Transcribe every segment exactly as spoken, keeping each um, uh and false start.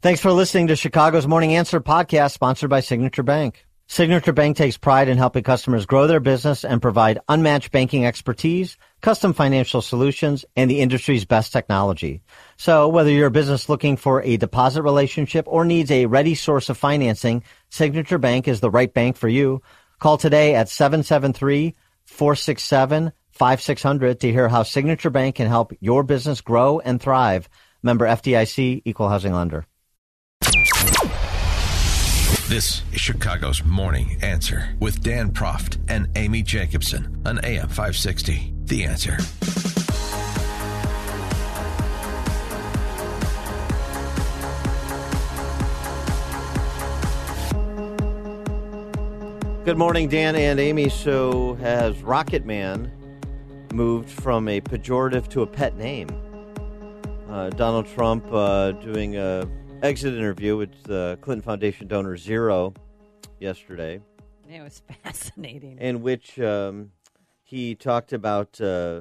Thanks for listening to Chicago's Morning Answer podcast, sponsored by Signature Bank. Signature Bank takes pride in helping customers grow their business and provide unmatched banking expertise, custom financial solutions, and the industry's best technology. So whether you're a business looking for a deposit relationship or needs a ready source of financing, Signature Bank is the right bank for you. Call today at seven seven three, four six seven, five six zero zero to hear how Signature Bank can help your business grow and thrive. Member F D I C, Equal Housing Lender. This is Chicago's Morning Answer with Dan Proft and Amy Jacobson on A M five sixty. The Answer. Good morning, Dan and Amy. So has Rocket Man moved from a pejorative to a pet name? Uh, Donald Trump uh, doing a exit interview with the Clinton Foundation donor Zero yesterday. It was fascinating. In which um, he talked about uh,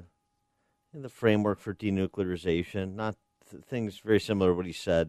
the framework for denuclearization, not th- things very similar to what he said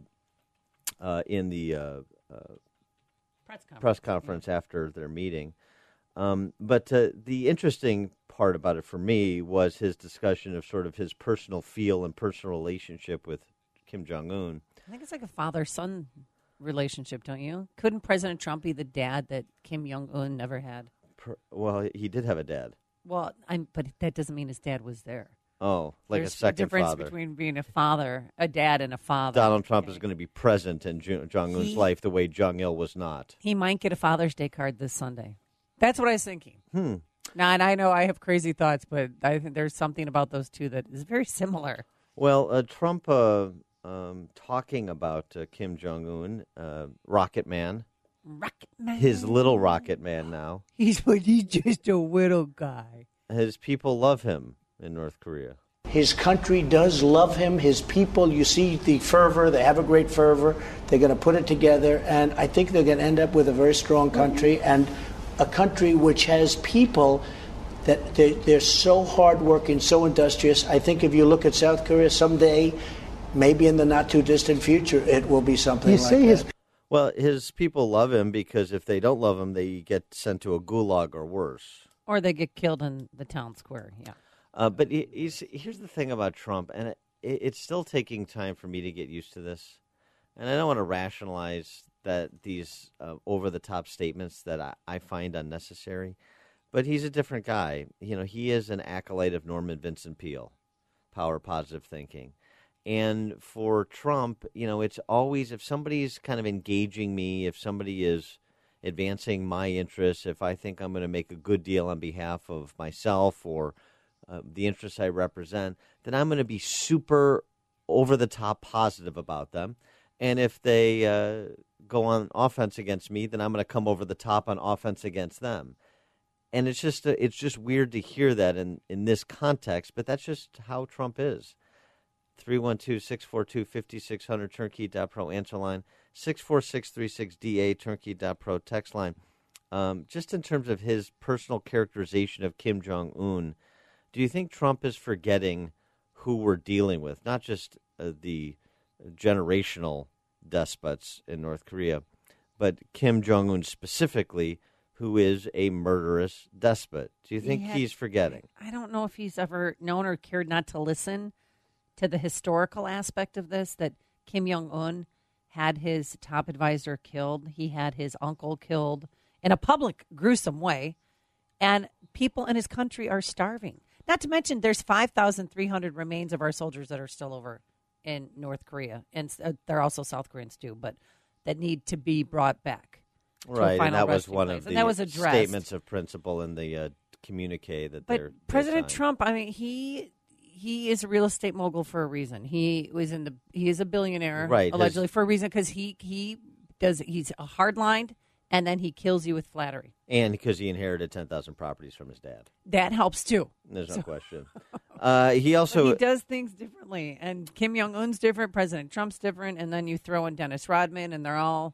uh, in the uh, uh, press conference, press conference after their meeting. Um, but uh, the interesting part about it for me was his discussion of sort of his personal feel and personal relationship with Kim Jong-un. I think it's like a father-son relationship, don't you? Couldn't President Trump be the dad that Kim Jong-un never had? Per, well, he did have a dad. Well, I'm, but that doesn't mean his dad was there. Oh, like There's a second a difference father. between being a father, a dad, and a father. Donald Trump okay. is going to be present in Jong-un's he, life the way Jong-il was not. He might get a Father's Day card this Sunday. That's what I was thinking. Hmm. Now, and I know I have crazy thoughts, but I think there's something about those two that is very similar. Well, uh, Trump uh, um, talking about uh, Kim Jong-un, uh, Rocket Man, Rocket Man, his little Rocket Man now. He's but he's just a little guy. His people love him in North Korea. His country does love him. His people, you see the fervor. They have a great fervor. They're going to put it together, and I think they're going to end up with a very strong country and a country which has people that they, they're so hardworking, so industrious. I think if you look at South Korea someday, maybe in the not-too-distant future, it will be something you like see that. His- Well, his people love him because if they don't love him, they get sent to a gulag or worse. Or they get killed in the town square, yeah. Uh, but he, he's, here's the thing about Trump, and it, it's still taking time for me to get used to this. And I don't want to rationalize that these uh, over-the-top statements that I, I find unnecessary. But he's a different guy. You know, he is an acolyte of Norman Vincent Peale, power positive thinking. And for Trump, you know, it's always, if somebody's kind of engaging me, if somebody is advancing my interests, if I think I'm going to make a good deal on behalf of myself or uh, the interests I represent, then I'm going to be super over-the-top positive about them. And if they uh, go on offense against me, then I'm going to come over the top on offense against them. And it's just a, it's just weird to hear that in, in this context, but that's just how Trump is. three one two, six four two, five six zero zero, turnkey dot pro answer line, six four six three six D A, turnkey dot pro text line. Um, just in terms of his personal characterization of Kim Jong-un, do you think Trump is forgetting who we're dealing with, not just uh, the generational despots in North Korea, but Kim Jong-un specifically, who is a murderous despot? Do you think he had, he's forgetting? I don't know if he's ever known or cared not to listen to the historical aspect of this, that Kim Jong-un had his top advisor killed. He had his uncle killed in a public, gruesome way. And people in his country are starving. Not to mention there's five thousand three hundred remains of our soldiers that are still over in North Korea. And uh, they're also South Koreans too, but that need to be brought back. Right, and that was one place. of the and that was addressed. statements of principle in the uh, communique that but they're President they Trump, I mean, he he is a real estate mogul for a reason. He was in the he is a billionaire, right, allegedly his, for a reason, because he he does he's a hard-lined, and then he kills you with flattery. And because he inherited ten thousand properties from his dad. That helps too. There's no So- question. Uh, he also But he does things differently, and Kim Jong Un's different, President Trump's different, and then you throw in Dennis Rodman, and they're all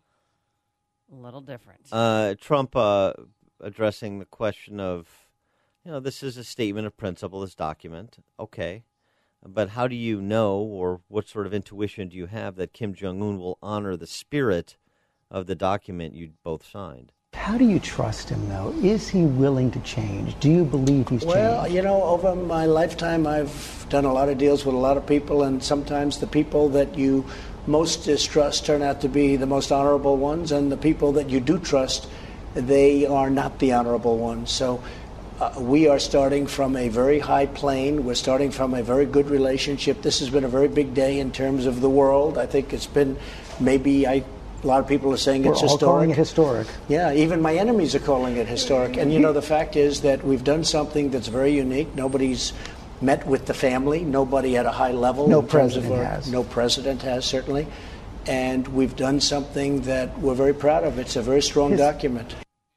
a little different. uh, Trump uh, addressing the question of, you know, this is a statement of principle, this document. Okay. But how do you know, or what sort of intuition do you have that Kim Jong-un will honor the spirit of the document you both signed? How do you trust him, though? Is he willing to change? Do you believe he's changed? Well, you know, over my lifetime, I've done a lot of deals with a lot of people, and sometimes the people that you most distrust turn out to be the most honorable ones, and the people that you do trust, they are not the honorable ones. So uh, we are starting from a very high plane. We're starting from a very good relationship. This has been a very big day in terms of the world. I think it's been maybe, I, a lot of people are saying We're it's all historic. calling it historic. Yeah, even my enemies are calling it historic. And, you know, the fact is that we've done something that's very unique. Nobody's met with the family. Nobody at a high level. No in terms of president our, has. No president has, certainly. And we've done something that we're very proud of. It's a very strong His- document.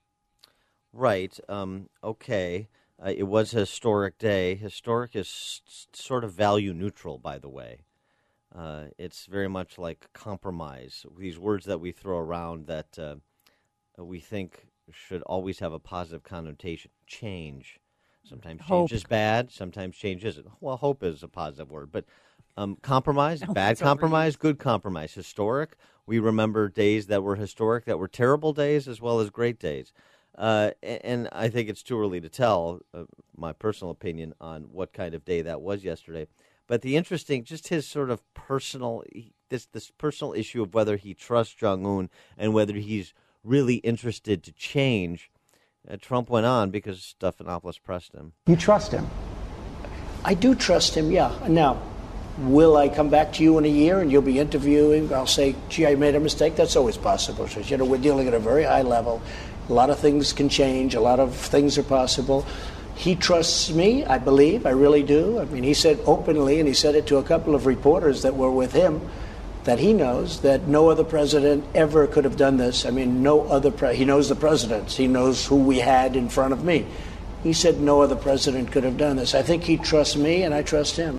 Right. Um, okay. Uh, it was a historic day. Historic is s- sort of value neutral, by the way. Uh, it's very much like compromise. These words that we throw around that uh, we think should always have a positive connotation. Change. Sometimes Hope. change is bad. Sometimes change isn't. Well, hope is a positive word. But um, compromise, No, bad it's compromise, good compromise. Historic, we remember days that were historic, that were terrible days, as well as great days. Uh, a- and I think it's too early to tell, uh, my personal opinion, on what kind of day that was yesterday. But the interesting, just his sort of personal, this this personal issue of whether he trusts Jong-un and whether he's really interested to change. Uh, Trump went on because Stephanopoulos pressed him. You trust him? I do trust him, yeah. Now, will I come back to you in a year and you'll be interviewing? I'll say, gee, I made a mistake. That's always possible. So, you know, we're dealing at a very high level. A lot of things can change. A lot of things are possible. He trusts me, I believe. I really do. I mean, he said openly, and he said it to a couple of reporters that were with him, that he knows that no other president ever could have done this. I mean, no other pre- he knows the presidents. He knows who we had in front of me. He said no other president could have done this. I think he trusts me, and I trust him.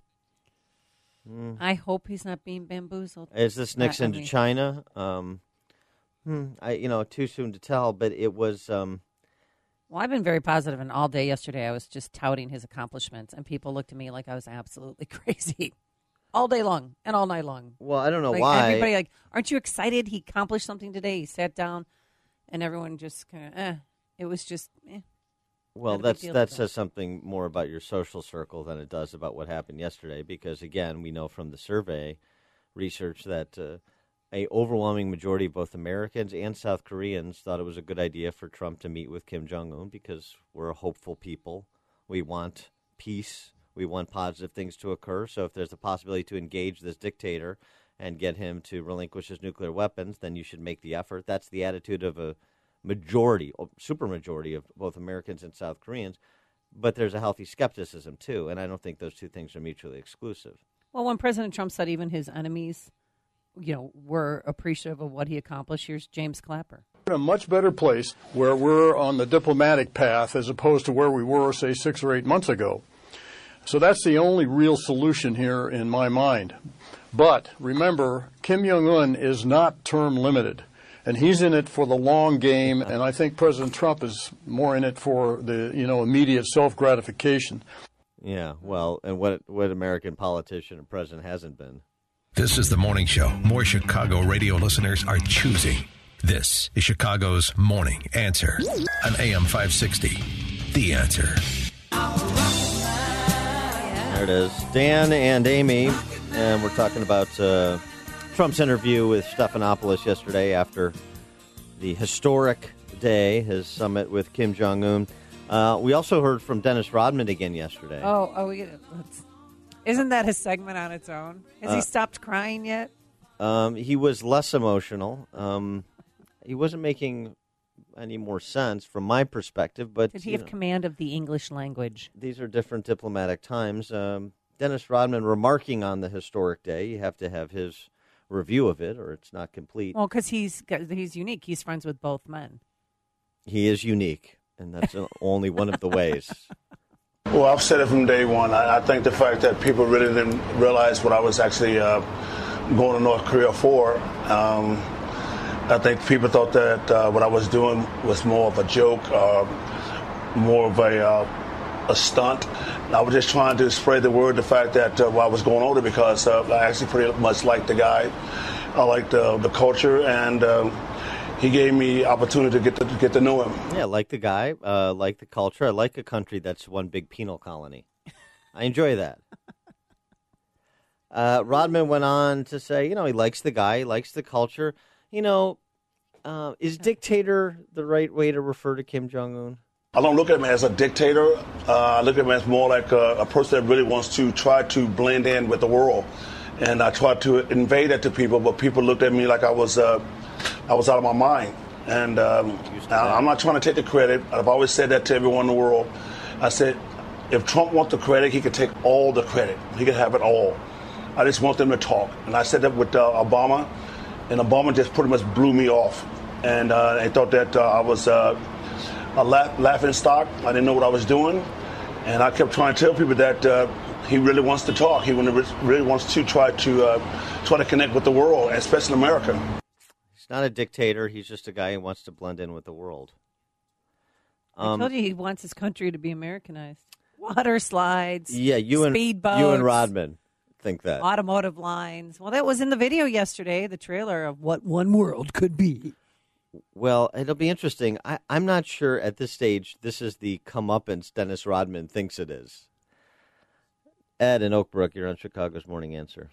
I hope he's not being bamboozled. Is this Nixon I mean- to China? Um, hmm, I you know, too soon to tell, but it was... Um, Well, I've been very positive, and all day yesterday I was just touting his accomplishments, and people looked at me like I was absolutely crazy. All day long and all night long. well, I don't know Like, why. everybody like, aren't you excited he accomplished something today? He sat down, and everyone just kind of, eh. It was just, eh. Well, Not a big that's deal that to them. says something more about your social circle than it does about what happened yesterday. Because again, we know from the survey research that uh, a overwhelming majority of both Americans and South Koreans thought it was a good idea for Trump to meet with Kim Jong-un because we're a hopeful people. We want peace. We want positive things to occur. So if there's a possibility to engage this dictator and get him to relinquish his nuclear weapons, then you should make the effort. That's the attitude of a majority, supermajority of both Americans and South Koreans. But there's a healthy skepticism, too, and I don't think those two things are mutually exclusive. Well, when President Trump said even his enemies, you know, were appreciative of what he accomplished, here's James Clapper. In a much better place where we're on the diplomatic path as opposed to where we were, say, six or eight months ago. So that's the only real solution here in my mind. But remember, Kim Jong-un is not term limited, and he's in it for the long game, and I think President Trump is more in it for the, you know, immediate self-gratification. Yeah, well, and what what American politician and president hasn't been? This is the morning show more Chicago radio listeners are choosing. This is Chicago's Morning Answer on A M five sixty. The Answer. There it is. Dan and Amy, and we're talking about uh, Trump's interview with Stephanopoulos yesterday after the historic day, his summit with Kim Jong-un. Uh, we also heard from Dennis Rodman again yesterday. Oh, oh, we, let's, isn't that a segment on its own? Has Uh, he stopped crying yet? Um, he was less emotional. Um, he wasn't making any more sense from my perspective, but Did he you have know, command of the English language? these are different diplomatic times. Um, Dennis Rodman remarking on the historic day. You have to have his review of it, or it's not complete. Well, because he's got- he's unique. He's friends with both men. He is unique, and that's only one of the ways. Well, I've said it from day one. I, I think the fact that people really didn't realize what I was actually uh, going to North Korea for. Um, I think people thought that uh, what I was doing was more of a joke, uh, more of a uh, a stunt, I was just trying to spread the word, the fact that uh, what was going on there, because uh, I actually pretty much liked the guy. I liked uh, the culture, and uh, he gave me opportunity to get to, to get to know him. Yeah, like the guy, uh, like the culture. I like a country that's one big penal colony. I enjoy that. Uh, Rodman went on to say, you know, he likes the guy, he likes the culture. You know, uh, is dictator the right way to refer to Kim Jong-un? I don't look at him as a dictator. Uh, I look at him as more like a, a person that really wants to try to blend in with the world. And I tried to invade that to people, but people looked at me like I was uh, I was out of my mind. And um, I, I'm not trying to take the credit. I've always said that to everyone in the world. I said, if Trump wants the credit, he could take all the credit. He could have it all. I just want them to talk. And I said that with uh, Obama, and Obama just pretty much blew me off. And uh, they thought that uh, I was uh, a laugh, laughing stock. I didn't know what I was doing. And I kept trying to tell people that uh, he really wants to talk. He really wants to try to uh, try to connect with the world, especially America. He's not a dictator. He's just a guy who wants to blend in with the world. Um, I told you he wants his country to be Americanized. Water slides, yeah, you and speedboats, you and Rodman think that. Automotive lines. Well, that was in the video yesterday, the trailer of what one world could be. Well, it'll be interesting. I, I'm not sure at this stage this is the comeuppance Dennis Rodman thinks it is. Ed in Oak Brook, you're on Chicago's Morning Answer.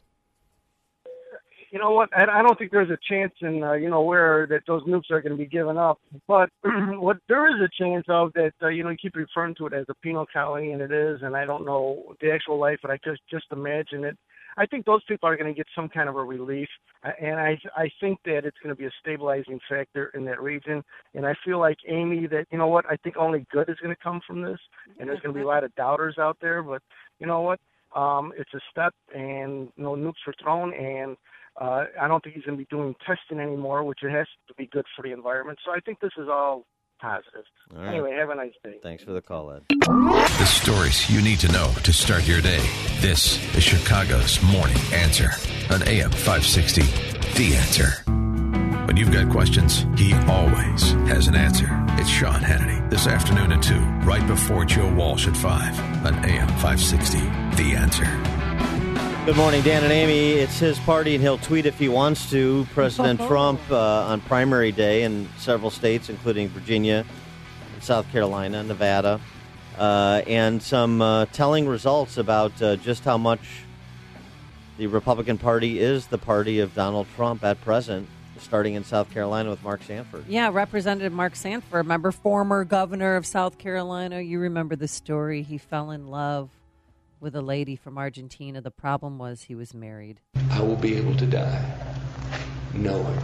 You know what? I don't think there's a chance in, uh, you know, where that those nukes are going to be given up. But what there is a chance of that, uh, you know, you keep referring to it as a penal colony, and it is, and I don't know the actual life, but I just, just imagine it. I think those people are going to get some kind of a relief, and I I think that it's going to be a stabilizing factor in that region. And I feel like, Amy, that, you know what, I think only good is going to come from this, and there's going to be a lot of doubters out there. But you know what? Um, it's a step, and you know, nukes were thrown, and uh, I don't think he's going to be doing testing anymore, which it has to be good for the environment. So I think this is all positive. All right. Anyway, have a nice day. Thanks for the call, Ed. The stories you need to know to start your day. This is Chicago's Morning Answer on A M five sixty. The Answer. When you've got questions, he always has an answer. It's Sean Hannity this afternoon at two, right before Joe Walsh at five on A M five sixty. The Answer. Good morning, Dan and Amy. It's his party, and he'll tweet if he wants to. President Trump uh, on primary day in several states, including Virginia, South Carolina, Nevada, uh, and some uh, telling results about uh, just how much the Republican Party is the party of Donald Trump at present, starting in South Carolina with Mark Sanford. Yeah, Representative Mark Sanford, remember, former governor of South Carolina. You remember the story. He fell in love with a lady from Argentina. The problem was he was married. I will be able to die knowing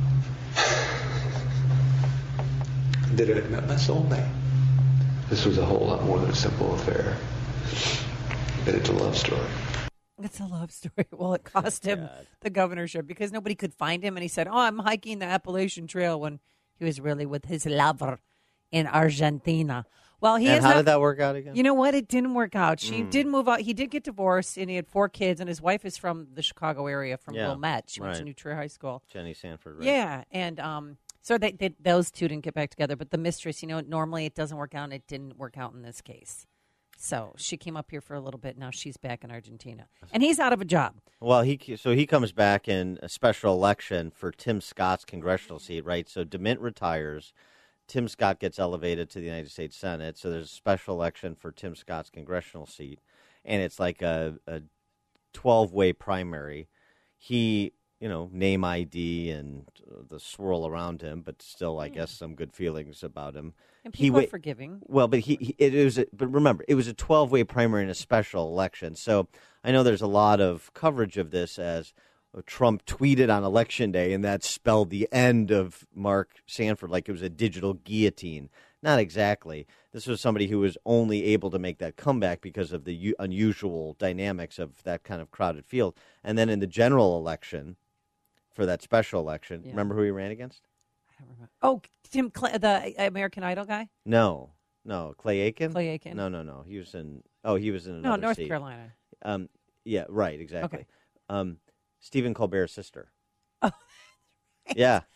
that I had met my soulmate. This was a whole lot more than a simple affair. But it's a love story. It's a love story. Well, it cost him God. the governorship because nobody could find him. And he said, oh, I'm hiking the Appalachian Trail, when he was really with his lover in Argentina. Well, he and how not, did that work out again? You know what? It didn't work out. She mm. did move out. He did get divorced, and he had four kids, and his wife is from the Chicago area, from yeah, Wilmette. She right. went to New Trier High School. Jenny Sanford, right? Yeah, and um, so they, they, those two didn't get back together. But the mistress, you know, normally it doesn't work out, and it didn't work out in this case. So she came up here for a little bit. Now she's back in Argentina, and he's out of a job. Well, he so he comes back in a special election for Tim Scott's congressional seat, right? So DeMint retires. Tim Scott gets elevated to the United States Senate, so there's a special election for Tim Scott's congressional seat, and it's like a, a twelve-way primary. He, you know, name I D and the swirl around him, but still, I guess, some good feelings about him. And people he, are forgiving. Well, but he, he it was, a, but remember, it was a twelve-way primary in a special election, so I know there's a lot of coverage of this as Trump tweeted on Election Day, and that spelled the end of Mark Sanford, like it was a digital guillotine. Not exactly. This was somebody who was only able to make that comeback because of the u- unusual dynamics of that kind of crowded field. And then in the general election, for that special election, yeah. remember who he ran against? I don't remember. Oh, Tim, Cl- the American Idol guy? No, no, Clay Aiken. Clay Aiken. No, no, no. He was in. Oh, he was in another No, North seat. Carolina. Um, yeah, right, exactly. Okay. Um, Stephen Colbert's sister. Oh, yeah.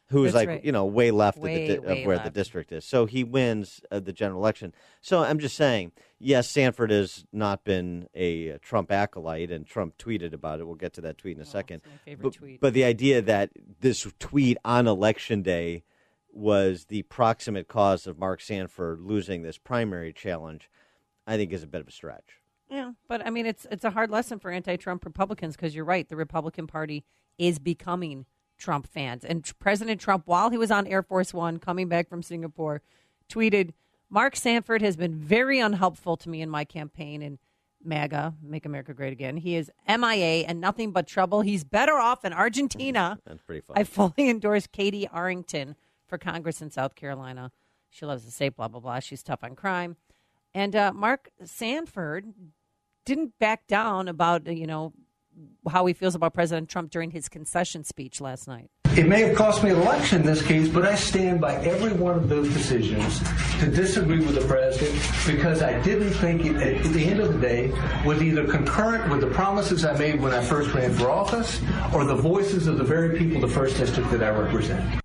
who's That's like, right. you know, way left Way, of, the, way of where left. the district is. So he wins uh, the general election. So I'm just saying, yes, Sanford has not been a Trump acolyte, and Trump tweeted about it. We'll get to that tweet in a Oh, second. it's my favorite But, tweet. but the idea that this tweet on Election Day was the proximate cause of Mark Sanford losing this primary challenge, I think is a bit of a stretch. Yeah, but I mean, it's it's a hard lesson for anti-Trump Republicans because you're right. The Republican Party is becoming Trump fans. And tr- President Trump, while he was on Air Force One coming back from Singapore, tweeted, Mark Sanford has been very unhelpful to me in my campaign in MAGA, Make America Great Again. He is M I A and nothing but trouble. He's better off in Argentina. That's pretty funny. I fully endorse Katie Arrington for Congress in South Carolina. She loves the state, blah, blah, blah. She's tough on crime. And uh, Mark Sanford didn't back down about, uh, you know, how he feels about President Trump during his concession speech last night. It may have cost me an election in this case, but I stand by every one of those decisions to disagree with the president because I didn't think it, at the end of the day, was either concurrent with the promises I made when I first ran for office or the voices of the very people, the first district that I represent.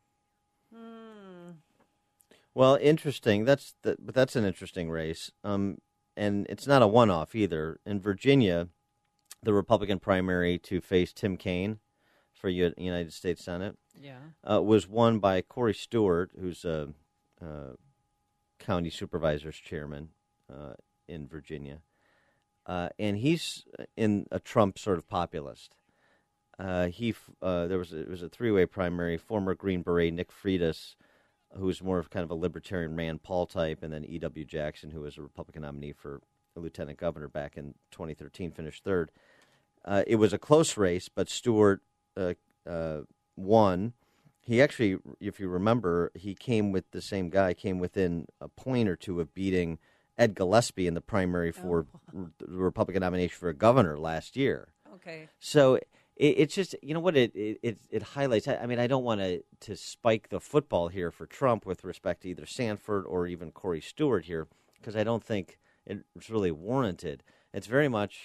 Well, interesting. That's the, but that's an interesting race. Um, and it's not a one-off either. In Virginia, the Republican primary to face Tim Kaine for U- United States Senate Yeah. uh, was won by Corey Stewart, who's a, a county supervisor's chairman uh, in Virginia. Uh, and he's in a Trump sort of populist. Uh, he uh, there was a, it was a three-way primary. Former Green Beret Nick Freitas, who's more of kind of a libertarian Rand Paul type, and then E W. Jackson, who was a Republican nominee for lieutenant governor back in twenty thirteen, finished third. Uh, it was a close race, but Stewart uh, uh, won. He actually, if you remember, he came with the same guy, came within a point or two of beating Ed Gillespie in the primary for Oh. the Republican nomination for a governor last year. Okay. So it, it's just, you know what, it it, it highlights. I, I mean, I don't want to to spike the football here for Trump with respect to either Sanford or even Corey Stewart here, because I don't think it's really warranted. It's very much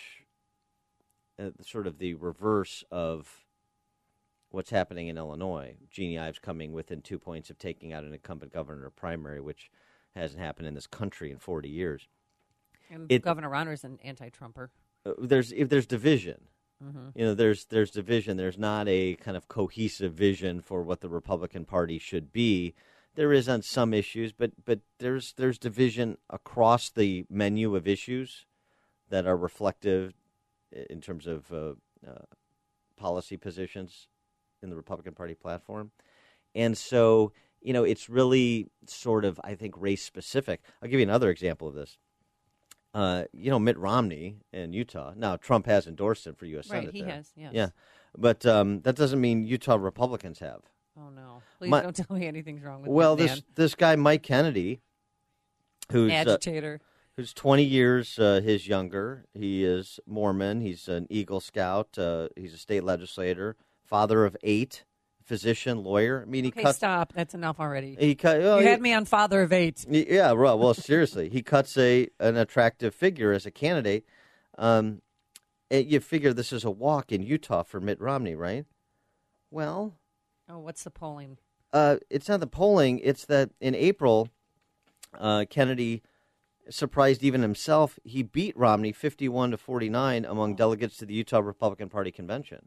uh, sort of the reverse of what's happening in Illinois. Jeannie Ives coming within two points of taking out an incumbent governor primary, which hasn't happened in this country in forty years. And It- Governor Rauner's an anti-Trumper. Uh, there's if there's division. Mm-hmm. You know, there's there's division. There's not a kind of cohesive vision for what the Republican Party should be. There is on some issues, but but there's there's division across the menu of issues that are reflective in terms of uh, uh, policy positions in the Republican Party platform. And so, you know, it's really sort of, I think, race specific. I'll give you another example of this. Uh, you know, Mitt Romney in Utah. Now, Trump has endorsed him for U S Right, Senate he there. has, yes. Yeah, but um, that doesn't mean Utah Republicans have. Oh, no. Please My- don't tell me anything's wrong with Well, this this man. this guy, Mike Kennedy, who's uh, Agitator. who's twenty years uh, his younger. He is Mormon. He's an Eagle Scout. Uh, he's a state legislator, father of eight, physician, lawyer. I mean, he Okay, cuts. stop. That's enough already. He cut. Well, you he- had me on father of eight. Y- Yeah, well, well, seriously, he cuts a an attractive figure as a candidate. Um, and you figure this is a walk in Utah for Mitt Romney, right? Well, Oh, what's the polling? uh, it's not the polling; it's that in April, uh, Kennedy surprised even himself. He beat Romney fifty-one to forty-nine among delegates to the Utah Republican Party convention.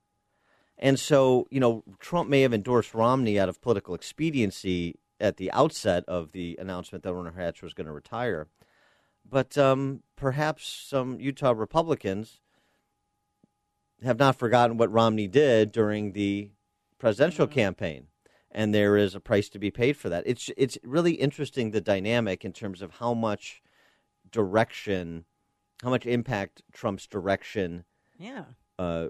And so, you know, Trump may have endorsed Romney out of political expediency at the outset of the announcement that Orrin Hatch was going to retire. But um, perhaps some Utah Republicans have not forgotten what Romney did during the presidential Mm-hmm. campaign. And there is a price to be paid for that. It's it's really interesting, the dynamic in terms of how much direction, how much impact Trump's direction Yeah. uh,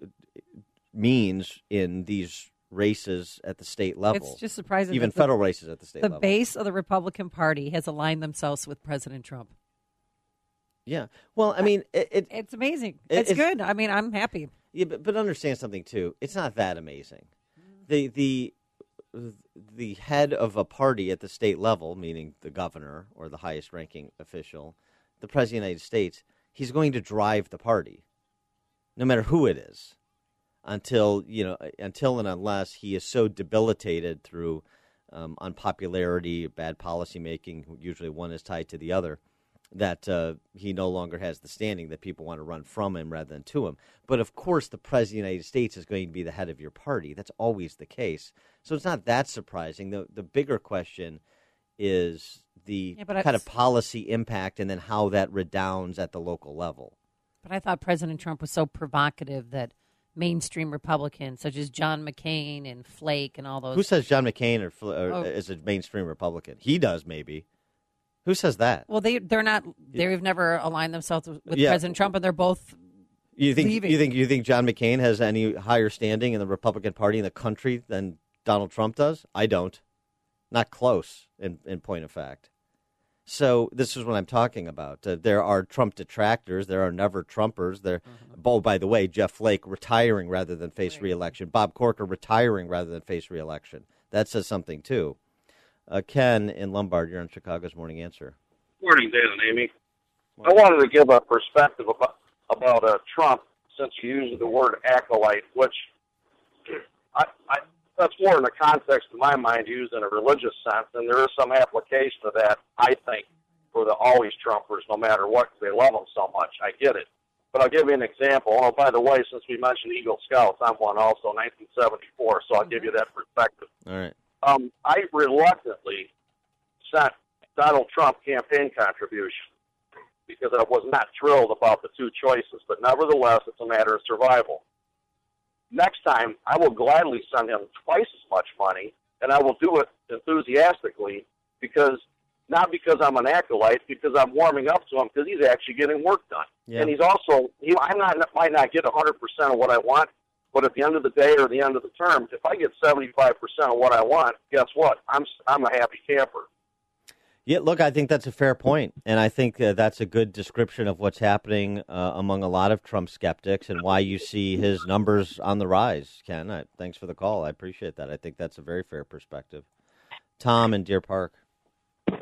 means in these races at the state level. It's just surprising. Even that the- federal races at the state The level. base of the Republican Party has aligned themselves with President Trump. Yeah. Well, I mean, it, it, It's amazing. It- It's, it's- good. I mean, I'm happy. yeah, but, but understand something, too. It's not that amazing. The, the, the head of a party at the state level, meaning the governor or the highest ranking official, the president of the United States, he's going to drive the party, no matter who it is. until, you know, until and unless he is so debilitated through um, unpopularity, bad policymaking, usually one is tied to the other, that uh, he no longer has the standing that people want to run from him rather than to him. But, of course, the President of the United States is going to be the head of your party. That's always the case. So it's not that surprising. The, the bigger question is the yeah, kind of policy impact and then how that redounds at the local level. But I thought President Trump was so provocative that mainstream Republicans, such as John McCain and Flake and all those. Who says John McCain or, or oh. is a mainstream Republican? He does, maybe. Who says that? Well, they they're not. They've never aligned themselves with yeah. President Trump, and they're both. You think leaving. you think you think John McCain has any higher standing in the Republican Party in the country than Donald Trump does? I don't. Not close, in in point of fact. So this is what I'm talking about. Uh, there are Trump detractors. There are never Trumpers. There. Mm-hmm. Oh, by the way, Jeff Flake retiring rather than face right. re-election. Bob Corker retiring rather than face re-election. That says something too. Uh, Ken in Lombard, you're on Chicago's Morning Answer. Morning, Dan and Amy. I wanted to give a perspective about about uh, Trump, since you used the word acolyte, which I, I that's more in the context, in my mind, used in a religious sense, and there is some application of that, I think, for the always Trumpers, no matter what, because they love them so much. I get it. But I'll give you an example. Oh, by the way, since we mentioned Eagle Scouts, I'm one also, nineteen seventy-four, so I'll give you that perspective. All right. Um, I reluctantly sent Donald Trump campaign contribution because I was not thrilled about the two choices, but nevertheless, it's a matter of survival. Next time, I will gladly send him twice as much money, and I will do it enthusiastically, because not because I'm an acolyte, because I'm warming up to him, because he's actually getting work done. Yeah. And he's also, he, I not, might not get one hundred percent of what I want, but at the end of the day or the end of the term, if I get seventy-five percent of what I want, guess what? I'm I'm a happy camper. Yeah, look, I think that's a fair point, and I think uh, that's a good description of what's happening uh, among a lot of Trump skeptics and why you see his numbers on the rise, Ken. I, thanks for the call. I appreciate that. I think that's a very fair perspective. Tom in Deer Park. Uh,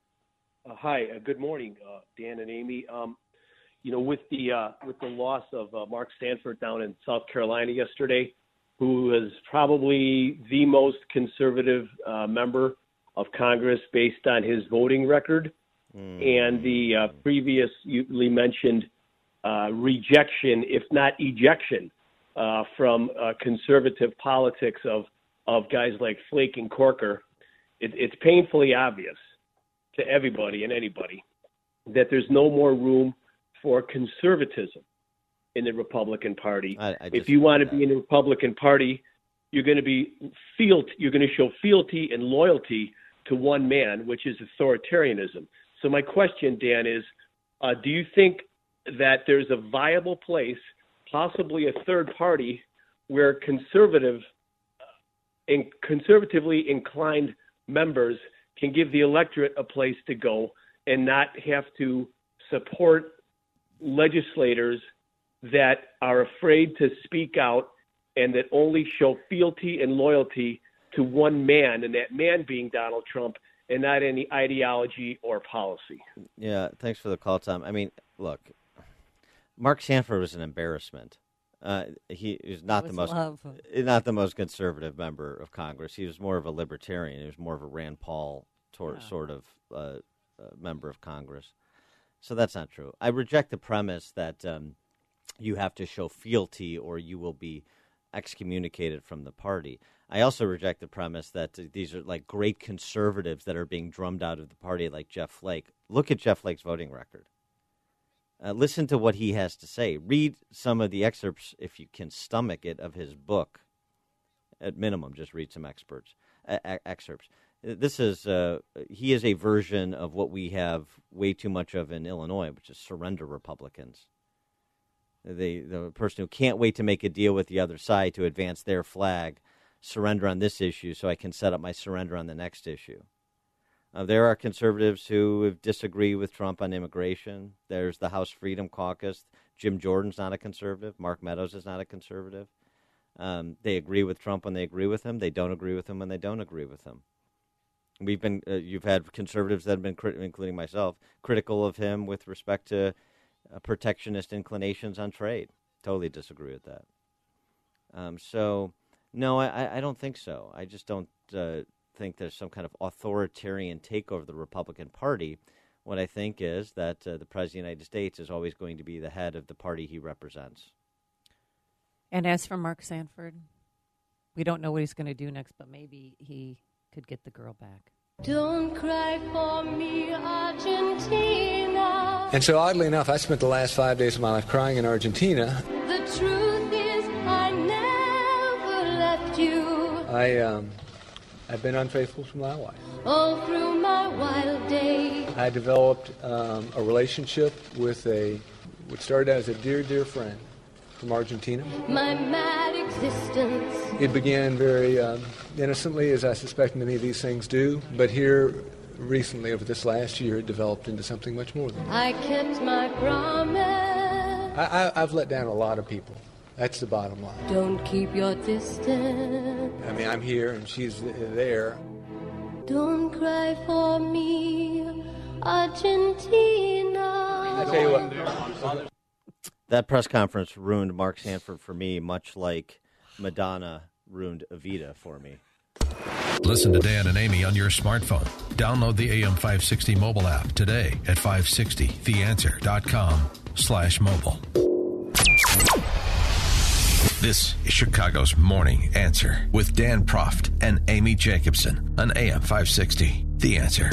hi, uh, good morning, uh, Dan and Amy. Um, you know, with the uh, with the loss of uh, Mark Sanford down in South Carolina yesterday, who is probably the most conservative uh, member of Congress based on his voting record, mm. and the uh, previously mentioned uh, rejection, if not ejection, uh, from uh, conservative politics of, of guys like Flake and Corker, it, it's painfully obvious to everybody and anybody that there's no more room for conservatism in the Republican Party. I, I if you want to be in the Republican Party, you're going to be fealty, you're going to show fealty and loyalty to one man, which is authoritarianism. So my question, Dan, is uh, do you think that there's a viable place, possibly a third party, where conservative, in, conservatively inclined members can give the electorate a place to go and not have to support legislators that are afraid to speak out and that only show fealty and loyalty to one man, and that man being Donald Trump, and not any ideology or policy? Yeah, thanks for the call, Tom. I mean, look, Mark Sanford was an embarrassment. Uh, he is not the most love. not the most conservative member of Congress. He was more of a libertarian. He was more of a Rand Paul tor- yeah. sort of uh, uh, member of Congress. So that's not true. I reject the premise that um, you have to show fealty or you will be excommunicated from the party. I also reject the premise that uh, these are like great conservatives that are being drummed out of the party like Jeff Flake. Look at Jeff Flake's voting record. Uh, listen to what he has to say. Read some of the excerpts, if you can stomach it, of his book. At minimum, just read some experts, uh, excerpts. This is, uh, he is a version of what we have way too much of in Illinois, which is surrender Republicans. The, the person who can't wait to make a deal with the other side to advance their flag, surrender on this issue so I can set up my surrender on the next issue. Uh, there are conservatives who disagree with Trump on immigration. There's the House Freedom Caucus. Jim Jordan's not a conservative. Mark Meadows is not a conservative. Um, they agree with Trump when they agree with him. They don't agree with him when they don't agree with him. We've been, uh, you've had conservatives that have been, crit- including myself, critical of him with respect to uh, protectionist inclinations on trade. Totally disagree with that. Um, so, no, I, I don't think so. I just don't uh, think there's some kind of authoritarian takeover of the Republican Party. What I think is that uh, the President of the United States is always going to be the head of the party he represents. And as for Mark Sanford, we don't know what he's going to do next, but maybe he could get the girl back. Don't cry for me, Argentina. And so oddly enough, I spent the last five days of my life crying in Argentina. The truth is I never left you. I, um, I've been unfaithful to my wife. All through my wild days. I developed um, a relationship with a, what started out as a dear, dear friend from Argentina. My mad existence. It began very um, innocently, as I suspect many of these things do, but here recently, over this last year, it developed into something much more than that. I kept my promise. I, I, I've let down a lot of people. That's the bottom line. Don't keep your distance. I mean, I'm here and she's there. Don't cry for me, Argentina. I tell you what. That press conference ruined Mark Sanford for me, much like Madonna ruined Evita for me. Listen to Dan and Amy on your smartphone. Download the A M five sixty mobile app today at five sixty the answer dot com slash mobile. This is Chicago's Morning Answer with Dan Proft and Amy Jacobson on A M five sixty The Answer.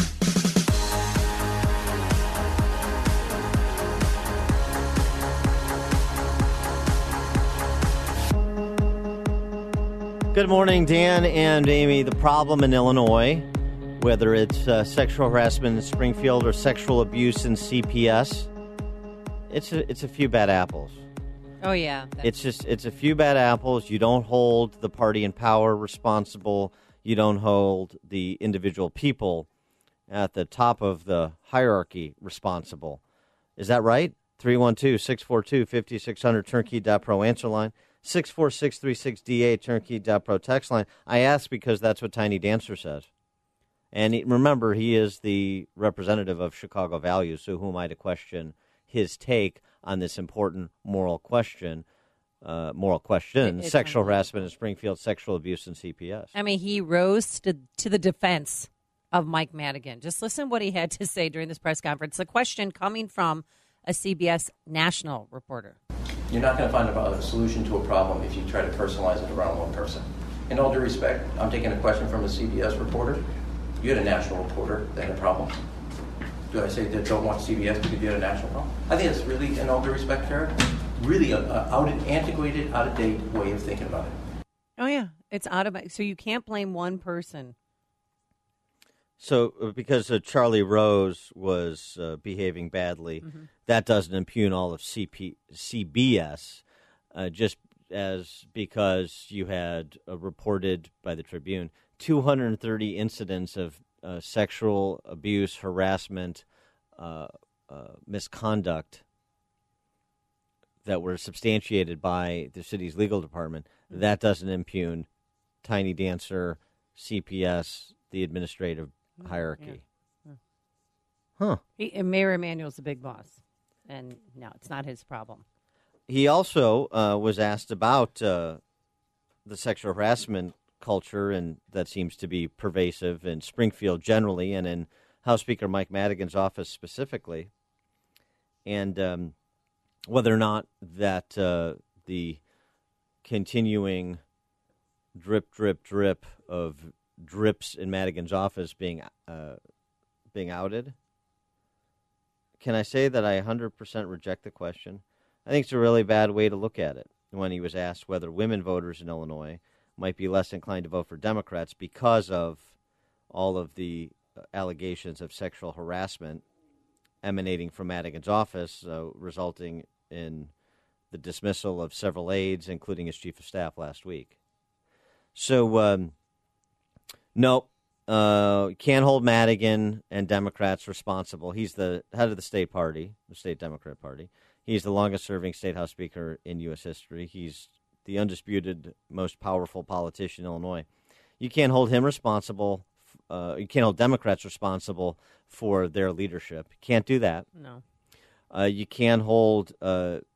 Good morning, Dan and Amy. The problem in Illinois, whether it's uh, sexual harassment in Springfield or sexual abuse in C P S, it's a, it's a few bad apples. Oh, yeah. It's just it's a few bad apples. You don't hold the party in power responsible. You don't hold the individual people at the top of the hierarchy responsible. Is that right? three one two, six four two, five six zero zero, turnkey dot pro answer line. six four six three six D A, turnkey dot pro text line. I ask because that's what Tiny Dancer says. And he, remember, he is the representative of Chicago values, so who am I to question his take on this important moral question, uh, moral question, It- sexual harassment in Springfield, sexual abuse in C P S. I mean, he rose to, to the defense of Mike Madigan. Just listen what he had to say during this press conference. The question coming from a C B S national reporter. You're not going to find a solution to a problem if you try to personalize it around one person. In all due respect, I'm taking a question from a C B S reporter. You had a national reporter that had a problem. Do I say that don't watch C B S because you had a national problem? I think it's really, in all due respect, Kara, really a, a out, antiquated, out-of-date way of thinking about it. Oh, yeah. It's out of so you can't blame one person. So uh, because uh, Charlie Rose was uh, behaving badly, Mm-hmm. that doesn't impugn all of C P- C B S, uh, just as because you had uh, reported by the Tribune two hundred thirty incidents of uh, sexual abuse, harassment, uh, uh, misconduct that were substantiated by the city's legal department. Mm-hmm. That doesn't impugn Tiny Dancer, C P S, the administrative hierarchy. Yeah. Huh. He, and Mayor Emanuel's the big boss. And no, it's not his problem. He also uh, was asked about uh, the sexual harassment culture, and that seems to be pervasive in Springfield generally and in House Speaker Mike Madigan's office specifically, and um, whether or not that uh, the continuing drip, drip, drip of drips in Madigan's office being uh, being outed. Can I say that I one hundred percent reject the question? I think it's a really bad way to look at it when he was asked whether women voters in Illinois might be less inclined to vote for Democrats because of all of the allegations of sexual harassment emanating from Madigan's office, uh, resulting in the dismissal of several aides, including his chief of staff last week. So, um, no, uh, can't hold Madigan and Democrats responsible. He's the head of the state party, the state Democrat party. He's the longest-serving state house speaker in U S history. He's the undisputed most powerful politician in Illinois. You can't hold him responsible. Uh, you can't hold Democrats responsible for their leadership. You can't do that. No. Uh, you can't hold uh,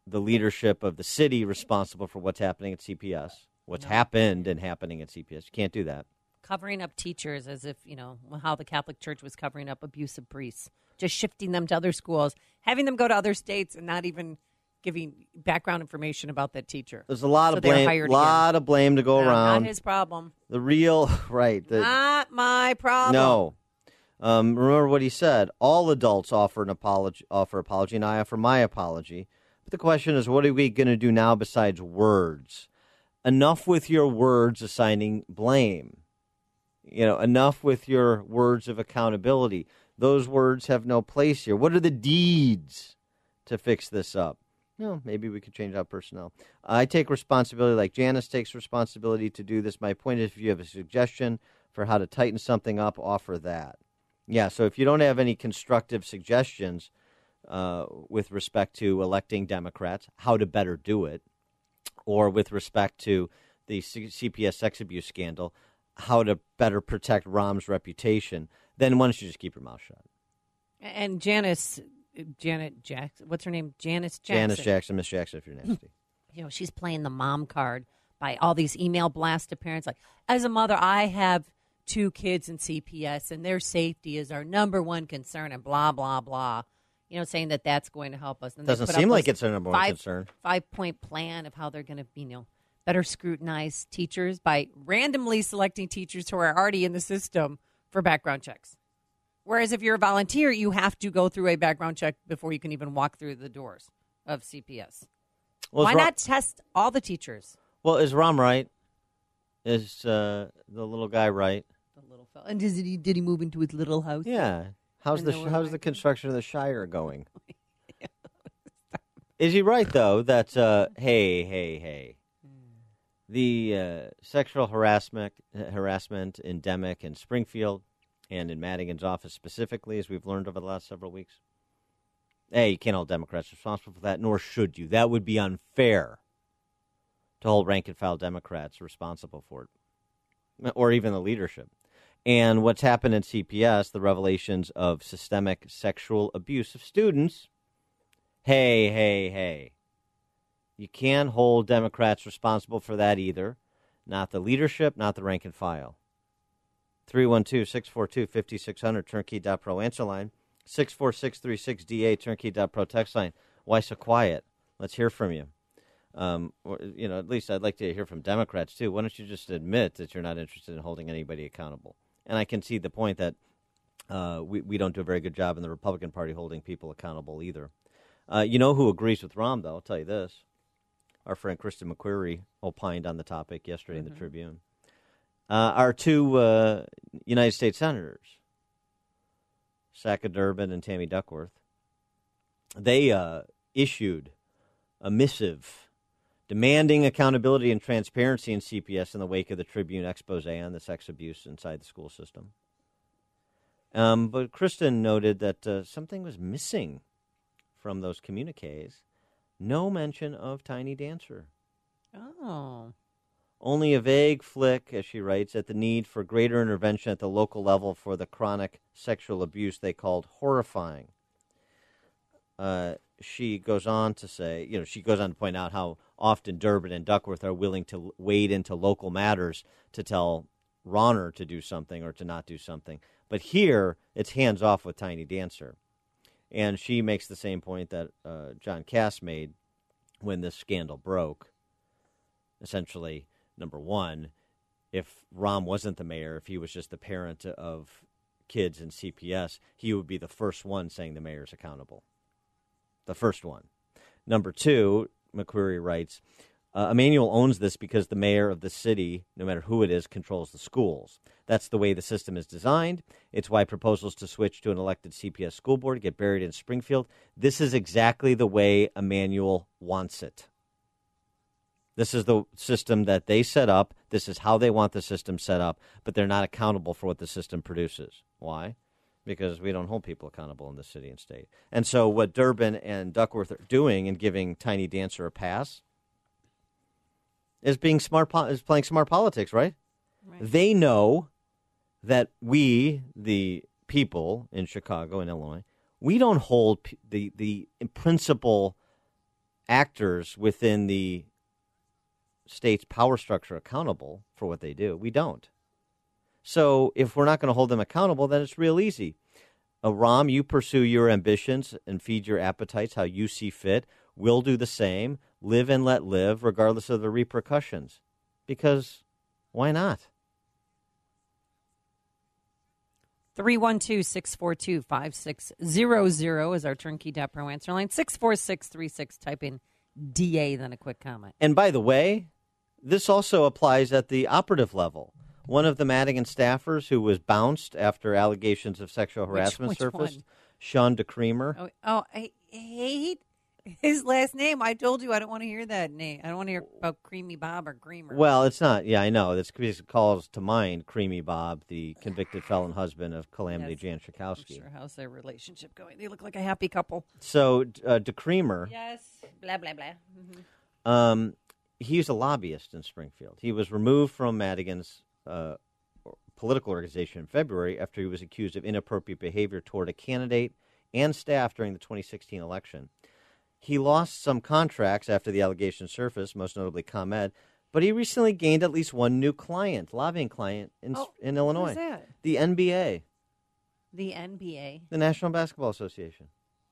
the leadership of the city responsible for what's happening at C P S, what's No. happened and happening at C P S. You can't do that. Covering up teachers as if, you know, how the Catholic Church was covering up abusive priests, just shifting them to other schools, having them go to other states and not even giving background information about that teacher. There's a lot So of they're blame, hired lot again. of blame to go No, around. Not his problem. The real, right. The, Not my problem. No. Um, remember what he said. All adults offer an apology, offer apology, and I offer my apology. But the question is, what are we going to do now besides words? Enough with your words assigning blame. You know, enough with your words of accountability. Those words have no place here. What are the deeds to fix this up? No, maybe we could change out personnel. I take responsibility like Janice takes responsibility to do this. My point is, if you have a suggestion for how to tighten something up, offer that. Yeah, so if you don't have any constructive suggestions uh, with respect to electing Democrats, how to better do it, or with respect to the C- CPS sex abuse scandal, how to better protect Rahm's reputation, then why don't you just keep your mouth shut? And Janice, Janet Jackson, what's her name? Janice Jackson. Janice Jackson, Miss Jackson, if you're nasty. You know, she's playing the mom card by all these email blasts to parents. Like, as a mother, I have two kids in C P S, and their safety is our number one concern, and blah, blah, blah. You know, saying that that's going to help us. And they Doesn't put seem up like this it's their number one five, concern. Five-point plan of how they're going to, you know, better scrutinize teachers by randomly selecting teachers who are already in the system for background checks. Whereas if you're a volunteer, you have to go through a background check before you can even walk through the doors of C P S. Well, Why is Ra- not test all the teachers? Well, is Rahm right? Is uh, the little guy right? The little fella. And did he, did he move into his little house? Yeah. How's And the there were how's the construction of the Shire going? Is he right though that uh, hey hey hey, the uh, sexual harassment harassment endemic in Springfield and in Madigan's office specifically, as we've learned over the last several weeks? Hey, you can't hold Democrats responsible for that, nor should you. That would be unfair to hold rank and file Democrats responsible for it, or even the leadership. And what's happened in C P S, the revelations of systemic sexual abuse of students, hey, hey, hey. You can't hold Democrats responsible for that either. Not the leadership, not the rank and file. three one two, six four two, five six zero zero, turnkey dot pro answer line. six four six three six D A, turnkey dot pro text line. Why so quiet? Let's hear from you. Um, or, you know, at least I'd like to hear from Democrats, too. Why don't you just admit that you're not interested in holding anybody accountable? And I can see the point that uh, we, we don't do a very good job in the Republican Party holding people accountable either. Uh, you know who agrees with Rahm, though? I'll tell you this. Our friend Kristen McQuarrie opined on the topic yesterday mm-hmm. in the Tribune. Uh, our two uh, United States senators, Saka Durbin and Tammy Duckworth, they uh, issued a missive demanding accountability and transparency in C P S in the wake of the Tribune expose on the sex abuse inside the school system. Um, but Kristen noted that uh, something was missing from those communiques. No mention of Tiny Dancer. Oh. Only a vague flick, as she writes, at the need for greater intervention at the local level for the chronic sexual abuse they called horrifying. Uh, she goes on to say, you know, she goes on to point out how often Durbin and Duckworth are willing to wade into local matters to tell Rauner to do something or to not do something. But here, it's hands off with Tiny Dancer. And she makes the same point that uh, John Cass made when this scandal broke. Essentially, number one, if Rahm wasn't the mayor, if he was just the parent of kids in C P S, he would be the first one saying the mayor's accountable. The first one. Number two, McQuarrie writes, uh, Emanuel owns this because the mayor of the city, no matter who it is, controls the schools. That's the way the system is designed. It's why proposals to switch to an elected C P S school board get buried in Springfield. This is exactly the way Emanuel wants it. This is the system that they set up. This is how they want the system set up, but they're not accountable for what the system produces. Why? Because we don't hold people accountable in the city and state. And so what Durbin and Duckworth are doing and giving Tiny Dancer a pass is being smart, is playing smart politics, right? Right. They know that we, the people in Chicago and Illinois, we don't hold p- the the principal actors within the state's power structure accountable for what they do. We don't. So if we're not going to hold them accountable, then it's real easy. Uh, Rahm, you pursue your ambitions and feed your appetites how you see fit. We'll do the same. Live and let live, regardless of the repercussions. Because why not? three one two, six four two, five six zero zero is our turnkey dot pro answer line. six four six three six, type in D A, then a quick comment. And by the way, this also applies at the operative level. One of the Madigan staffers who was bounced after allegations of sexual harassment which surfaced, one? Sean DeCreamer. Oh, oh I hate his last name. I told you I don't want to hear that name. I don't want to hear about Creamy Bob or Creamer. Well, it's not. Yeah, I know. This calls to mind Creamy Bob, the convicted felon husband of Calamity Yes. Jan Schakowsky. Sure, how's their relationship going? They look like a happy couple. So uh, DeCreamer, Yes, blah, blah, blah. Mm-hmm. um, he's a lobbyist in Springfield. He was removed from Madigan's uh, political organization in February after he was accused of inappropriate behavior toward a candidate and staff during the twenty sixteen election. He lost some contracts after the allegations surfaced, most notably ComEd, but he recently gained at least one new client, lobbying client in, Oh, in Illinois. who's that? The N B A, The N B A. the National Basketball Association.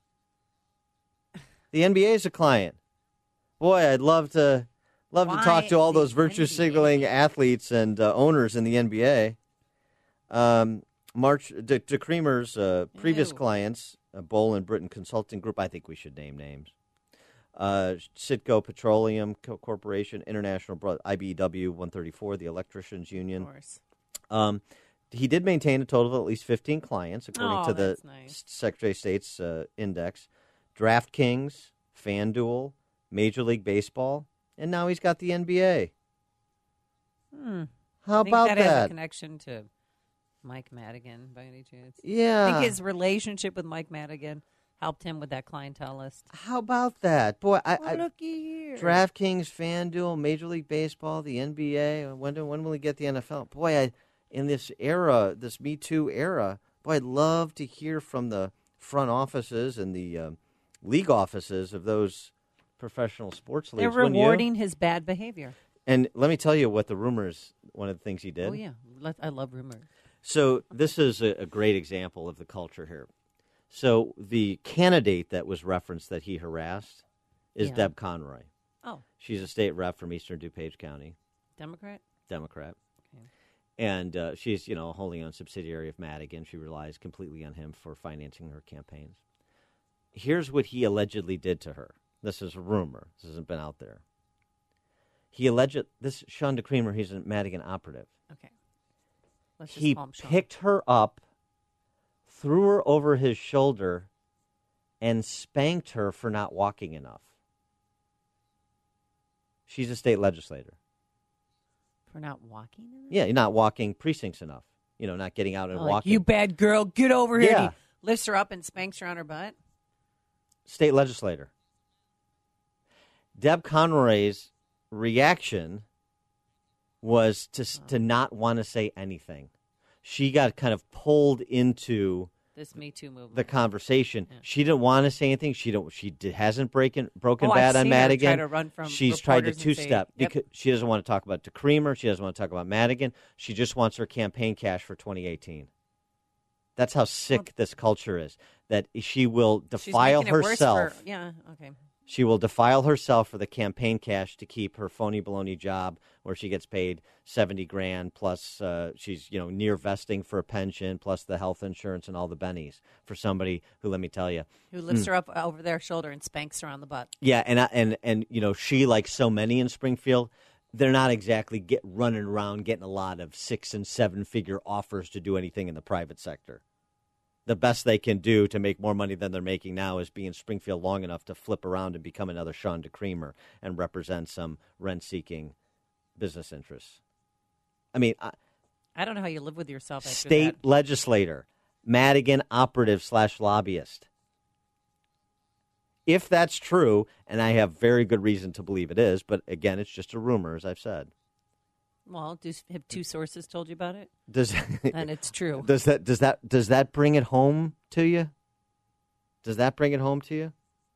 The N B A is a client. Boy, I'd love to love Why to talk to all the those virtue signaling athletes and uh, owners in the N B A. Um, March De, DeCreamer's uh, previous Ew. clients, uh, Bowl and Britain Consulting Group. I think we should name names. Uh, Citgo Petroleum Co- Corporation, International Bro- I B E W one thirty-four, the Electricians Union. Of course. Um, he did maintain a total of at least fifteen clients, according Oh, to the that's nice. S- Secretary of State's uh, index. DraftKings, FanDuel, Major League Baseball, and now he's got the N B A. Hmm. How I think about that? has a that? connection to Mike Madigan, by any chance? Yeah. I think his relationship with Mike Madigan helped him with that clientele list. How about that? Boy, I, Oh, I looky here. DraftKings, FanDuel, Major League Baseball, the N B A. When do, when will we get the N F L? Boy, I, in this era, this Me Too era, boy, I'd love to hear from the front offices and the um, league offices of those professional sports leagues. They're wouldn't you? rewarding his bad behavior. And let me tell you what the rumors, one of the things he did. Oh, yeah. Let, I love rumors. So this is a, a great example of the culture here. So the candidate that was referenced that he harassed is Yeah. Deb Conroy. Oh. She's a state rep from Eastern DuPage County. Democrat? Democrat. Okay. And uh, she's, you know, a wholly owned subsidiary of Madigan. She relies completely on him for financing her campaigns. Here's what he allegedly did to her. This is a rumor. This hasn't been out there. He alleged this Sean DeCreamer, he's a Madigan operative. Okay. Let's just He call him Sean. picked her up, threw her over his shoulder, and spanked her for not walking enough. She's a state legislator. For not walking? In Yeah, you're not walking precincts enough. You know, not getting out and Oh, like, walking. you bad girl, get over here. Yeah. And he lifts her up and spanks her on her butt. State legislator. Deb Conroy's reaction was to to not want to say anything. She got kind of pulled into This Me Too movement. the conversation. She didn't want to say anything. She don't. She did, hasn't breaking broken Oh, I've bad on seen her Madigan. try to run from She's tried to reporters and two say, step yep. because she doesn't want to talk about DeCreamer. She doesn't want to talk about Madigan. She just wants her campaign cash for twenty eighteen. That's how sick this culture is. That she will She's defile making it worse herself. for- yeah, okay. She will defile herself for the campaign cash to keep her phony baloney job where she gets paid seventy grand plus uh, she's, you know, near vesting for a pension plus the health insurance and all the bennies for somebody who, let me tell you. Who lifts mm, her up over their shoulder and spanks her on the butt. Yeah, and, I- and, and you know, she, like so many in Springfield, they're not exactly get running around getting a lot of six- and seven-figure offers to do anything in the private sector. The best they can do to make more money than they're making now is be in Springfield long enough to flip around and become another Sean DeCreamer and represent some rent-seeking business interests. I mean, I, I don't know how you live with yourself after state that. legislator, Madigan operative slash lobbyist. If that's true, and I have very good reason to believe it is, but again, it's just a rumor, as I've said. Well, do, have two sources told you about it? Does Then it's true. Does that does that does that bring it home to you? Does that bring it home to you?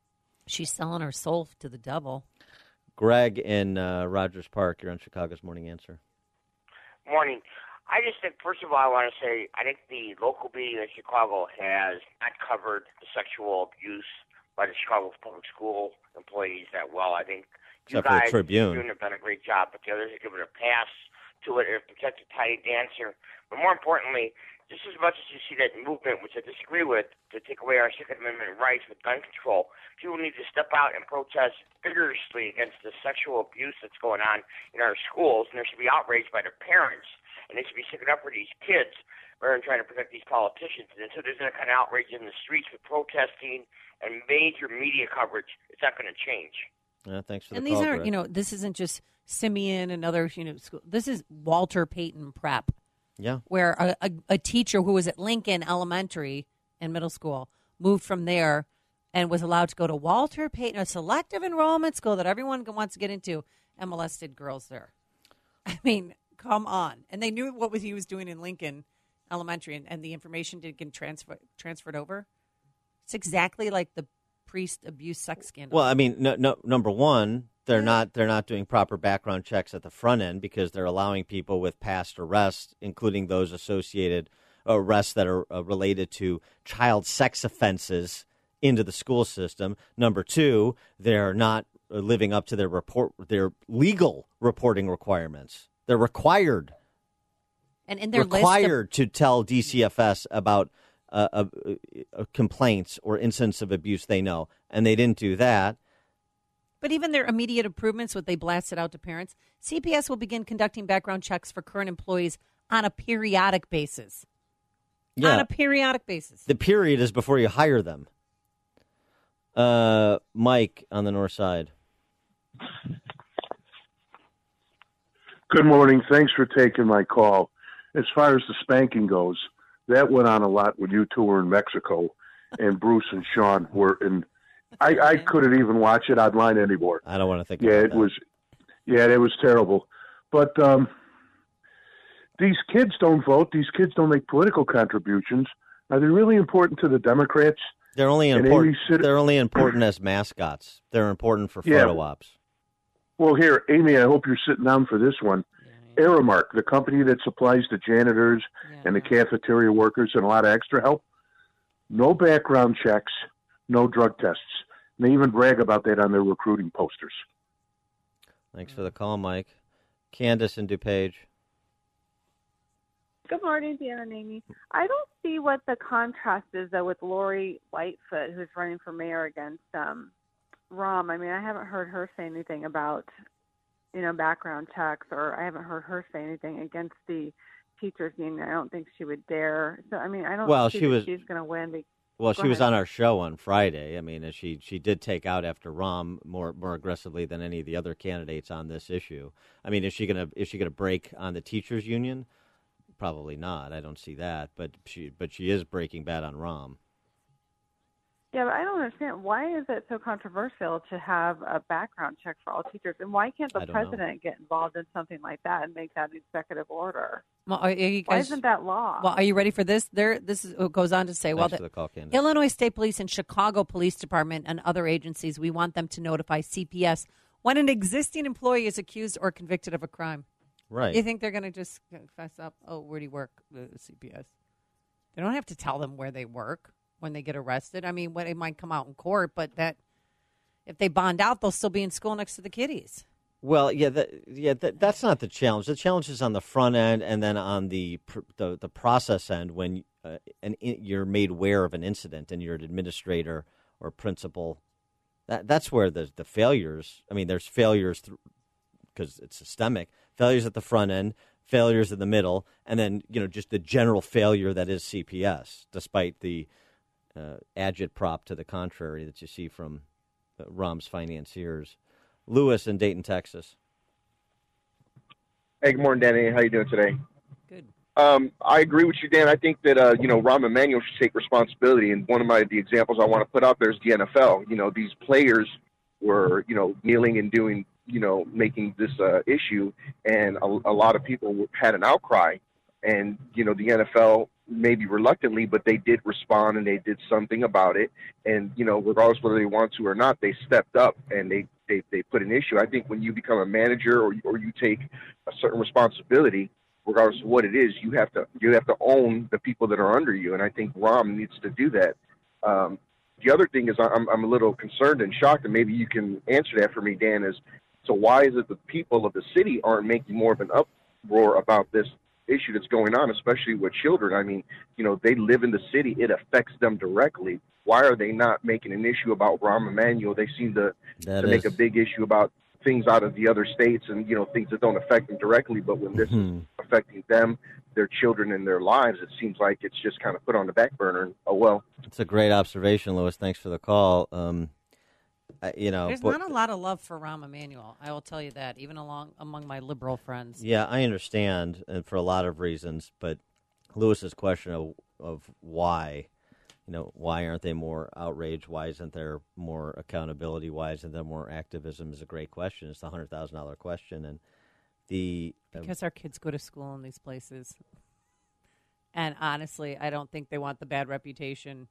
She's selling her soul to the devil. Greg in uh, Rogers Park, you're on Chicago's Morning Answer. Morning. I just think, first of all, I want to say I think the local media in Chicago has not covered the sexual abuse by the Chicago Public School employees that well. I think you Except for the guys Tribune. Tribune have done a great job, but the others have given a pass to it and protected Tiny Dancer. But more importantly, just as much as you see that movement, which I disagree with, to take away our Second Amendment rights with gun control, people need to step out and protest vigorously against the sexual abuse that's going on in our schools, and there should be outrage by the parents, and they should be sticking up for these kids rather than trying to protect these politicians. And so there's that kind of outrage in the streets with protesting and major media coverage. It's not going to change. Yeah, thanks for the And these call, aren't, Greg. you know, this isn't just Simeon and other, you know, school. This is Walter Payton Prep. Yeah. Where a, a, a teacher who was at Lincoln Elementary and middle school moved from there and was allowed to go to Walter Payton, a selective enrollment school that everyone wants to get into, and molested girls there. I mean, come on. And they knew what was he was doing in Lincoln Elementary, and, and the information did get transfer, transferred over. It's exactly like the priest abuse sex scandal. Well, I mean, no, no, number one, they're not they're not doing proper background checks at the front end because they're allowing people with past arrests, including those associated arrests that are uh, related to child sex offenses, into the school system. Number two, they're not living up to their report their legal reporting requirements. They're required and in their required list of- to tell D C F S about uh, uh, uh, complaints or incidents of abuse they know, and they didn't do that. But even their immediate improvements, what they blasted out to parents, C P S will begin conducting background checks for current employees on a periodic basis. Yeah. On a periodic basis. The period is before you hire them. Uh, Mike on the north side. Good morning. Thanks for taking my call. As far as the spanking goes, that went on a lot when you two were in Mexico and Bruce and Sean were in. I, I couldn't even watch it online anymore. I don't want to think Yeah, about it that. was. Yeah, it was terrible. But um, these kids don't vote. These kids don't make political contributions. Are they really important to the Democrats? They're only And important. Amy Sit- They're only important as mascots. They're important for Yeah. photo ops. Well, here, Amy, I hope you're sitting down for this one. Aramark, the company that supplies the janitors and the cafeteria workers and a lot of extra help, no background checks, no drug tests. And they even brag about that on their recruiting posters. Thanks for the call, Mike. Candace in DuPage. Good morning, Dan and Amy. I don't see what the contrast is, though, with Lori Lightfoot, who's running for mayor against um, Rahm. I mean, I haven't heard her say anything about, you know, background checks, or I haven't heard her say anything against the teachers union. I don't think she would dare. So, I mean, I don't Well, see she that was- she's going to win. Be- Well, Go she was ahead. on our show on Friday. I mean, she she did take out after Rahm more more aggressively than any of the other candidates on this issue. I mean, is she gonna is she gonna break on the teachers union? Probably not. I don't see that. But she but she is breaking bad on Rahm. Yeah, but I don't understand. Why is it so controversial to have a background check for all teachers? And why can't the I don't know. president get involved in something like that and make that an executive order? Well, are you Why guys- isn't that law? Well, are you ready for this? There, this is, it goes on to say, well, Thanks for the call, Candace. Illinois State Police and Chicago Police Department and other agencies, we want them to notify C P S when an existing employee is accused or convicted of a crime. Right. You think they're going to just fess up? Oh, where do you work? The C P S. They don't have to tell them where they work when they get arrested. I mean, when it might come out in court, but that if they bond out, they'll still be in school next to the kiddies. Well, yeah, that, yeah, that, that's not the challenge. The challenge is on the front end, and then on the pr- the, the process end when uh, an, you're made aware of an incident, and you're an administrator or principal. That that's where the the failures. I mean, there's failures because it's systemic. Failures at the front end, failures in the middle, and then you know just the general failure that is C P S, despite the uh, agitprop to the contrary that you see from uh, Rahm's financiers. Lewis in Dayton, Texas. Hey, good morning, Danny. How you doing today? Good. Um, I agree with you, Dan. I think that uh, you know Rahm Emanuel should take responsibility. And one of my the examples I want to put out there is the N F L. You know, these players were you know kneeling and doing you know making this uh, issue, and a, a lot of people had an outcry. And you know the N F L maybe reluctantly, but they did respond and they did something about it. And, you know, regardless whether they want to or not, they stepped up and they, they, they put an issue. I think when you become a manager or, or you take a certain responsibility, regardless of what it is, you have to you have to own the people that are under you. And I think Rahm needs to do that. Um, the other thing is I'm, I'm a little concerned and shocked, and maybe you can answer that for me, Dan, is so why is it the people of the city aren't making more of an uproar about this issue that's going on, especially with children? I mean, you know, they live in the city. It affects them directly. Why are they not making an issue about Rahm Emanuel? They seem to, to make a big issue about things out of the other states and, you know, things that don't affect them directly. But when this Mm-hmm. is affecting them, their children, and their lives, it seems like it's just kind of put on the back burner. And, oh, well. It's a great observation, Lewis. Thanks for the call. Um, I, you know, There's but- not a lot of love for Rahm Emanuel. I will tell you that, even along among my liberal friends. Yeah, I understand, and for a lot of reasons. But Lewis's question of of why, you know, why aren't they more outraged? Why isn't there more accountability? Why isn't there more activism? Is a great question. It's the hundred thousand dollar question, and the um, Because our kids go to school in these places. And honestly, I don't think they want the bad reputation.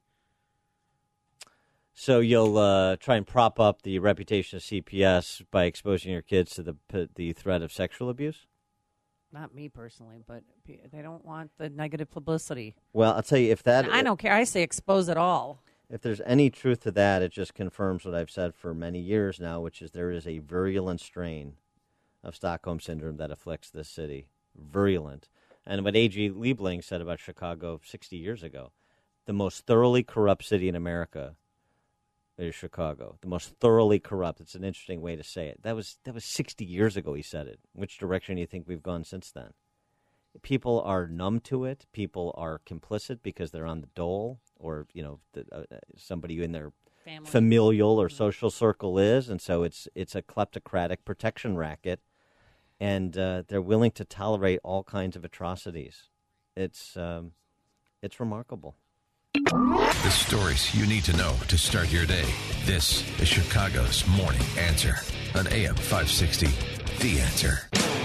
So you'll uh, try and prop up the reputation of C P S by exposing your kids to the the threat of sexual abuse? Not me personally, but they don't want the negative publicity. Well, I'll tell you, if that... And I don't care. I say expose it all. If there's any truth to that, it just confirms what I've said for many years now, which is there is a virulent strain of Stockholm Syndrome that afflicts this city. Virulent. And what A G Liebling said about Chicago sixty years ago, the most thoroughly corrupt city in America is Chicago. The most thoroughly corrupt. It's an interesting way to say it. That was that was sixty years ago he said it. Which direction do you think we've gone since then? People are numb to it. People are complicit because they're on the dole, or, you know, the, uh, somebody in their Family. familial or social circle is, and so it's it's a kleptocratic protection racket, and uh, they're willing to tolerate all kinds of atrocities. It's um, it's remarkable. The stories you need to know to start your day. This is Chicago's Morning Answer on A M five sixty. The Answer.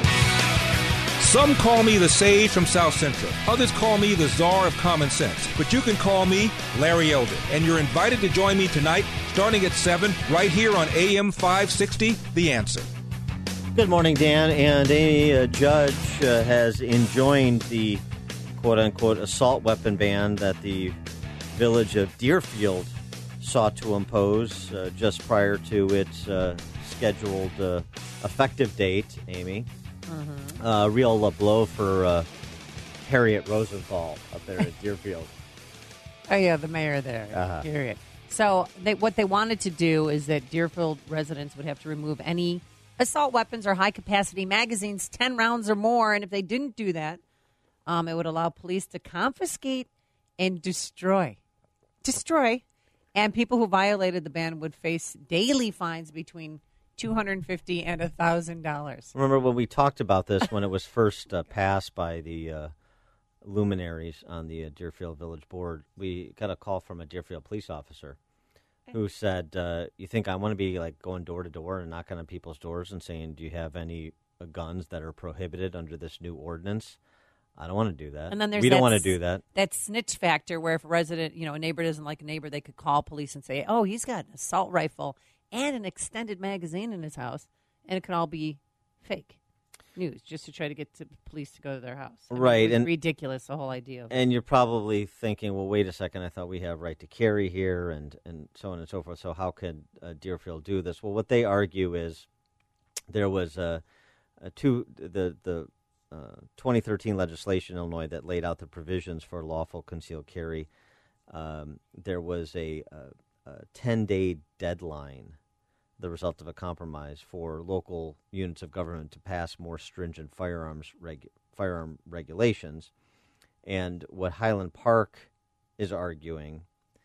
Some call me the sage from South Central. Others call me the czar of common sense. But you can call me Larry Elder. And you're invited to join me tonight, starting at seven, right here on A M five sixty, The Answer. Good morning, Dan. And a uh, judge uh, has enjoined the quote-unquote assault weapon ban that the village of Deerfield sought to impose uh, just prior to its uh, scheduled uh, effective date, Amy. Mm-hmm. Uh, real uh, blow for uh, Harriet Rosenthal up there at Deerfield. Oh, yeah, the mayor there. Uh-huh. Period. So they, what they wanted to do is that Deerfield residents would have to remove any assault weapons or high-capacity magazines, ten rounds or more. And if they didn't do that, um, it would allow police to confiscate and destroy. Destroy. And people who violated the ban would face daily fines between two hundred fifty dollars and one thousand dollars. Remember when we talked about this when it was first uh, passed by the uh, luminaries on the uh, Deerfield Village Board? We got a call from a Deerfield police officer who said, uh, you think I want to be like going door to door and knocking on people's doors and saying, do you have any uh, guns that are prohibited under this new ordinance? I don't want to do that. And then there's we don't that want to s- do that. That snitch factor where if a resident, you know, a neighbor doesn't like a neighbor, they could call police and say, oh, he's got an assault rifle and an extended magazine in his house. And it can all be fake news just to try to get to police to go to their house. I mean, Right, it was and- ridiculous, the whole idea of it. And you're probably thinking, well, wait a second, I thought we have right to carry here and, and so on and so forth. So how could uh, Deerfield do this? Well, what they argue is there was a, a two the the uh, twenty thirteen legislation in Illinois that laid out the provisions for lawful concealed carry. Um, there was a, a, a ten-day deadline, the result of a compromise for local units of government to pass more stringent firearms regu- firearm regulations. And what Highland Park is arguing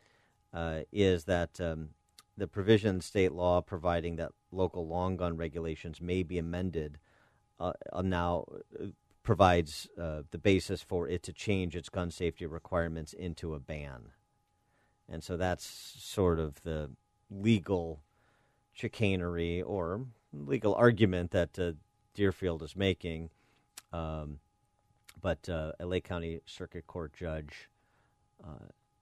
uh, is that um, the provision in state law providing that local long gun regulations may be amended uh, uh, now uh, provides uh, the basis for it to change its gun safety requirements into a ban. And so that's sort of the legal chicanery or legal argument that uh, Deerfield is making. Um, but uh, a Lake County Circuit Court judge uh,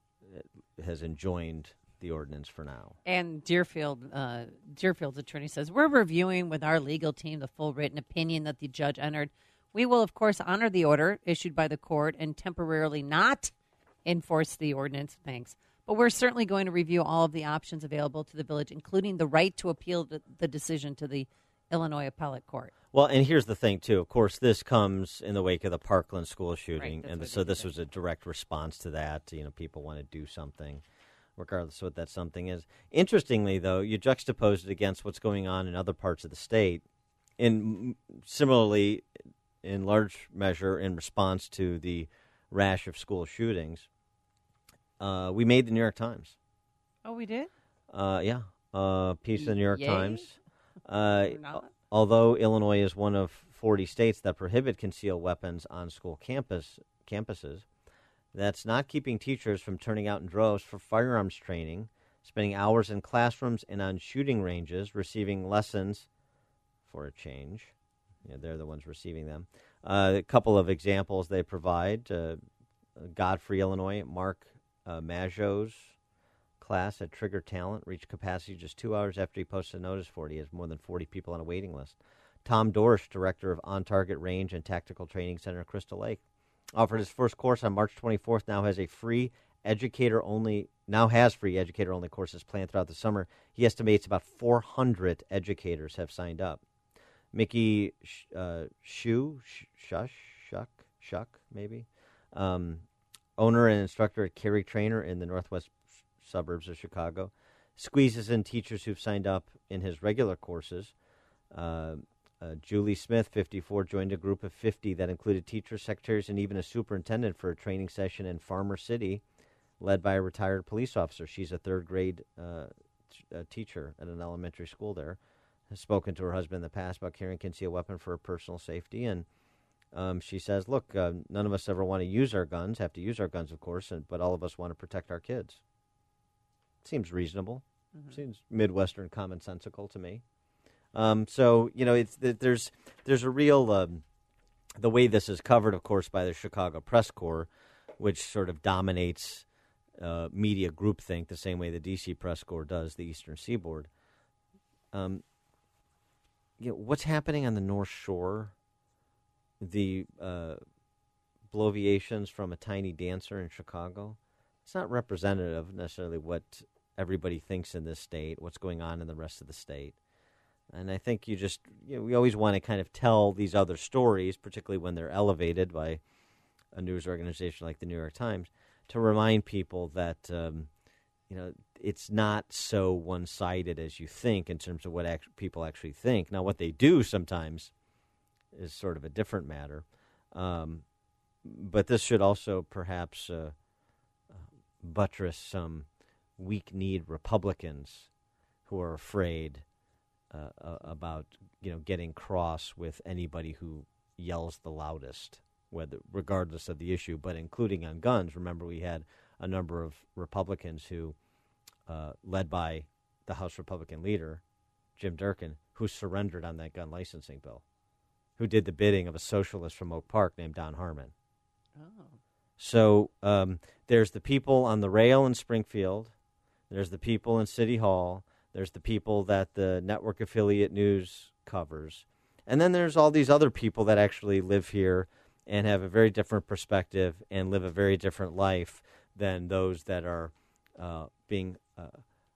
has enjoined the ordinance for now. And Deerfield, uh, Deerfield's attorney says, we're reviewing with our legal team the full written opinion that the judge entered. We will, of course, honor the order issued by the court and temporarily not enforce the ordinance. Thanks. But we're certainly going to review all of the options available to the village, including the right to appeal the, the decision to the Illinois Appellate Court. Well, and here's the thing, too. Of course, this comes in the wake of the Parkland school shooting, Right, and so this was a direct response to that. You know, people want to do something, regardless of what that something is. Interestingly, though, you juxtapose it against what's going on in other parts of the state, and similarly, in large measure, in response to the rash of school shootings. Uh, we made the New York Times. Oh, we did? Uh, yeah, uh, piece of the New York Yay? Times. Uh, Or not? although Illinois is one of forty states that prohibit concealed weapons on school campus campuses, that's not keeping teachers from turning out in droves for firearms training, spending hours in classrooms and on shooting ranges, receiving lessons for a change. You know, they're the ones receiving them. Uh, a couple of examples they provide. Uh, Godfrey, Illinois, Mark uh, Maggio's class at Trigger Talent reached capacity just two hours after he posted a notice for it. He has more than forty people on a waiting list. Tom Dorsch, director of On Target Range and Tactical Training Center at Crystal Lake, offered his first course on March twenty-fourth, now has a free educator-only, now has free educator-only courses planned throughout the summer. He estimates about four hundred educators have signed up. Mickey uh, Shu, Shush, Shuck, Shuck, maybe, um, owner and instructor at Carey Trainer in the northwest suburbs of Chicago, squeezes in teachers who've signed up in his regular courses. Uh, uh, Julie Smith, fifty-four, joined a group of fifty that included teachers, secretaries, and even a superintendent for a training session in Farmer City, led by a retired police officer. She's a third grade uh, t- uh, teacher at an elementary school there. Has spoken to her husband in the past about carrying a concealed weapon for her personal safety, and um, she says, look, uh, none of us ever want to use our guns, have to use our guns, of course, and, but all of us want to protect our kids. Seems reasonable. Mm-hmm. Seems Midwestern commonsensical to me. Um, so, you know, it's there's there's a real, um, the way this is covered, of course, by the Chicago Press Corps, which sort of dominates uh, media groupthink the same way the D C Press Corps does the Eastern Seaboard. Um, you know, what's happening on the North Shore, the uh, bloviations from a tiny dancer in Chicago, it's not representative necessarily what everybody thinks in this state, what's going on in the rest of the state. And I think you just, you know, we always want to kind of tell these other stories, particularly when they're elevated by a news organization like the New York Times, to remind people that, um, you know, it's not so one-sided as you think in terms of what act- people actually think. Now, what they do sometimes is sort of a different matter. Um, but this should also perhaps uh, buttress some weak-kneed Republicans who are afraid uh, uh, about, you know, getting cross with anybody who yells the loudest, whether regardless of the issue, but including on guns. Remember, we had a number of Republicans who, uh, led by the House Republican leader, Jim Durkin, who surrendered on that gun licensing bill, who did the bidding of a socialist from Oak Park named Don Harmon. Oh. So um, there's the people on the rail in Springfield. There's the people in City Hall. There's the people that the network affiliate news covers. And then there's all these other people that actually live here and have a very different perspective and live a very different life than those that are uh, being uh,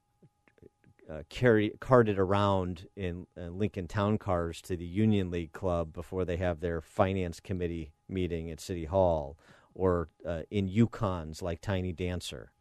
uh, carried, carted around in uh, Lincoln Town cars to the Union League Club before they have their finance committee meeting at City Hall, or uh, in Yukons like Tiny Dancer,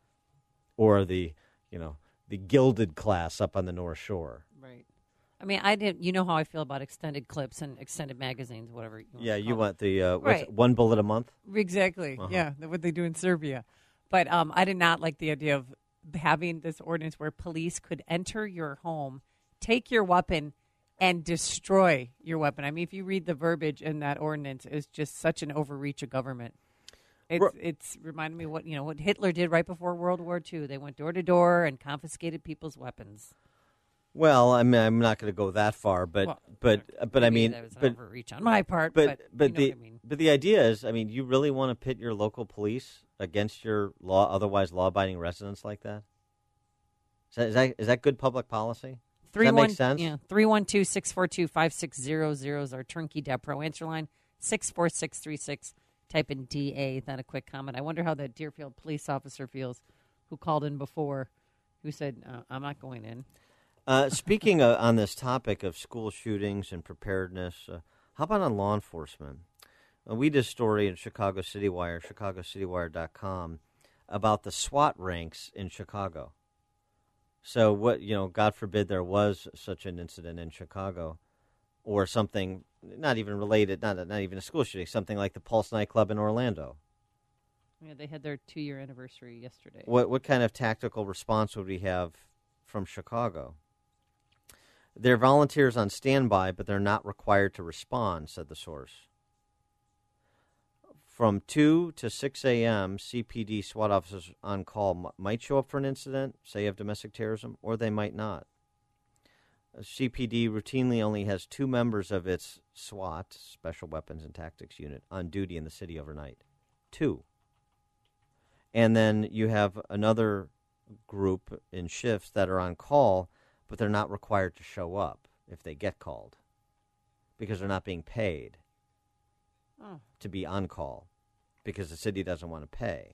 or the, you know, the gilded class up on the North Shore. Right. I mean, I didn't. You know how I feel about extended clips and extended magazines, whatever. You want yeah, to you call want them. the uh, what's right. it, one bullet a month? Exactly. Uh-huh. Yeah, what they do in Serbia. But um, I did not like the idea of having this ordinance where police could enter your home, take your weapon, and destroy your weapon. I mean, if you read the verbiage in that ordinance, it's just such an overreach of government. It's Ro- it's reminded me what you know what Hitler did right before World War Two. They went door to door and confiscated people's weapons. Well, I mean, I'm not going to go that far, but Well, but but I mean, that was an but overreach on my part, But but but you know the what I mean. but the idea is, I mean, you really want to pit your local police against your law, otherwise law-abiding residents like that? Is that is that, is that good public policy? Does that make sense? Yeah, three one two, six four two, five six zero zero is our turnkey Debt Pro answer line. Six four six three six. Type in D A. Then a quick comment. I wonder how that Deerfield police officer feels, who called in before, who said, uh, "I'm not going in." Uh, speaking of, on this topic of school shootings and preparedness, uh, how about on law enforcement? Uh, we did a story in Chicago City Wire, chicago city wire dot com, about the SWAT ranks in Chicago. So what, you know, God forbid there was such an incident in Chicago or something not even related, not, not even a school shooting, something like the Pulse nightclub in Orlando. Yeah, they had their two-year anniversary yesterday. What what kind of tactical response would we have from Chicago? They're volunteers on standby, but they're not required to respond, said the source. From two to six a.m., C P D SWAT officers on call m- might show up for an incident, say of domestic terrorism, or they might not. C P D routinely only has two members of its SWAT, Special Weapons and Tactics Unit, on duty in the city overnight. Two. And then you have another group in shifts that are on call, but they're not required to show up if they get called because they're not being paid Oh. to be on call because the city doesn't want to pay.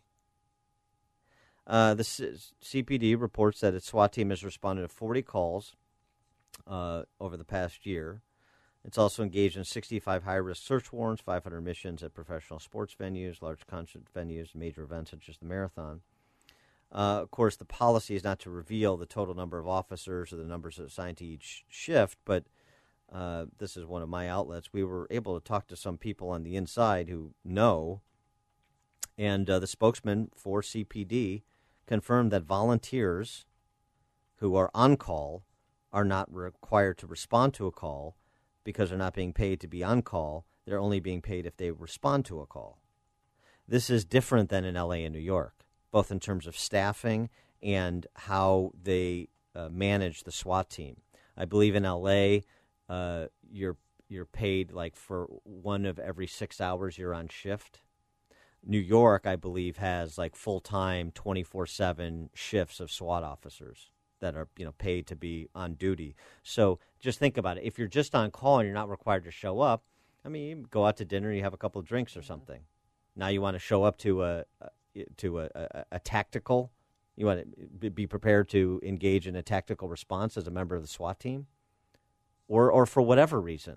Uh, the C- CPD reports that its SWAT team has responded to forty calls uh, over the past year. It's also engaged in sixty-five high-risk search warrants, five hundred missions at professional sports venues, large concert venues, major events such as the marathon. Uh, of course, the policy is not to reveal the total number of officers or the numbers assigned to each shift, but uh, this is one of my outlets. We were able to talk to some people on the inside who know, and uh, the spokesman for C P D confirmed that volunteers who are on call are not required to respond to a call because they're not being paid to be on call. They're only being paid if they respond to a call. This is different than in L A and New York, both in terms of staffing and how they uh, manage the SWAT team. I believe in L A, uh, you're you're paid like for one of every six hours you're on shift. New York, I believe, has like full-time twenty-four seven shifts of SWAT officers that are, you know, paid to be on duty. So just think about it. If you're just on call and you're not required to show up, I mean, you go out to dinner, you have a couple of drinks or something. Now you want to show up to a, a to a, a, a tactical, you want to be prepared to engage in a tactical response as a member of the SWAT team, or or for whatever reason.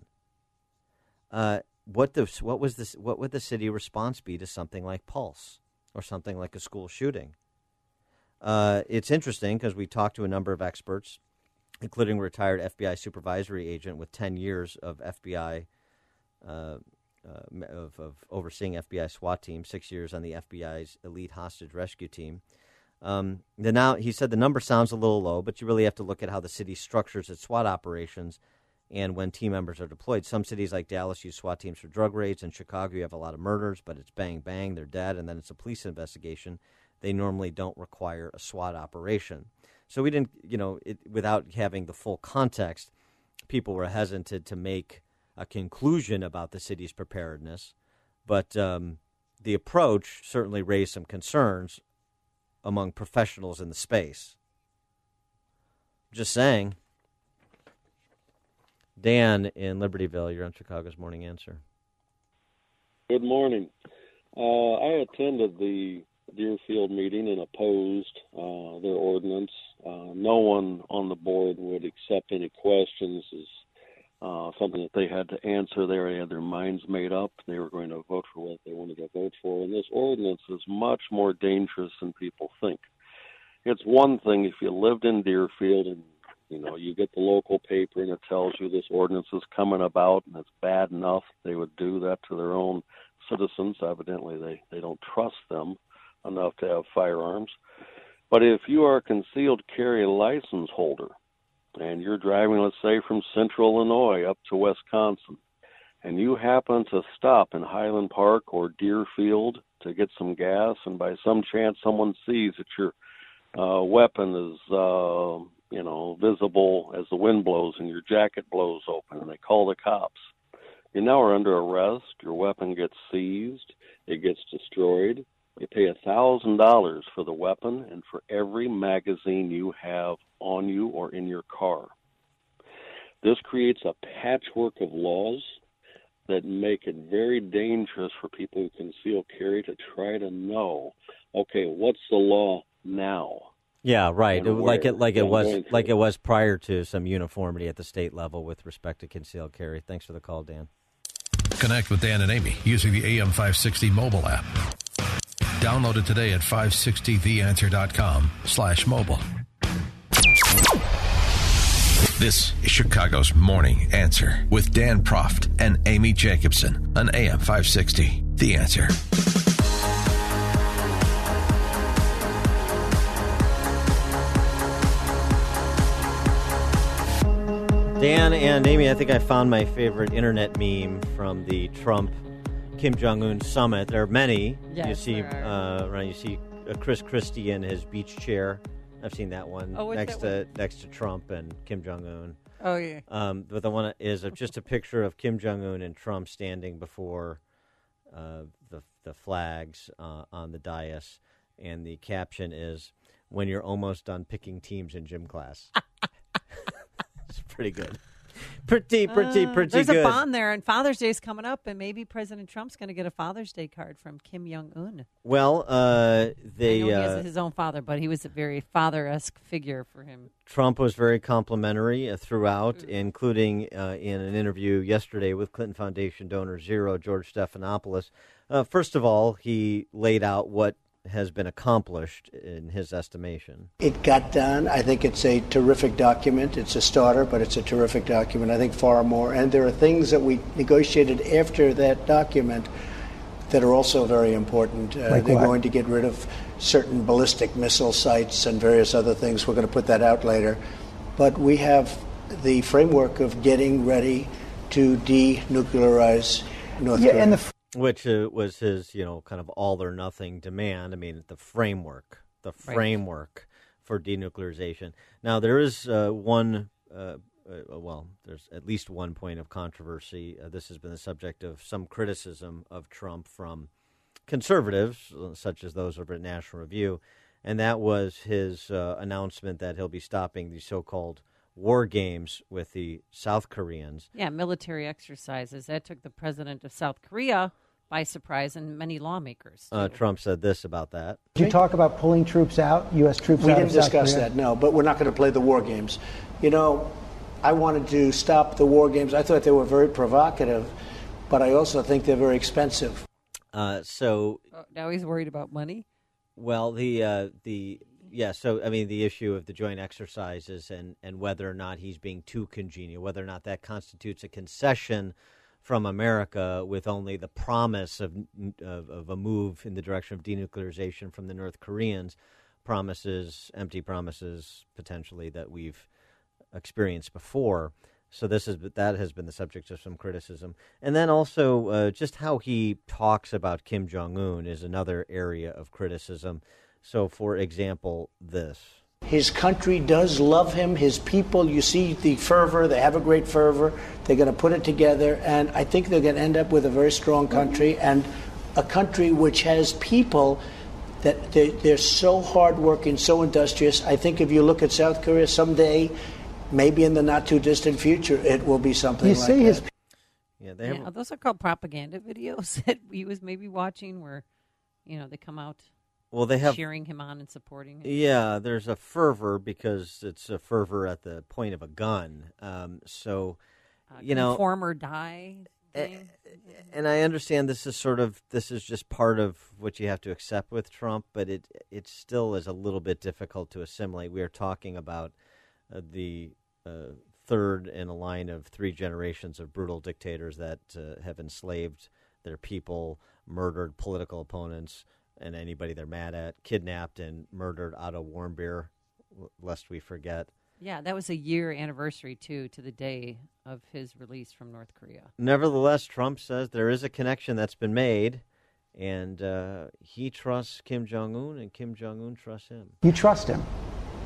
Uh, what the what was this? What would the city response be to something like Pulse or something like a school shooting? Uh, it's interesting because we talked to a number of experts, including a retired F B I supervisory agent with ten years of F B I uh, uh, of, of overseeing F B I SWAT team, six years on the F B I's elite hostage rescue team. Um, the now he said the number sounds a little low, but you really have to look at how the city structures its SWAT operations and when team members are deployed. Some cities like Dallas use SWAT teams for drug raids. In Chicago, you have a lot of murders, but it's bang, bang, they're dead, and then it's a police investigation. They normally don't require a SWAT operation. So we didn't, you know, it, without having the full context, people were hesitant to make a conclusion about the city's preparedness. But um, the approach certainly raised some concerns among professionals in the space. Just saying. Dan in Libertyville, you're on Chicago's Morning Answer. Good morning. Uh, I attended the Deerfield meeting and opposed uh, their ordinance. Uh, no one on the board would accept any questions as uh, something that they had to answer. They already had their minds made up. They were going to vote for what they wanted to vote for. And this ordinance is much more dangerous than people think. It's one thing if you lived in Deerfield and you know, you get the local paper and it tells you this ordinance is coming about and it's bad enough. They would do that to their own citizens. Evidently, they, they don't trust them enough to have firearms. But if you are a concealed carry license holder and you're driving, let's say, from central Illinois up to Wisconsin, and you happen to stop in Highland Park or Deerfield to get some gas, and by some chance someone sees that your uh, weapon is uh, you know, visible as the wind blows and your jacket blows open and they call the cops. You now are under arrest. Your weapon gets seized. It gets destroyed. You pay one thousand dollars for the weapon and for every magazine you have on you or in your car. This creates a patchwork of laws that make it very dangerous for people who conceal carry to try to know, okay, what's the law now? Yeah, right. And Like where- it, like it and was, going like it was prior to some uniformity at the state level with respect to concealed carry. Thanks for the call, Dan. Connect with Dan and Amy using the A M five sixty mobile app. Download it today at five sixty the answer dot com slash mobile. This is Chicago's Morning Answer with Dan Proft and Amy Jacobson on A M five sixty. The Answer. Dan and Amy, I think I found my favorite internet meme from the Trump Kim Jong-un summit. There are many. Yes, you see, there uh, right, you see uh, Chris Christie in his beach chair. I've seen that one Oh, what's next that to next to Trump and Kim Jong Un. Oh, yeah. Um, but the one is of just a picture of Kim Jong Un and Trump standing before uh, the the flags uh, on the dais, and the caption is "When you're almost done picking teams in gym class." It's pretty good. Pretty, pretty, Uh, pretty There's good. a bond there, and Father's Day's coming up, and maybe President Trump's going to get a Father's Day card from Kim Jong-un. Well, uh, they I know he uh, has his own father, but he was a very father-esque figure for him. Trump was very complimentary uh, throughout, including uh, in an interview yesterday with Clinton Foundation donor Zero, George Stephanopoulos. Uh, first of all, he laid out what has been accomplished in his estimation. It got done. I think it's a terrific document. It's a starter, but it's a terrific document. I think far more. And there are things that we negotiated after that document that are also very important. Uh, Like they're what? going to get rid of certain ballistic missile sites and various other things. We're going to put that out later. But we have the framework of getting ready to denuclearize North Yeah, Korea. and the Which uh, was his, you know, kind of all or nothing demand. I mean, the framework, the Right. framework for denuclearization. Now, there is uh, one, uh, uh, well, there's at least one point of controversy. Uh, this has been the subject of some criticism of Trump from conservatives, uh, such as those over at National Review, and that was his uh, announcement that he'll be stopping the so-called war games with the South Koreans. Yeah, military exercises. That took the president of South Korea by surprise and many lawmakers. Uh, Trump said this about that. Did you talk about pulling troops out, U S troops We out didn't of South discuss Korea? that, no, but we're not going to play the war games. You know, I wanted to stop the war games. I thought they were very provocative, but I also think they're very expensive. Uh, so, Oh, now he's worried about money? well, the uh, the yeah. So, I mean, the issue of the joint exercises and and whether or not he's being too congenial, whether or not that constitutes a concession from America with only the promise of of, of a move in the direction of denuclearization from the North Koreans, promises, empty promises, potentially that we've experienced before. So this is that has been the subject of some criticism, and then also uh, just how he talks about Kim Jong-un is another area of criticism. So, for example, this. His country does love him, his people. You see the fervor. They have a great fervor. They're going to put it together, and I think they're going to end up with a very strong country and a country which has people that they, they're so hardworking, so industrious. I think if you look at South Korea someday, maybe in the not too distant future, it will be something You like see his that. Yeah, they have, Yeah, those are called propaganda videos that he was maybe watching where, you know, they come out well, they have cheering him on and supporting him. Yeah, there's a fervor because it's a fervor at the point of a gun. Um, so, Uh, you know, conform or die thing. and I understand this is sort of this is just part of what you have to accept with Trump, but it it still is a little bit difficult to assimilate. We are talking about uh, the uh, third in a line of three generations of brutal dictators that uh, have enslaved their people, murdered political opponents and anybody they're mad at, kidnapped and murdered Otto Warmbier, lest we forget. Yeah, that was a year anniversary, too, to the day of his release from North Korea. Nevertheless, Trump says there is a connection that's been made, and uh, he trusts Kim Jong-un, and Kim Jong-un trusts him. You trust him?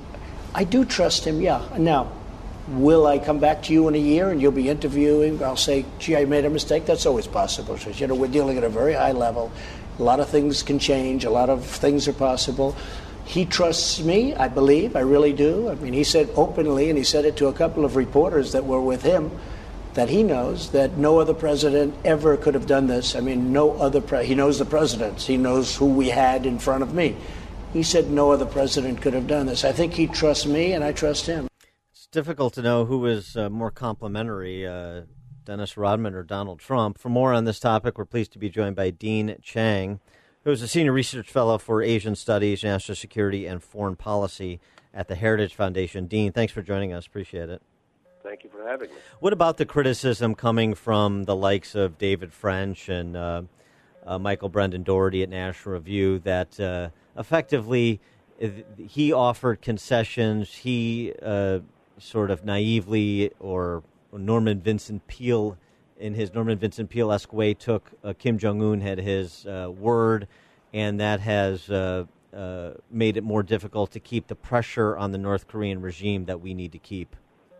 I do trust him, yeah. Now, will I come back to you in a year and you'll be interviewing? I'll say, gee, I made a mistake. That's always possible. So, you know, we're dealing at a very high level. A lot of things can change. A lot of things are possible. He trusts me, I believe. I really do. I mean, he said openly, and he said it to a couple of reporters that were with him, that he knows that no other president ever could have done this. I mean, no other pre- he knows the presidents. He knows who we had in front of me. He said no other president could have done this. I think he trusts me, and I trust him. It's difficult to know who is uh, more complimentary, uh, Dennis Rodman or Donald Trump. For more on this topic, we're pleased to be joined by Dean Chang, who is a senior research fellow for Asian Studies, National Security, and Foreign Policy at the Heritage Foundation. Dean, thanks for joining us. Appreciate it. Thank you for having me. What about the criticism coming from the likes of David French and uh, uh, Michael Brendan Doherty at National Review that uh, effectively he offered concessions, he uh, sort of naively or Norman Vincent Peale in his Norman Vincent Peale-esque way took uh, Kim Jong-un had his uh, word, and that has uh, uh, made it more difficult to keep the pressure on the North Korean regime that we need to keep?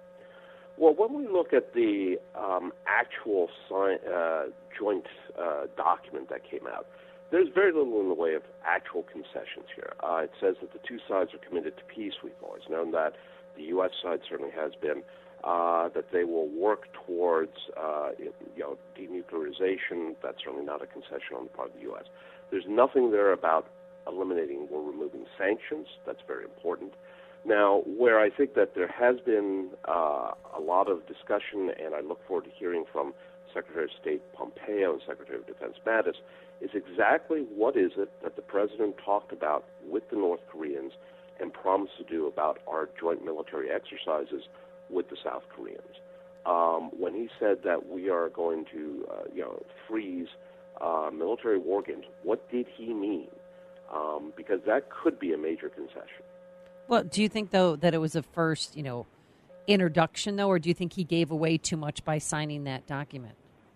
Well, when we look at the um, actual sign, uh, joint uh, document that came out, there's very little in the way of actual concessions here. Uh, it says that the two sides are committed to peace. We've always known that. The U S side certainly has been. Uh, that they will work towards, uh, you know, denuclearization. That's certainly not a concession on the part of the U S. There's nothing there about eliminating or removing sanctions. That's very important. Now, where I think that there has been uh, a lot of discussion, and I look forward to hearing from Secretary of State Pompeo and Secretary of Defense Mattis, is exactly what is it that the President talked about with the North Koreans and promised to do about our joint military exercises with the South Koreans. Um, when he said that we are going to, uh, you know, freeze uh, military war games, what did he mean? Um, because that could be a major concession. Well, do you think, though, that it was a first, you know, introduction, though, or do you think he gave away too much by signing that document?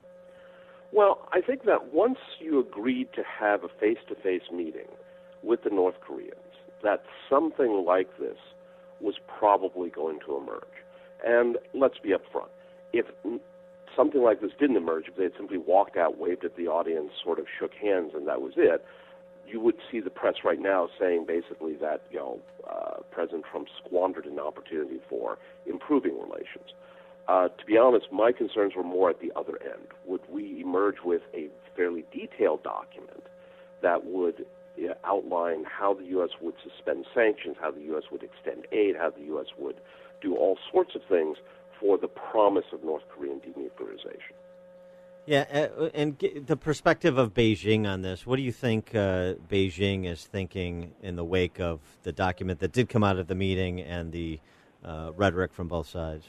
Well, I think that once you agreed to have a face-to-face meeting with the North Koreans, that something like this was probably going to emerge. And let's be upfront. If something like this didn't emerge, if they had simply walked out, waved at the audience, sort of shook hands, and that was it, you would see the press right now saying basically that, you know, uh, President Trump squandered an opportunity for improving relations. Uh, to be honest, my concerns were more at the other end. Would we emerge with a fairly detailed document that would uh, outline how the U S would suspend sanctions, how the U S would extend aid, how the U S would do all sorts of things for the promise of North Korean denuclearization? Yeah, uh, and get the perspective of Beijing on this. What do you think uh, Beijing is thinking in the wake of the document that did come out of the meeting and the uh, rhetoric from both sides?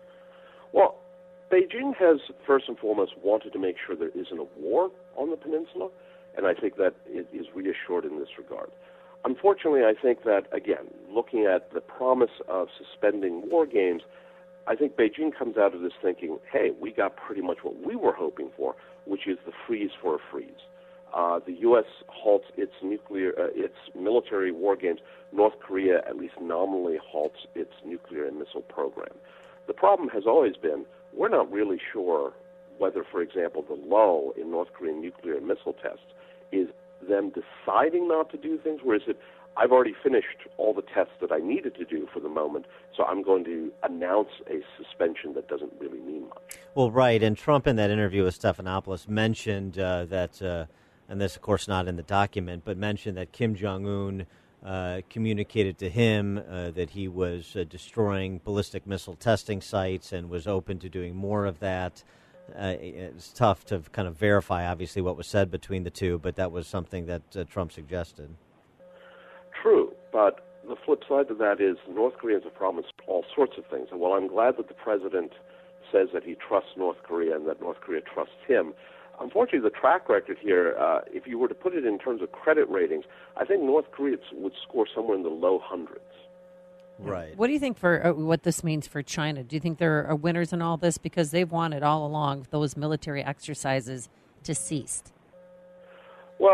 Well, Beijing has first and foremost wanted to make sure there isn't a war on the peninsula, and I think that it is reassured in this regard. Unfortunately, I think that, again, looking at the promise of suspending war games, I think Beijing comes out of this thinking, hey, we got pretty much what we were hoping for, which is the freeze for a freeze. Uh, the U S halts its nuclear, uh, its military war games. North Korea at least nominally halts its nuclear and missile program. The problem has always been we're not really sure whether, for example, the lull in North Korean nuclear and missile tests is them deciding not to do things, or is it, I've already finished all the tests that I needed to do for the moment, so I'm going to announce a suspension that doesn't really mean much. Well, right, and Trump in that interview with Stephanopoulos mentioned uh, that, uh, and this, of course, not in the document, but mentioned that Kim Jong-un uh, communicated to him uh, that he was uh, destroying ballistic missile testing sites and was open to doing more of that. Uh, it's tough to kind of verify, obviously, what was said between the two, but that was something that uh, Trump suggested. True, but the flip side to that is North Koreans have promised all sorts of things. And while I'm glad that the president says that he trusts North Korea and that North Korea trusts him, unfortunately the track record here, uh, if you were to put it in terms of credit ratings, I think North Korea would score somewhere in the low hundreds. Right. What do you think for uh, what this means for China? Do you think there are winners in all this? Because they've wanted all along those military exercises to cease. Well, it's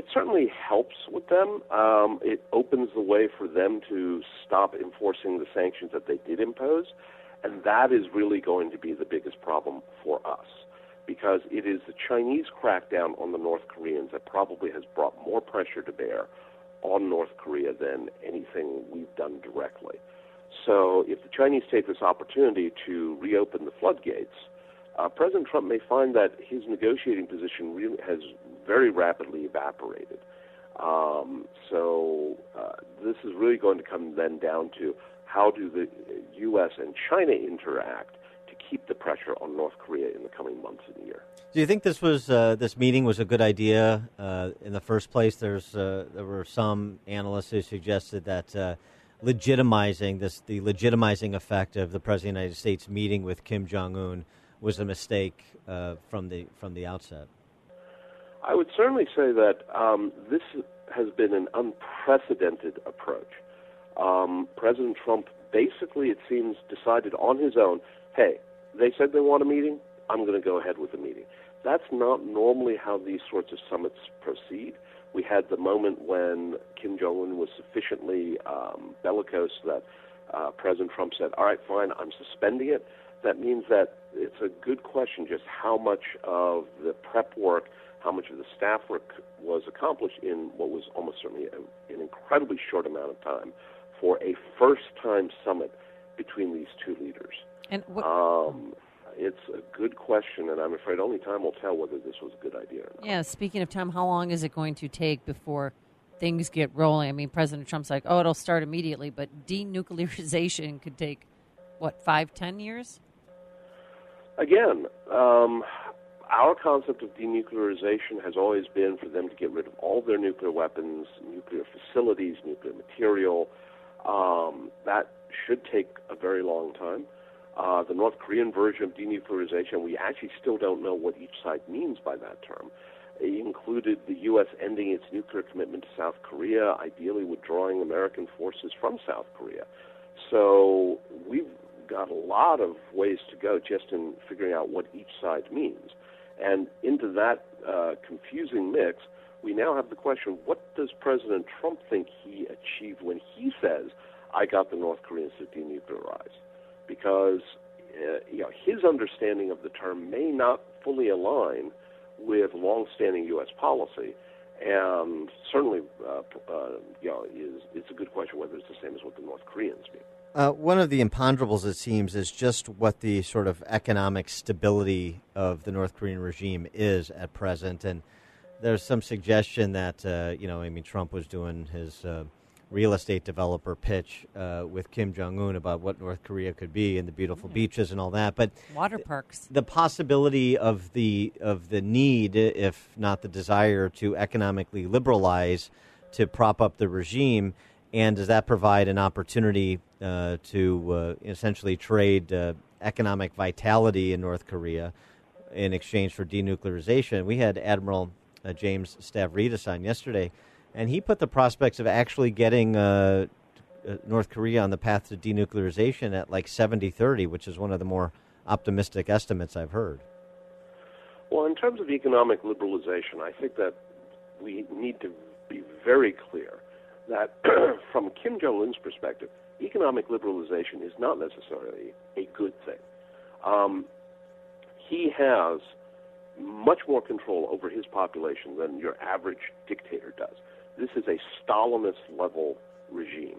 certainly helps with them. Um, it opens the way for them to stop enforcing the sanctions that they did impose, and that is really going to be the biggest problem for us, because it is the Chinese crackdown on the North Koreans that probably has brought more pressure to bear on North Korea than anything we've done directly. So if the Chinese take this opportunity to reopen the floodgates, uh, President Trump may find that his negotiating position really has very rapidly evaporated. Um, so uh, this is really going to come then down to how do the U S and China interact to keep the pressure on North Korea in the coming months and year. Do you think this was uh, this meeting was a good idea uh, in the first place? There's uh, there were some analysts who suggested that uh, legitimizing this, the legitimizing effect of the President of the United States meeting with Kim Jong-un was a mistake uh, from the from the outset. I would certainly say that um, this has been an unprecedented approach. Um, President Trump basically, it seems, decided on his own, hey, they said they want a meeting, I'm going to go ahead with the meeting. That's not normally how these sorts of summits proceed. We had the moment when Kim Jong-un was sufficiently um, bellicose that uh, President Trump said, all right, fine, I'm suspending it. That means that it's a good question just how much of the prep work, how much of the staff work was accomplished in what was almost certainly a, an incredibly short amount of time for a first-time summit between these two leaders. And what, um, it's a good question, and I'm afraid only time will tell whether this was a good idea or not. yeah, speaking of time, how long is it going to take before things get rolling? I mean, President Trump's like, oh, it'll start immediately, but denuclearization could take, what, five, ten years? Again, um, our concept of denuclearization has always been for them to get rid of all their nuclear weapons, nuclear facilities, nuclear material. Um, that should take a very long time. Uh, the North Korean version of denuclearization, we actually still don't know what each side means by that term. It included the U S ending its nuclear commitment to South Korea, ideally withdrawing American forces from South Korea. So we've got a lot of ways to go just in figuring out what each side means. And into that uh, confusing mix, we now have the question, what does President Trump think he achieved when he says, I got the North Koreans to denuclearize? Because uh, you know, his understanding of the term may not fully align with longstanding U S policy, and certainly uh, uh, you know, is, it's a good question whether it's the same as what the North Koreans mean. Uh, one of the imponderables, it seems, is just what the sort of economic stability of the North Korean regime is at present. And there's some suggestion that, uh, you know, I mean, Trump was doing his uh, real estate developer pitch uh, with Kim Jong-un about what North Korea could be and the beautiful mm. beaches and all that. But water parks. The possibility of the of the need, if not the desire, to economically liberalize, to prop up the regime. And does that provide an opportunity uh, to uh, essentially trade uh, economic vitality in North Korea in exchange for denuclearization? We had Admiral uh, James Stavridis on yesterday, and he put the prospects of actually getting uh, North Korea on the path to denuclearization at like seventy thirty, which is one of the more optimistic estimates I've heard. Well, in terms of economic liberalization, I think that we need to be very clear that from Kim Jong-un's perspective, economic liberalization is not necessarily a good thing. Um, he has much more control over his population than your average dictator does. This is a Stalinist-level regime.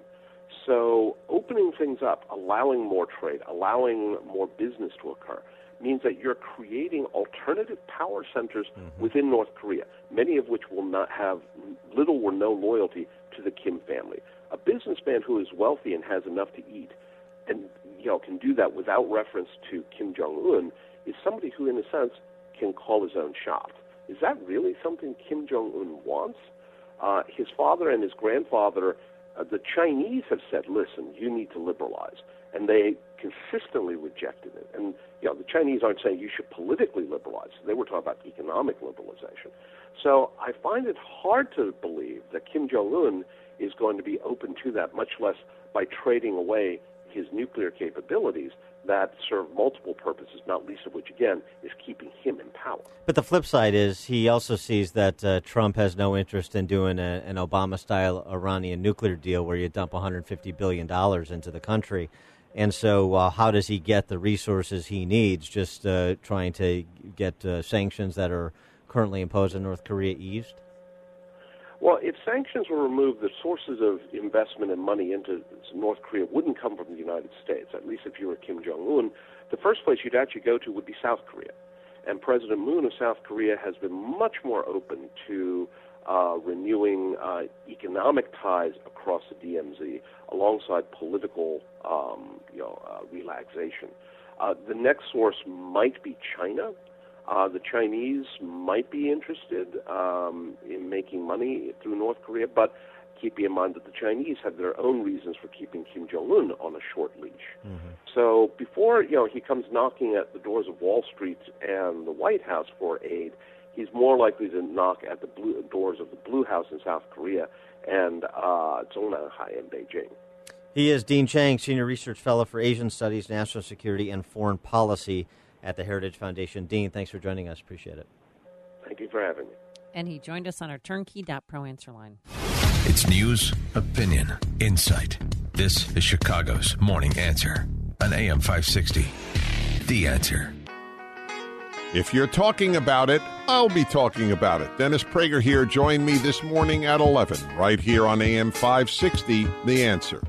So opening things up, allowing more trade, allowing more business to occur, means that you're creating alternative power centers mm-hmm. within North Korea, many of which will not have little or no loyalty to the Kim family. A businessman who is wealthy and has enough to eat and you know can do that without reference to Kim Jong-un is somebody who, in a sense, can call his own shot. Is that really something Kim Jong-un wants? Uh, his father and his grandfather, uh, the Chinese have said, listen, you need to liberalize. And they consistently rejected it. And, you know, the Chinese aren't saying you should politically liberalize. They were talking about economic liberalization. So I find it hard to believe that Kim Jong-un is going to be open to that, much less by trading away his nuclear capabilities that serve multiple purposes, not least of which, again, is keeping him in power. But the flip side is he also sees that uh, Trump has no interest in doing a, an Obama-style Iranian nuclear deal where you dump one hundred fifty billion dollars into the country. And so uh, how does he get the resources he needs? Just uh, trying to get uh, sanctions that are currently imposed on North Korea eased? Well, if sanctions were removed, the sources of investment and money into North Korea wouldn't come from the United States, at least if you were Kim Jong-un. The first place you'd actually go to would be South Korea. And President Moon of South Korea has been much more open to uh, renewing uh, economic ties across the D M Z alongside political um, you know, uh, relaxation. Uh, the next source might be China. Uh, the Chinese might be interested um, in making money through North Korea, but keeping in mind that the Chinese have their own reasons for keeping Kim Jong-un on a short leash. Mm-hmm. So before you know he comes knocking at the doors of Wall Street and the White House for aid, he's more likely to knock at the blue, doors of the Blue House in South Korea and uh, Zhongnanhai in Beijing. He is Dean Chang, Senior Research Fellow for Asian Studies, National Security, and Foreign Policy at the Heritage Foundation. Dean, thanks for joining us. Appreciate it. Thank you for having me. And he joined us on our turnkey dot pro answer line. It's news, opinion, insight. This is Chicago's Morning Answer on A M five sixty. The Answer. If you're talking about it, I'll be talking about it. Dennis Prager here. Join me this morning at eleven, right here on A M five sixty, The Answer.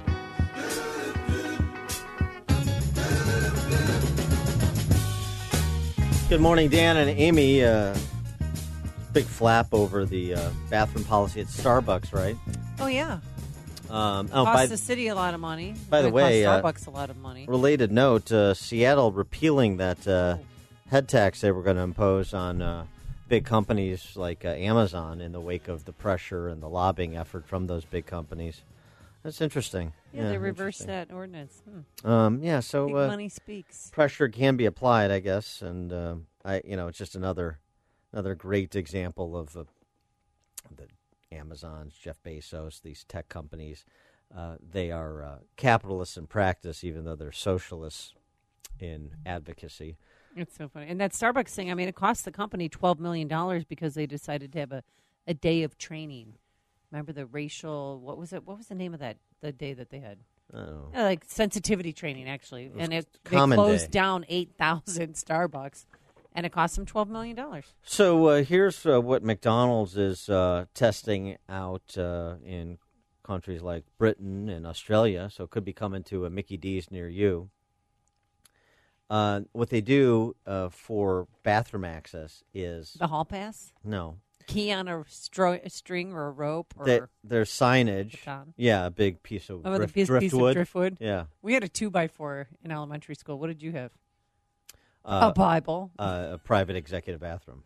Good morning, Dan and Amy. Uh, big flap over the uh, bathroom policy at Starbucks, right? Oh, yeah. Um, oh, costs by, the city a lot of money. By the it way, costs uh, Starbucks a lot of money. Related note, uh, Seattle repealing that uh, head tax they were going to impose on uh, big companies like uh, Amazon in the wake of the pressure and the lobbying effort from those big companies. That's interesting. Yeah, yeah they reversed that ordinance. Hmm. Um, yeah, so big uh, money speaks. Pressure can be applied, I guess, and uh, I, you know, it's just another another great example of uh, the Amazons, Jeff Bezos, these tech companies. Uh, they are uh, capitalists in practice, even though they're socialists in advocacy. It's so funny. And that Starbucks thing, I mean, it cost the company twelve million dollars because they decided to have a, a day of training. Remember the racial, what was it? What was the name of that, the day that they had? Oh. Yeah, like sensitivity training, actually. It and it they Common closed Day. down eight thousand Starbucks, and it cost them twelve million dollars. So uh, here's uh, what McDonald's is uh, testing out uh, in countries like Britain and Australia, so it could be coming to a Mickey D's near you. Uh, what they do uh, for bathroom access is... The hall pass? No. Key on a, stro- a string or a rope? Or They, there's signage. baton? Yeah, a big piece of Oh, drift, the piece, piece of driftwood. driftwood? Yeah. We had a two by four in elementary school. What did you have? Uh, a Bible. Uh, a private executive bathroom.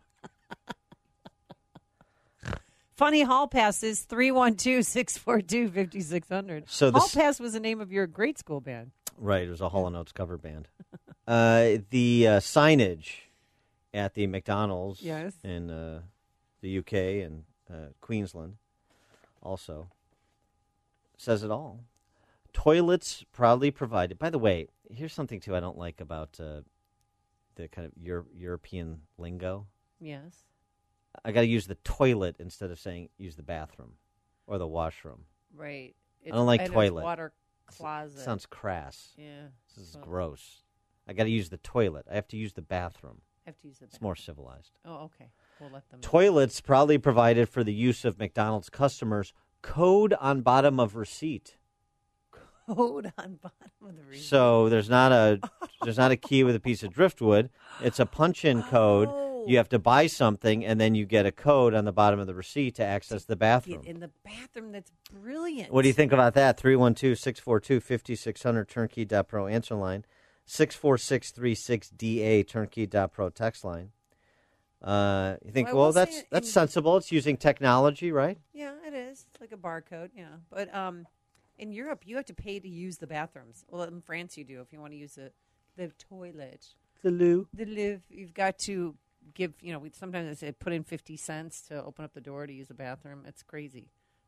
Funny hall pass is three one two, six four two, five six zero zero. So hall this- pass was the name of your grade school band. Right, it was a Hall and Oates cover band. uh, the uh, signage at the McDonald's Yes. in uh, the U K and uh, Queensland also says it all. Toilets proudly provided. By the way, here's something, too, I don't like about uh, the kind of Euro- European lingo. Yes. I got to use the toilet instead of saying use the bathroom or the washroom. Right. I don't like and it's toilet. water closet. Sounds crass. Yeah. This is Well- gross. I got to use the toilet. I have to use the bathroom. Have to use the It's more civilized. Oh, okay. We'll let them know. Toilets proudly provided for the use of McDonald's customers. Code on bottom of receipt. Code on bottom of the receipt. So there's not a there's not a key with a piece of driftwood. It's a punch-in code. You have to buy something, and then you get a code on the bottom of the receipt to access the bathroom. Get in the bathroom. That's brilliant. What do you think about that? three one two, six four two, five six zero zero, turnkey dot pro answer line. six four six three six D A, turnkey dot pro text line. Uh, you think, Well, I well, will that's say that's in- sensible. It's using technology, right? Yeah, it is. It's like a barcode, yeah. But um, in Europe, you have to pay to use the bathrooms. Well, in France, you do if you want to use the, the toilet. The loo. The loo. You've got to give, you know, we, sometimes they say put in fifty cents to open up the door to use the bathroom. It's crazy.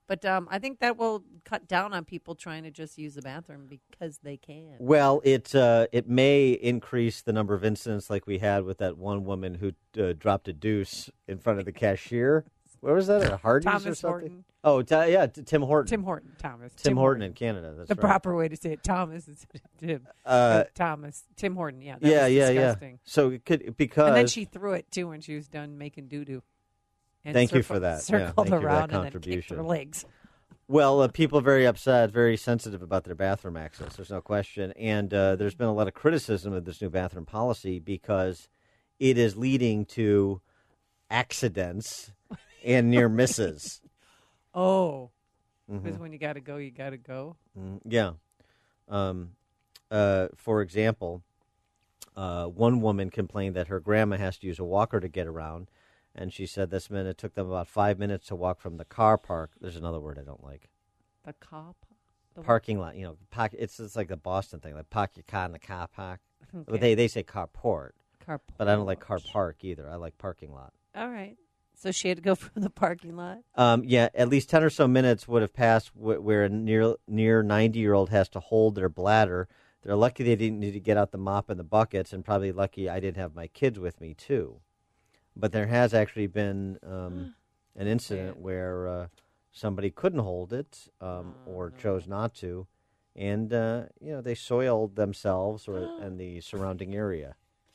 But um, I think that will cut down on people trying to just use the bathroom because they can. Well, it uh, it may increase the number of incidents like we had with that one woman who uh, dropped a deuce in front of the cashier. Where was that? At Hardee's Thomas or something? Horton. Oh, t- yeah, t- Tim Horton. Tim Horton, Thomas. Tim, Tim Horton, Horton. in Canada. That's the right. proper way to say it, Thomas instead of Tim. Uh, Uh, Thomas. Tim Horton, yeah. That yeah, was yeah, disgusting. yeah. So it could because And then she threw it, too, when she was done making doo-doo. And Thank you circled- for that. Yeah, Circled thank you for that around and then contribution. kicked her legs. Well, uh, people are very upset, very sensitive about their bathroom access. There's no question. And uh, there's been a lot of criticism of this new bathroom policy because it is leading to accidents and near misses. Oh. Because Mhm. when you got to go, you got to go. Mm, yeah. Um, uh, for example, uh, one woman complained that her grandma has to use a walker to get around. And she said this meant it took them about five minutes to walk from the car park. There's another word I don't like. The car the Parking lot. You know, park, it's it's like the Boston thing, like park your car in the car park. Okay. But they, they say carport. Carport. But I don't like car park either. I like parking lot. All right. So she had to go from the parking lot? Um, yeah, at least ten or so minutes would have passed wh- where a near near ninety-year-old has to hold their bladder. They're lucky they didn't need to get out the mop and the buckets, and probably lucky I didn't have my kids with me, too. But there has actually been um, an incident where uh, somebody couldn't hold it um, or chose not to, and uh, you know they soiled themselves or and the surrounding area.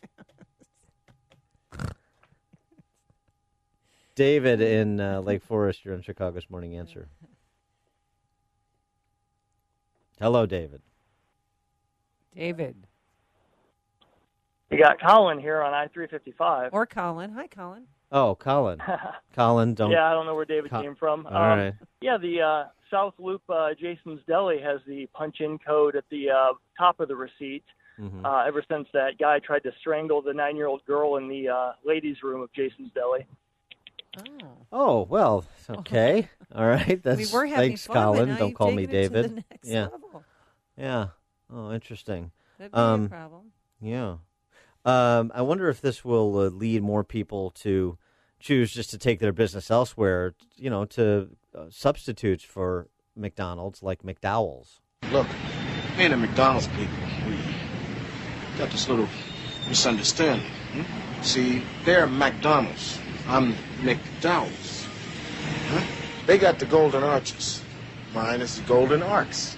David in uh, Lake Forest, you're on Chicago's Morning Answer. Hello, David. David. We got Colin here on I three fifty-five. Or Colin. Hi, Colin. Oh, Colin. Colin, don't. Yeah, I don't know where David Col- came from. All um, right. Yeah, the uh, South Loop uh, Jason's Deli has the punch-in code at the uh, top of the receipt. Mhm. Uh, ever since that guy tried to strangle the nine-year-old girl in the uh, ladies' room of Jason's Deli. Oh, well, okay. All right. That's were having thanks, fun, but Colin. now Don't you've call me taken it to the David. next yeah. level. Yeah. Oh, interesting. That'd be a problem. Yeah. Um, I wonder if this will uh, lead more people to choose just to take their business elsewhere, you know, to uh, substitutes for McDonald's like McDowell's. Look, me and the McDonald's people, we got this little misunderstanding. Hmm? See, they're McDonald's. I'm McDowell's. Huh? They got the golden arches. Mine is the golden arcs.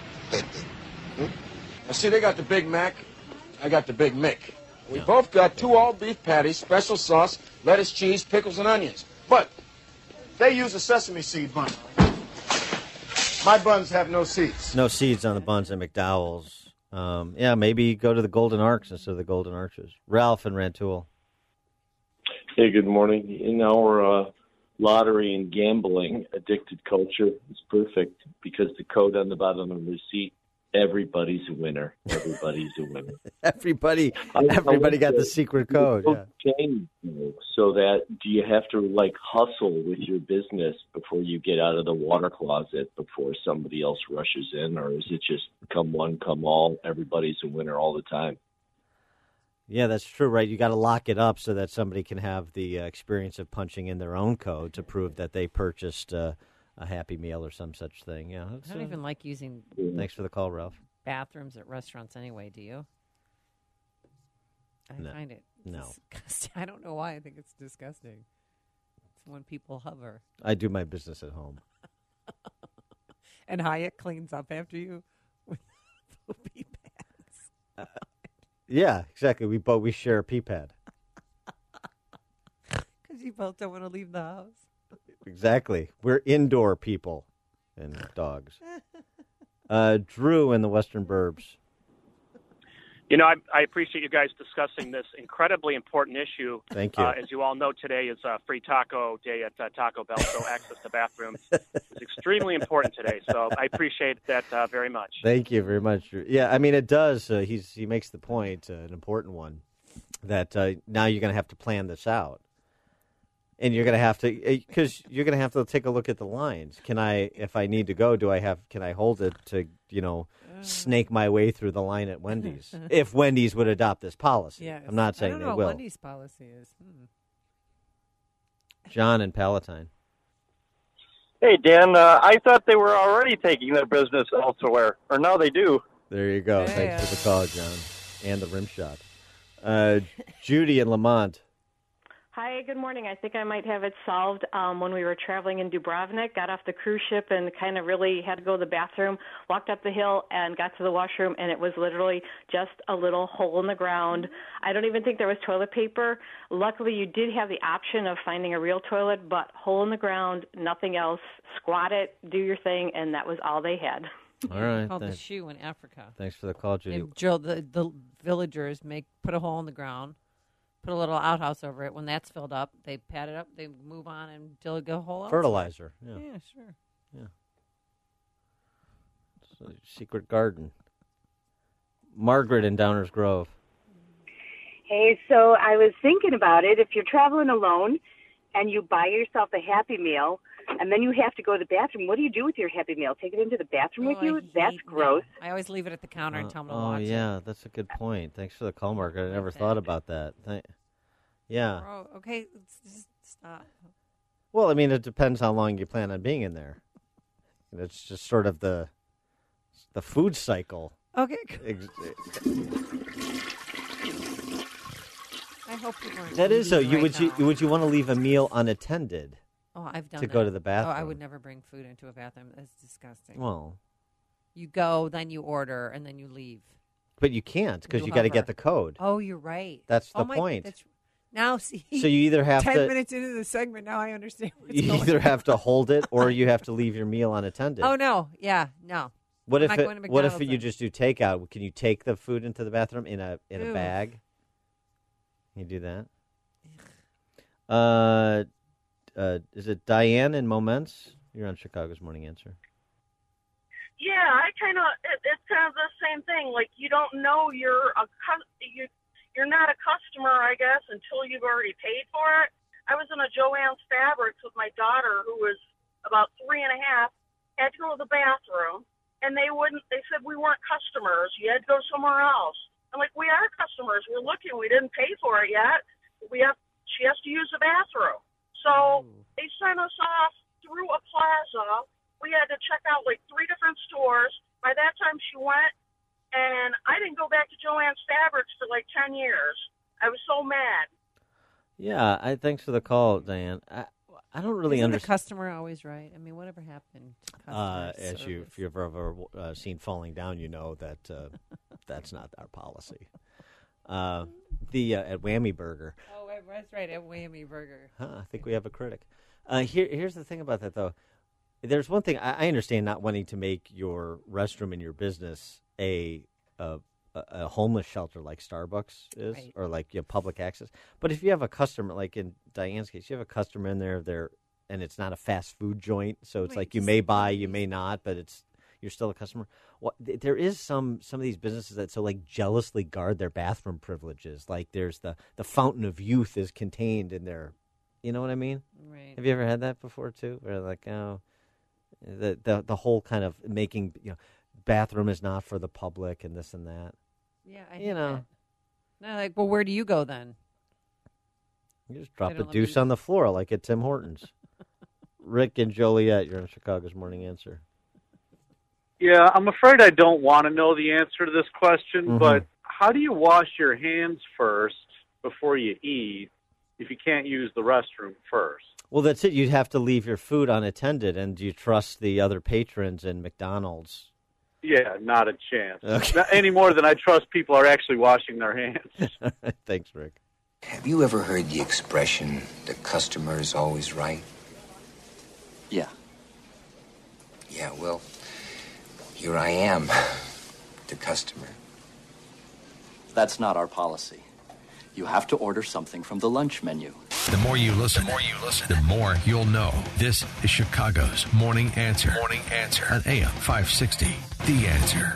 Hmm? Now, see, they got the Big Mac. I got the Big Mick. We both got two all-beef patties, special sauce, lettuce, cheese, pickles, and onions. But they use a sesame seed bun. My buns have no seeds. No seeds on the buns at McDowell's. Um, yeah, maybe go to the Golden Arcs instead of the Golden Arches. Ralph and Rantoul. Hey, good morning. In our uh, lottery and gambling addicted culture, it's perfect because the code on the bottom of the receipt, everybody's a winner. Everybody's a winner. Everybody, I- I everybody like got the that. secret code. Yeah. Change, though, so that do you have to like hustle with your business before you get out of the water closet before somebody else rushes in, or is it just come one, come all? Everybody's a winner all the time. Yeah, that's true, right? You got to lock it up so that somebody can have the uh, experience of punching in their own code to prove that they purchased uh, a Happy Meal or some such thing. Yeah, I don't even like using Thanks for the call, Ralph. bathrooms at restaurants anyway, do you? I No. find it No. disgusting. I don't know why I think it's disgusting. It's when people hover. I do my business at home. And Hyatt cleans up after you with the pee pads. Yeah, exactly. We both we share a pee pad. Because you both don't want to leave the house. Exactly. We're indoor people and dogs. Uh, Drew in the Western Burbs. You know, I, I appreciate you guys discussing this incredibly important issue. Thank you. Uh, as you all know, today is uh, Free Taco Day at uh, Taco Bell, so access to bathrooms is extremely important today. So I appreciate that uh, very much. Thank you very much. Drew. Yeah, I mean, it does. Uh, he's He makes the point, uh, an important one, that uh, now you're going to have to plan this out. And you're going to have to, because you're going to have to take a look at the lines. Can I, if I need to go, do I have, can I hold it to, you know, snake my way through the line at Wendy's? If Wendy's would adopt this policy. Yes. I'm not saying I don't they know what will. Wendy's policy is. Hmm. John and Palatine. Hey, Dan, uh, I thought they were already taking their business elsewhere, or now they do. There you go. Yeah. Thanks for the call, John, and the rim shot. Uh, Judy in Lamont. Hi, good morning. I think I might have it solved. Um, when we were traveling in Dubrovnik, got off the cruise ship and kind of really had to go to the bathroom, walked up the hill and got to the washroom, and it was literally just a little hole in the ground. I don't even think there was toilet paper. Luckily, you did have the option of finding a real toilet, but hole in the ground, nothing else. Squat it, do your thing, and that was all they had. All right. Called the thanks. shoe in Africa. Thanks for the call, Judy. They drill the, the villagers make put a hole in the ground, put a little outhouse over it. When that's filled up, they pat it up, they move on and dig a hole. Fertilizer. Yeah. Yeah, sure. Yeah. It's a secret garden. Margaret in Downers Grove. Hey, so I was thinking about it. If you're traveling alone and you buy yourself a Happy Meal and then you have to go to the bathroom, what do you do with your Happy Meal? Take it into the bathroom with Oh, I you? hate That's gross. that. I always leave it at the counter and Uh, tell them to oh, watch yeah, that's a good point. Thanks for the call, Margaret. I never thought about that. Thank- yeah. it. Oh, okay, let's just stop. Well, I mean, it depends how long you plan on being in there. It's just sort of the the food cycle. Okay. Ex- I hope people aren't That is so. eating You right would you now. would you want to leave a meal unattended? Oh, I've done to that. go to the bathroom. Oh, I would never bring food into a bathroom. That's disgusting. Well, you go, then you order, and then you leave. but you can't because You you got to hover. get the code. Oh, you're right. That's Oh the my- point. that's- now, see, So you either have ten to- minutes into the segment. Now I understand. What's You going either on. have to hold it or you have to leave your meal unattended. Oh no! Yeah, no. What I'm if not it, going to what if McDonald's you then. just do takeout? Can you take the food into the bathroom in a in a Ew. bag? Can you do that? Uh, uh, is it Diane in Moments? You're on Chicago's Morning Answer. Yeah, I kind of it, it's kind of the same thing. Like you don't know you're a cus- you you're not a customer, I guess, until you've already paid for it. I was in a Joann's Fabrics with my daughter, who was about three and a half. Had to go to the bathroom, and they wouldn't. They said we weren't customers. You had to go somewhere else. I'm like, we are customers. We're looking. We didn't pay for it yet. We have. She has to use the bathroom. So they sent us off through a plaza. We had to check out like three different stores. By that time, she went, and I didn't go back to Joann's Fabrics for like ten years. I was so mad. Yeah, I thanks for the call, Diane. I I don't really Isn't the understand. customer always right? I mean, whatever happened to customer Uh, as service? you, if you've ever uh, seen Falling Down, you know that uh, that's not our policy. Uh, the uh, at Whammy Burger, Oh, that's right, at Whammy Burger. huh, I think we have a critic. Uh, here, here's the thing about that, though. There's one thing I, I understand: not wanting to make your restroom in your business a a, a homeless shelter like Starbucks is, Right. or like you know, public access. But if you have a customer, like in Diane's case, you have a customer in there, there, and it's not a fast food joint, so it's Right, like you just may buy, you may not, but it's you're still a customer. What th- there is some some of these businesses that so like jealously guard their bathroom privileges. Like there's the the fountain of youth is contained in their, you know what I mean? Right. Have you ever had that before too? Where like oh, the the the whole kind of making you know, bathroom is not for the public and this and that. Yeah, I you hate know. that. No, like, well, where do you go then? You just drop They a don't let me- deuce on the floor like at Tim Hortons. Rick and Joliet, you're in Chicago's Morning Answer. Yeah, I'm afraid I don't want to know the answer to this question, Mhm. but how do you wash your hands first before you eat if you can't use the restroom first? Well, that's it. You'd have to leave your food unattended, and do you trust the other patrons in McDonald's? Yeah, not a chance. Okay. Not any more than I trust people are actually washing their hands. Thanks, Rick. Have you ever heard the expression, the customer is always right? Yeah. Yeah, well, here I am, the customer. That's not our policy. You have to order something from the lunch menu. The more you listen, the more you listen, the more you'll know. This is Chicago's Morning Answer. Morning Answer on A M five sixty. The Answer.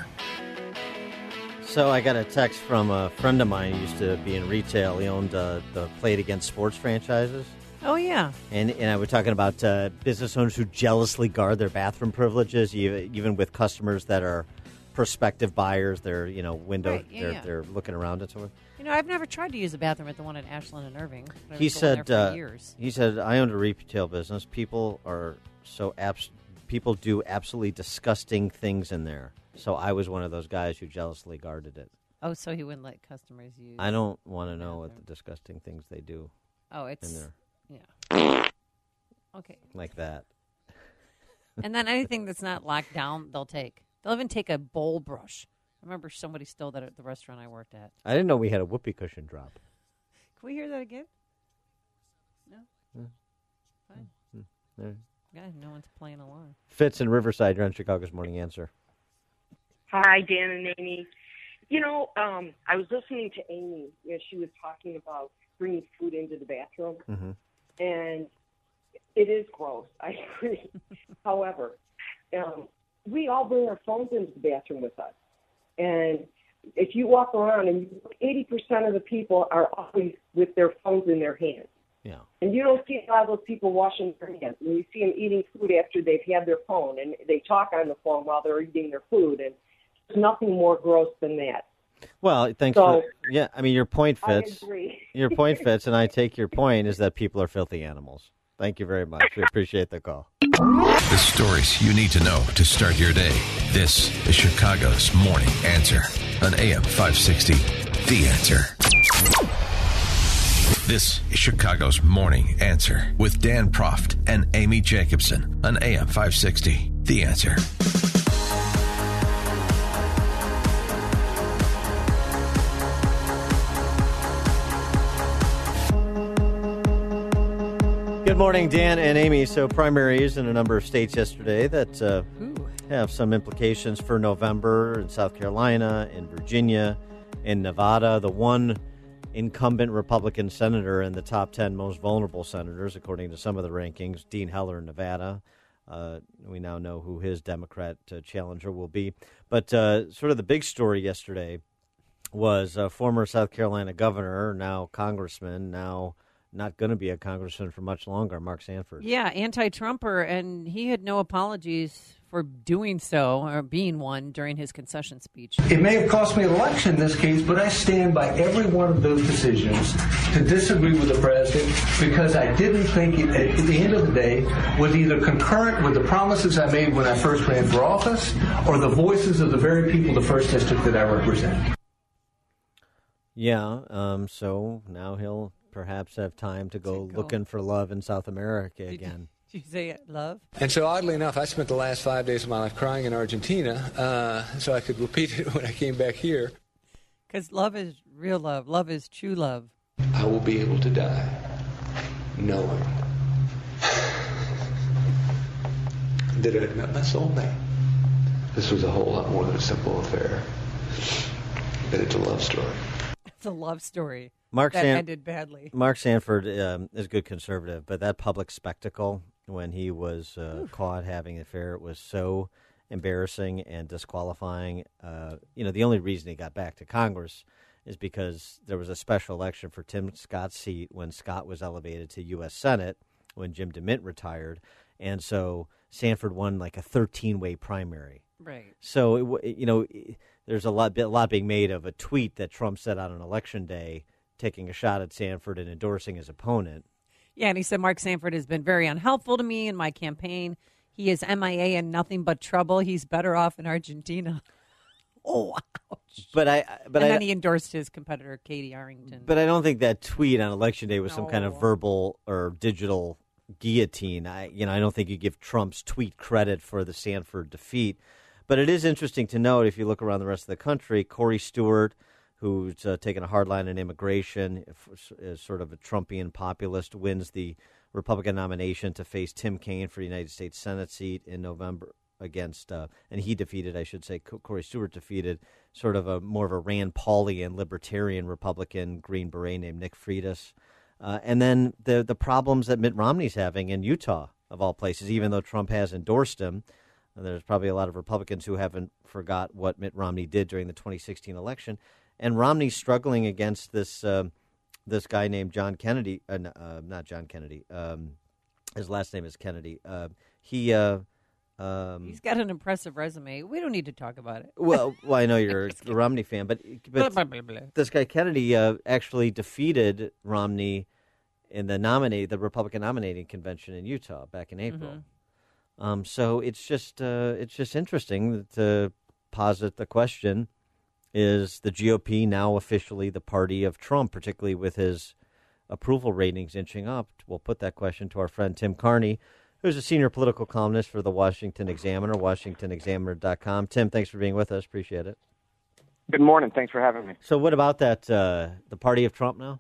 So I got a text from a friend of mine who used to be in retail. He owned uh, the Play It Again sports franchises. Oh, yeah. And and I was talking about uh, business owners who jealously guard their bathroom privileges, even, even with customers that are prospective buyers. They're, you know, window, Right, yeah, they're, yeah. they're looking around and so forth. You know, I've never tried to use a bathroom at the one at Ashland and Irving. but I He was going said, there for uh, years. he said, I owned a retail business. People are so abs- people do absolutely disgusting things in there. So I was one of those guys who jealously guarded it. Oh, so he wouldn't let customers use. I don't want to know what the disgusting things they do. Oh, it's in there. Yeah. Okay. Like that. And then anything that's not locked down, they'll take. They'll even take a bowl brush. I remember somebody stole that at the restaurant I worked at. I didn't know we had a whoopee cushion drop. Can we hear that again? No. Mm. Fine. Mm. Mm. Yeah, no one's playing along. Fitz in Riverside, you're on Chicago's Morning Answer. Hi, Dan and Amy. You know, um, I was listening to Amy. You know, she was talking about bringing food into the bathroom, mm-hmm. and it is gross. I agree. However, um, we all bring our phones into the bathroom with us, and if you walk around and eighty percent of the people are always with their phones in their hands. Yeah. And you don't see a lot of those people washing their hands. And you see them eating food after they've had their phone, and they talk on the phone while they're eating their food, and there's nothing more gross than that. Well, thanks So, for, yeah, I mean, your point fits. I agree. Your point fits, and I take your point is that people are filthy animals. Thank you very much. We appreciate the call. The stories you need to know to start your day. This is Chicago's Morning Answer on A M five sixty, The Answer. This is Chicago's Morning Answer with Dan Proft and Amy Jacobson on A M five sixty, The Answer. Good morning, Dan and Amy. So primaries in a number of states yesterday that uh, have some implications for November in South Carolina, in Virginia, in Nevada. The one incumbent Republican senator in the top ten most vulnerable senators, according to some of the rankings, Dean Heller in Nevada. Uh, we now know who his Democrat uh, challenger will be. But uh, sort of the big story yesterday was uh, former South Carolina governor, now congressman, now not going to be a congressman for much longer, Mark Sanford. Yeah, anti-Trumper, and he had no apologies for doing so or being one during his concession speech. It may have cost me an election in this case, but I stand by every one of those decisions to disagree with the president because I didn't think it, at the end of the day, was either concurrent with the promises I made when I first ran for office or the voices of the very people the first district that I represent. Yeah, um, so now he'll perhaps have time to go, go looking for love in South America Did again. You, did you say love? And so oddly enough, I spent the last five days of my life crying in Argentina uh, so I could repeat it when I came back here. Because love is real love. Love is true love. I will be able to die knowing that I had met my soulmate. This was a whole lot more than a simple affair. But it's a love story. It's a love story. Mark that San- ended badly. Mark Sanford um, is a good conservative, but that public spectacle when he was uh, caught having an affair, it was so embarrassing and disqualifying. Uh, you know, the only reason he got back to Congress is because there was a special election for Tim Scott's seat when Scott was elevated to U S Senate when Jim DeMint retired. And so Sanford won like a thirteen-way primary. Right. So, it, you know, there's a lot, a lot being made of a tweet that Trump said on an election day, taking a shot at Sanford and endorsing his opponent. Yeah, and he said, Mark Sanford has been very unhelpful to me in my campaign. He is M I A and nothing but trouble. He's better off in Argentina. Oh, ouch. But I, but and I, then he endorsed his competitor, Katie Arrington. But I don't think that tweet on election day was some kind No. of verbal or digital guillotine. I, you know, I don't think you give Trump's tweet credit for the Sanford defeat. But it is interesting to note, if you look around the rest of the country, Corey Stewart, who's uh, taken a hard line on immigration, is sort of a Trumpian populist, wins the Republican nomination to face Tim Kaine for the United States Senate seat in November against, uh, and he defeated, I should say, Corey Stewart defeated sort of a more of a Rand Paulian libertarian Republican Green Beret named Nick Freitas. Uh, and then the the problems that Mitt Romney's having in Utah, of all places, even though Trump has endorsed him. There's probably a lot of Republicans who haven't forgot what Mitt Romney did during the twenty sixteen election. And Romney's struggling against this uh, this guy named John Kennedy. Uh, uh, not John Kennedy. Um, his last name is Kennedy. Uh, he uh, um, He's got an impressive resume. We don't need to talk about it. well, well, I know you're a Romney fan, but, but Blah, blah, blah, blah. this guy Kennedy uh, actually defeated Romney in the nominate the Republican nominating convention in Utah back in April. Mhm. Um, so it's just uh, it's just interesting to posit the question: is the G O P now officially the party of Trump, particularly with his approval ratings inching up? We'll put that question to our friend Tim Carney, who's a senior political columnist for the Washington Examiner, washington examiner dot com. Tim, thanks for being with us. Appreciate it. Good morning. Thanks for having me. So what about that, uh, the party of Trump now?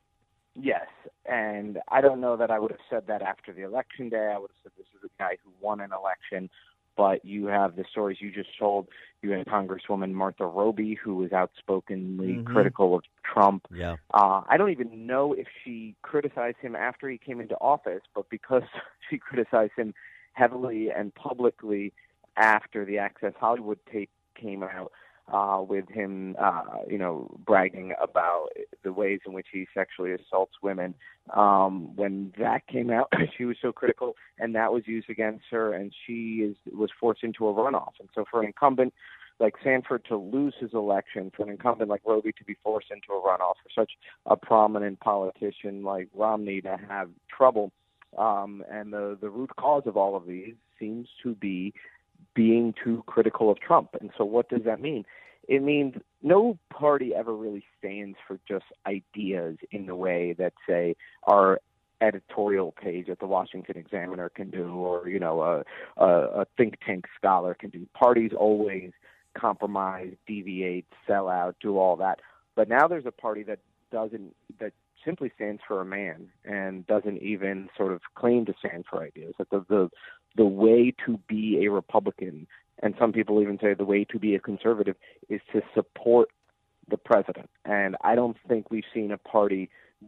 Yes, and I don't know that I would have said that after the election day. I would have said this is a guy who won an election, but you have the stories you just told. You had Congresswoman Martha Roby, who was outspokenly Mhm. critical of Trump. Yeah. Uh, I don't even know if she criticized him after he came into office, but because she criticized him heavily and publicly after the Access Hollywood tape came out, uh, with him, uh, you know, bragging about the ways in which he sexually assaults women. Um, when that came out, she was so critical, and that was used against her, and she is was forced into a runoff. And so for an incumbent like Sanford to lose his election, for an incumbent like Roby to be forced into a runoff, for such a prominent politician like Romney to have trouble, um, and the, the root cause of all of these seems to be being too critical of Trump. And so what does that mean? It means no party ever really stands for just ideas in the way that, say, our editorial page at the Washington Examiner can do, or, you know, a, a, a think tank scholar can do. Parties always compromise, deviate, sell out, do all that. But now there's a party that doesn't, that simply stands for a man and doesn't even sort of claim to stand for ideas. That the, the the way to be a Republican, and some people even say the way to be a conservative, is to support the president. And I don't think we've seen a party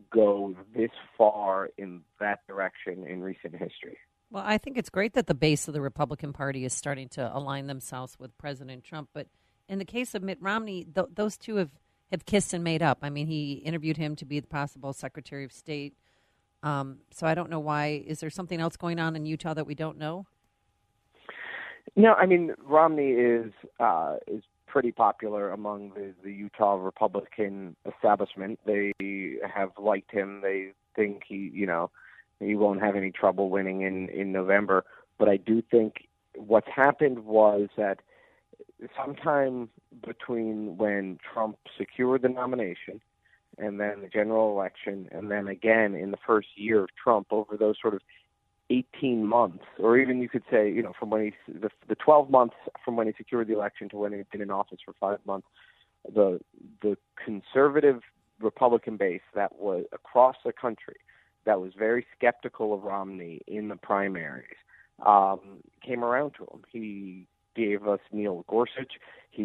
go this far in that direction in recent history. Well, I think it's great that the base of the Republican Party is starting to align themselves with President Trump. But in the case of Mitt Romney, th- those two have, have kissed and made up. I mean, he interviewed him to be the possible Secretary of State. Um, so I don't know why. Is there something else going on in Utah that we don't know? No, I mean, Romney is uh, is pretty popular among the, the Utah Republican establishment. They have liked him. They think he, you know, he won't have any trouble winning in, in November. But I do think what's happened was that sometime between when Trump secured the nomination and then the general election, and then again in the first year of Trump, over those sort of eighteen months, or even you could say, you know, from when he, the, the twelve months from when he secured the election to when he'd been in office for five months, the the conservative Republican base that was across the country that was very skeptical of Romney in the primaries um, came around to him. He gave us Neil Gorsuch.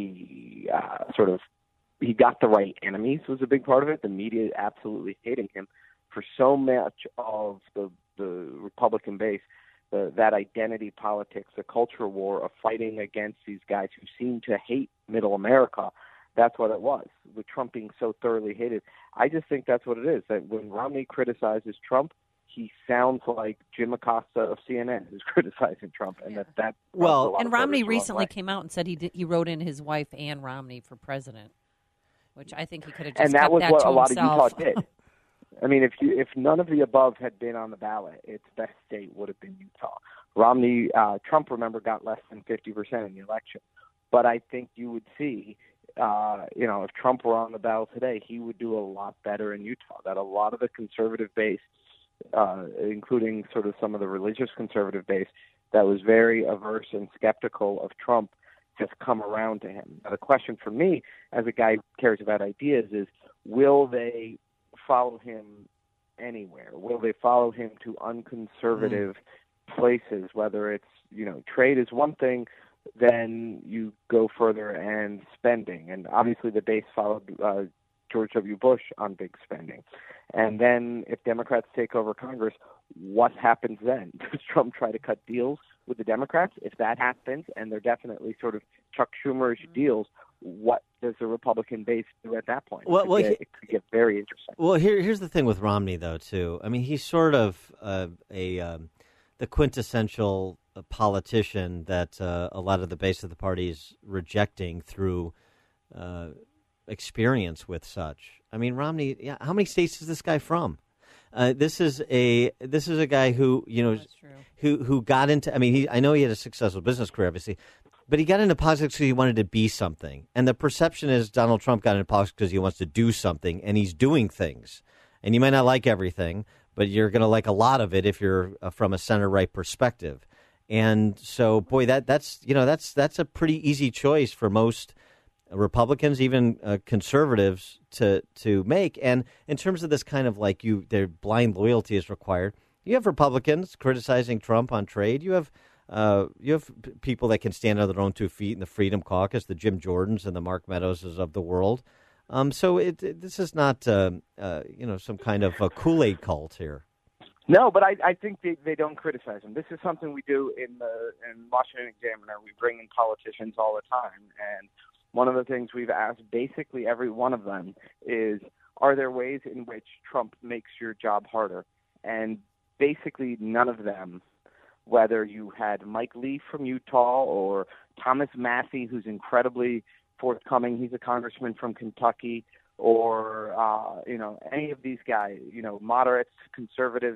He uh, sort of he got the right enemies was a big part of it. The media absolutely hating him for so much of the the Republican base. The, that identity politics, the culture war of fighting against these guys who seem to hate Middle America. That's what it was, with Trump being so thoroughly hated. I just think that's what it is, that when Romney criticizes Trump, he sounds like Jim Acosta of C N N who's criticizing Trump, and that that well, and Romney recently came out and said he did, he wrote in his wife Ann Romney for president, which I think he could have just and that kept was that what to a lot himself. of Utah did. I mean, if you if none of the above had been on the ballot, its best state would have been Utah. Romney, uh, Trump, remember, got less than fifty percent in the election, but I think you would see. Uh, you know, if Trump were on the ballot today, he would do a lot better in Utah. That a lot of the conservative base, uh, including sort of some of the religious conservative base, that was very averse and skeptical of Trump, has come around to him. Now, the question for me, as a guy who cares about ideas, is will they follow him anywhere? Will they follow him to unconservative mm. places, whether it's, you know, trade is one thing, then you go further and spending. And obviously the base followed uh, George W. Bush on big spending. And then if Democrats take over Congress, what happens then? Does Trump try to cut deals with the Democrats? If that happens, and they're definitely sort of Chuck Schumer-ish deals, what does the Republican base do at that point? Well, it, could well, get, he, it could get very interesting. Well, here, here's the thing with Romney, though, too. I mean, he's sort of uh, a um, the quintessential politician that uh, a lot of the base of the party is rejecting through uh, experience with such. I mean, Romney, yeah, how many states is this guy from? Uh, this is a this is a guy who you know who who got into. I mean, he, I know he had a successful business career, obviously, but he got into politics because he wanted to be something. And the perception is Donald Trump got into politics because he wants to do something, and he's doing things. And you might not like everything, but you're going to like a lot of it if you're uh, from a center right perspective. And so, boy, that that's you know that's that's a pretty easy choice for most Republicans, even uh, conservatives, to to make. And in terms of this kind of like you, their blind loyalty is required. You have Republicans criticizing Trump on trade. You have uh, you have p- people that can stand on their own two feet in the Freedom Caucus, the Jim Jordans and the Mark Meadowses of the world. Um, so it, it, this is not uh, uh, you know some kind of a Kool-Aid cult here. No, but I, I think they, they don't criticize him. This is something we do in the in Washington Examiner. We bring in politicians all the time, and one of the things we've asked basically every one of them is, are there ways in which Trump makes your job harder? And basically none of them, whether you had Mike Lee from Utah or Thomas Massey, who's incredibly forthcoming, he's a congressman from Kentucky, or, uh, you know, any of these guys, you know, moderates, conservatives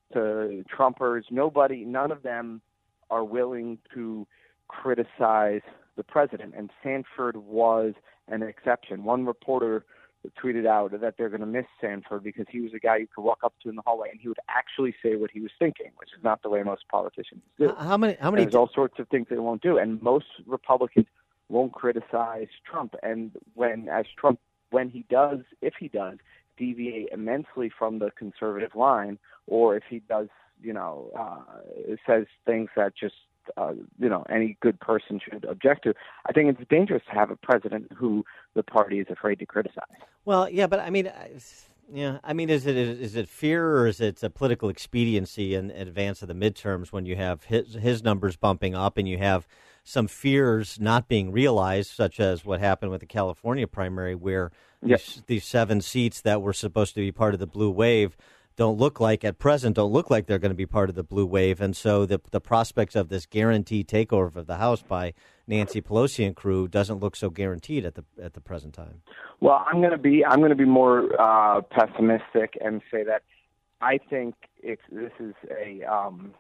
to Trumpers, nobody, none of them are willing to criticize the president, and Sanford was an exception. One reporter tweeted out that they're going to miss Sanford because he was a guy you could walk up to in the hallway and he would actually say what he was thinking, which is not the way most politicians do. How many? How many? There's all sorts of things they won't do, and most Republicans won't criticize Trump. And when, as Trump, when he does, if he does, deviate immensely from the conservative line, or if he does, you know, uh, says things that just Uh, you know, any good person should object to. I think it's dangerous to have a president who the party is afraid to criticize. Well, yeah, but I mean, yeah, I mean, is it is it fear or is it a political expediency in advance of the midterms when you have his his numbers bumping up and you have some fears not being realized, such as what happened with the California primary, where Yep. these, these seven seats that were supposed to be part of the blue wave don't look like, at present, don't look like they're going to be part of the blue wave. And so the the prospects of this guaranteed takeover of the House by Nancy Pelosi and crew doesn't look so guaranteed at the at the present time. Well, I'm going to be I'm going to be more uh, pessimistic and say that I think it's this is a um,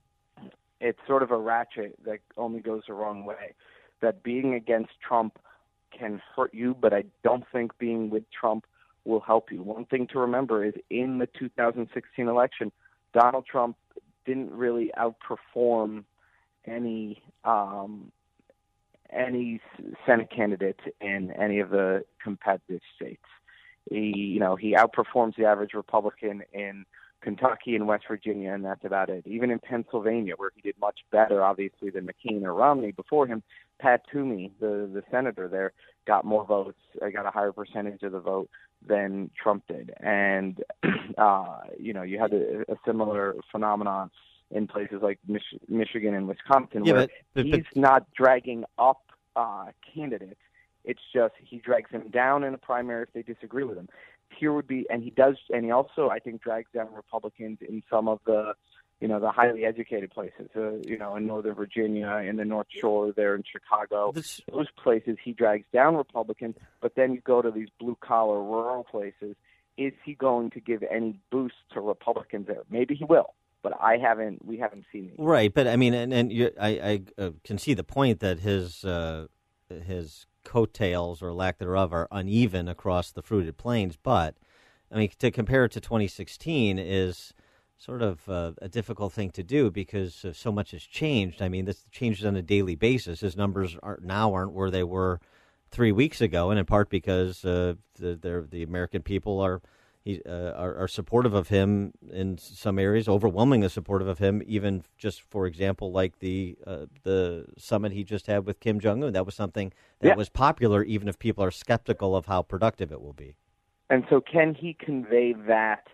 it's sort of a ratchet that only goes the wrong way. That being against Trump can hurt you, but I don't think being with Trump will help you. One thing to remember is in the two thousand sixteen election, Donald Trump didn't really outperform any um, any Senate candidates in any of the competitive states. He, you know, he outperforms the average Republican in Kentucky and West Virginia, and that's about it. Even in Pennsylvania, where he did much better, obviously, than McCain or Romney before him, Pat Toomey, the, the senator there, got more votes, uh, got a higher percentage of the vote than Trump did. And, uh, you know, you had a, a similar phenomenon in places like Mich- Michigan and Wisconsin, Yeah, where but- but- he's not dragging up uh, candidates. It's just he drags them down in a primary if they disagree with him. Here would be, and he does, and he also, I think, drags down Republicans in some of the, you know, the highly educated places, uh, you know, in Northern Virginia, in the North Shore, there in Chicago. This- Those places he drags down Republicans, but then you go to these blue-collar rural places. Is he going to give any boost to Republicans there? Maybe he will, but I haven't, we haven't seen it. Right, but I mean, and, and you, I, I uh, can see the point that his uh, his coattails or lack thereof are uneven across the fruited plains. But I mean, to compare it to twenty sixteen is sort of uh, a difficult thing to do because uh, so much has changed. I mean, this changes on a daily basis. His numbers aren't now aren't where they were three weeks ago, and in part because uh, the the American people are. He, uh, are, are supportive of him in some areas, overwhelmingly supportive of him, even just, for example, like the uh, the summit he just had with Kim Jong-un. That was something that Yeah. was popular, even if people are skeptical of how productive it will be. And so can he convey that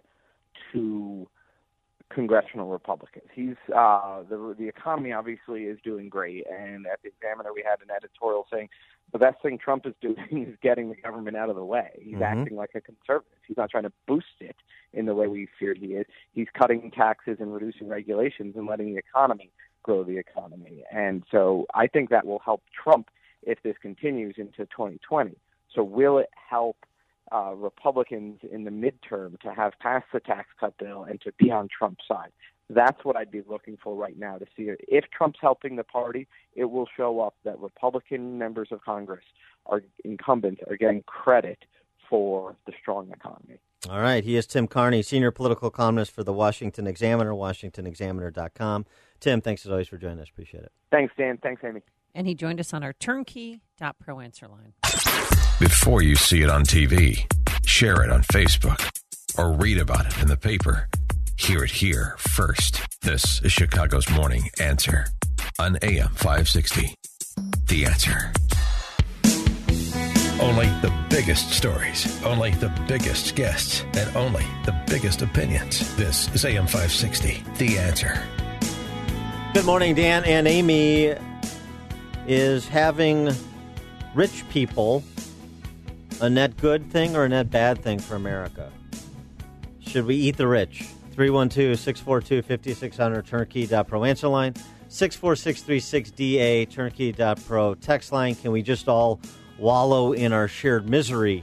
to congressional Republicans? He's uh, the the economy obviously is doing great, and at the Examiner we had an editorial saying the best thing Trump is doing is getting the government out of the way. He's Mhm. acting like a conservative. He's not trying to boost it in the way we feared he is. He's cutting taxes and reducing regulations and letting the economy grow the economy. And so I think that will help Trump if this continues into twenty twenty. So will it help uh, Republicans in the midterm to have passed the tax cut bill and to be on Trump's side. That's what I'd be looking for right now to see. If Trump's helping the party, it will show up that Republican members of Congress, are incumbents, are getting credit for the strong economy. All right. He is Tim Carney, senior political columnist for the Washington Examiner, washington examiner dot com. Tim, thanks as always for joining us. Appreciate it. Thanks, Dan. Thanks, Amy. And he joined us on our turnkey dot pro answer line. Before you see it on T V, share it on Facebook, or read about it in the paper, hear it here first. This is Chicago's Morning Answer on A M five sixty. The Answer. Only the biggest stories, only the biggest guests, and only the biggest opinions. This is A M five sixty. The Answer. Good morning, Dan. And Amy, is having rich people a net good thing or a net bad thing for America? Should we eat the rich? three one two, six four two, five six zero zero, turnkey dot pro answer line, six four six three six D A, turnkey dot pro text line. Can we just all wallow in our shared misery?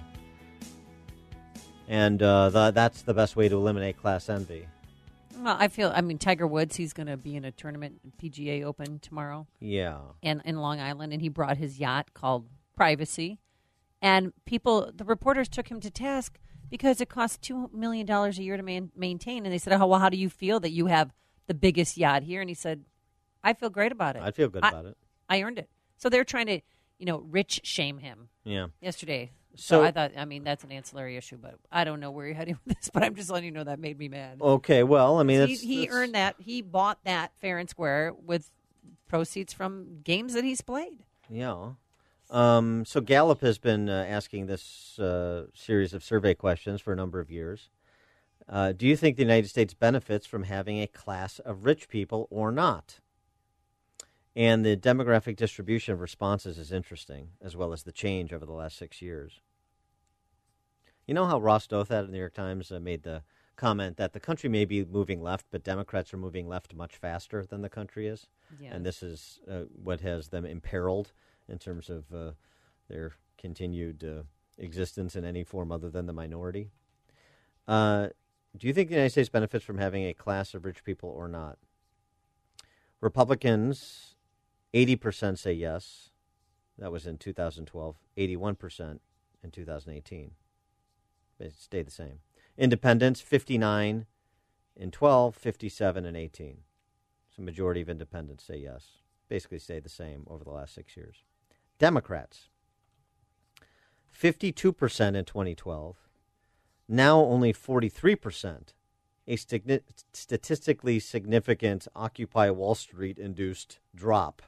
And uh, the, that's the best way to eliminate class envy. Well, I feel, I mean, Tiger Woods, he's going to be in a tournament, P G A Open tomorrow. Yeah. And in Long Island, and he brought his yacht called Privacy. And people, the reporters took him to task because it costs two million dollars a year to man, maintain. And they said, oh, well, how do you feel that you have the biggest yacht here? And he said, I feel great about it. I feel good I, about it. I earned it. So they're trying to, you know, rich shame him. Yeah. Yesterday. So, so I thought, I mean, that's an ancillary issue, but I don't know where you're heading with this, but I'm just letting you know that made me mad. Okay, well, I mean, he, it's, he it's, earned that. He bought that fair and square with proceeds from games that he's played. Yeah. Um, so Gallup has been uh, asking this uh, series of survey questions for a number of years. Uh, do you think the United States benefits from having a class of rich people or not? And the demographic distribution of responses is interesting, as well as the change over the last six years. You know how Ross Douthat of the New York Times uh, made the comment that the country may be moving left, but Democrats are moving left much faster than the country is? Yes. And this is uh, what has them imperiled in terms of uh, their continued uh, existence in any form other than the minority. Uh, do you think the United States benefits from having a class of rich people or not? Republicans, eighty percent say yes. That was in two thousand twelve. eighty-one percent in two thousand eighteen. It stayed the same. Independents, fifty-nine in twelve, fifty-seven in eighteen. So majority of independents say yes. Basically stayed the same over the last six years. Democrats, fifty-two percent in twenty twelve. Now only forty-three percent. A sti- statistically significant Occupy Wall Street-induced drop.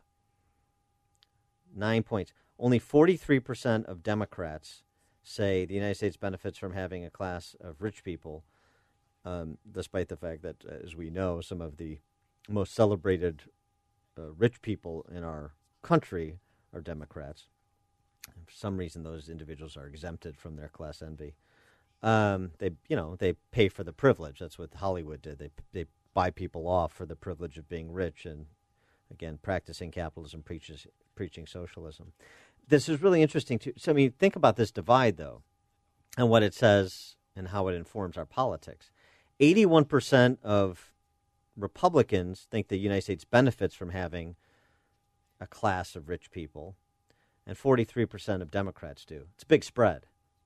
Nine points. Only forty-three percent of Democrats say the United States benefits from having a class of rich people, um, despite the fact that, as we know, some of the most celebrated uh, rich people in our country are Democrats. And for some reason, those individuals are exempted from their class envy. Um, they, you know, they pay for the privilege. That's what Hollywood did. They they buy people off for the privilege of being rich and, again, practicing capitalism, preaches, preaching socialism. This is really interesting, too. So, I mean, think about this divide, though, and what it says and how it informs our politics. eighty-one percent of Republicans think the United States benefits from having a class of rich people, and forty-three percent of Democrats do. It's a big spread.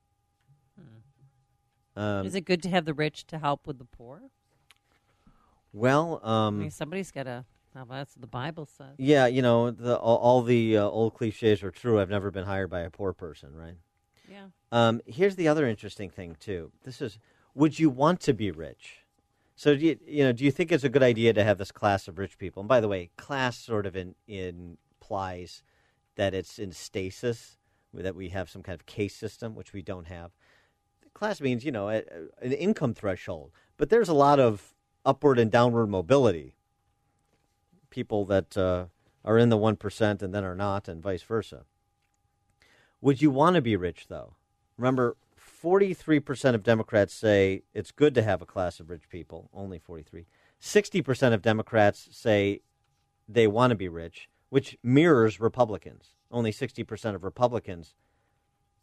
Hmm. Um, Is it good to have the rich to help with the poor? Well, um, I mean, somebody's got to. Well, that's what the Bible says. Yeah, you know, the, all, all the uh, old cliches are true. I've never been hired by a poor person, right? Yeah. Um, here's the other interesting thing, too. This is, would you want to be rich? So, do you, you know, do you think it's a good idea to have this class of rich people? And by the way, class sort of in, in implies that it's in stasis, that we have some kind of case system, which we don't have. Class means, you know, a, a, an income threshold. But there's a lot of upward and downward mobility. People that uh, are in the one percent and then are not, and vice versa. Would you want to be rich, though? Remember, forty-three percent of Democrats say it's good to have a class of rich people, only forty-three. sixty percent of Democrats say they want to be rich, which mirrors Republicans. Only sixty percent of Republicans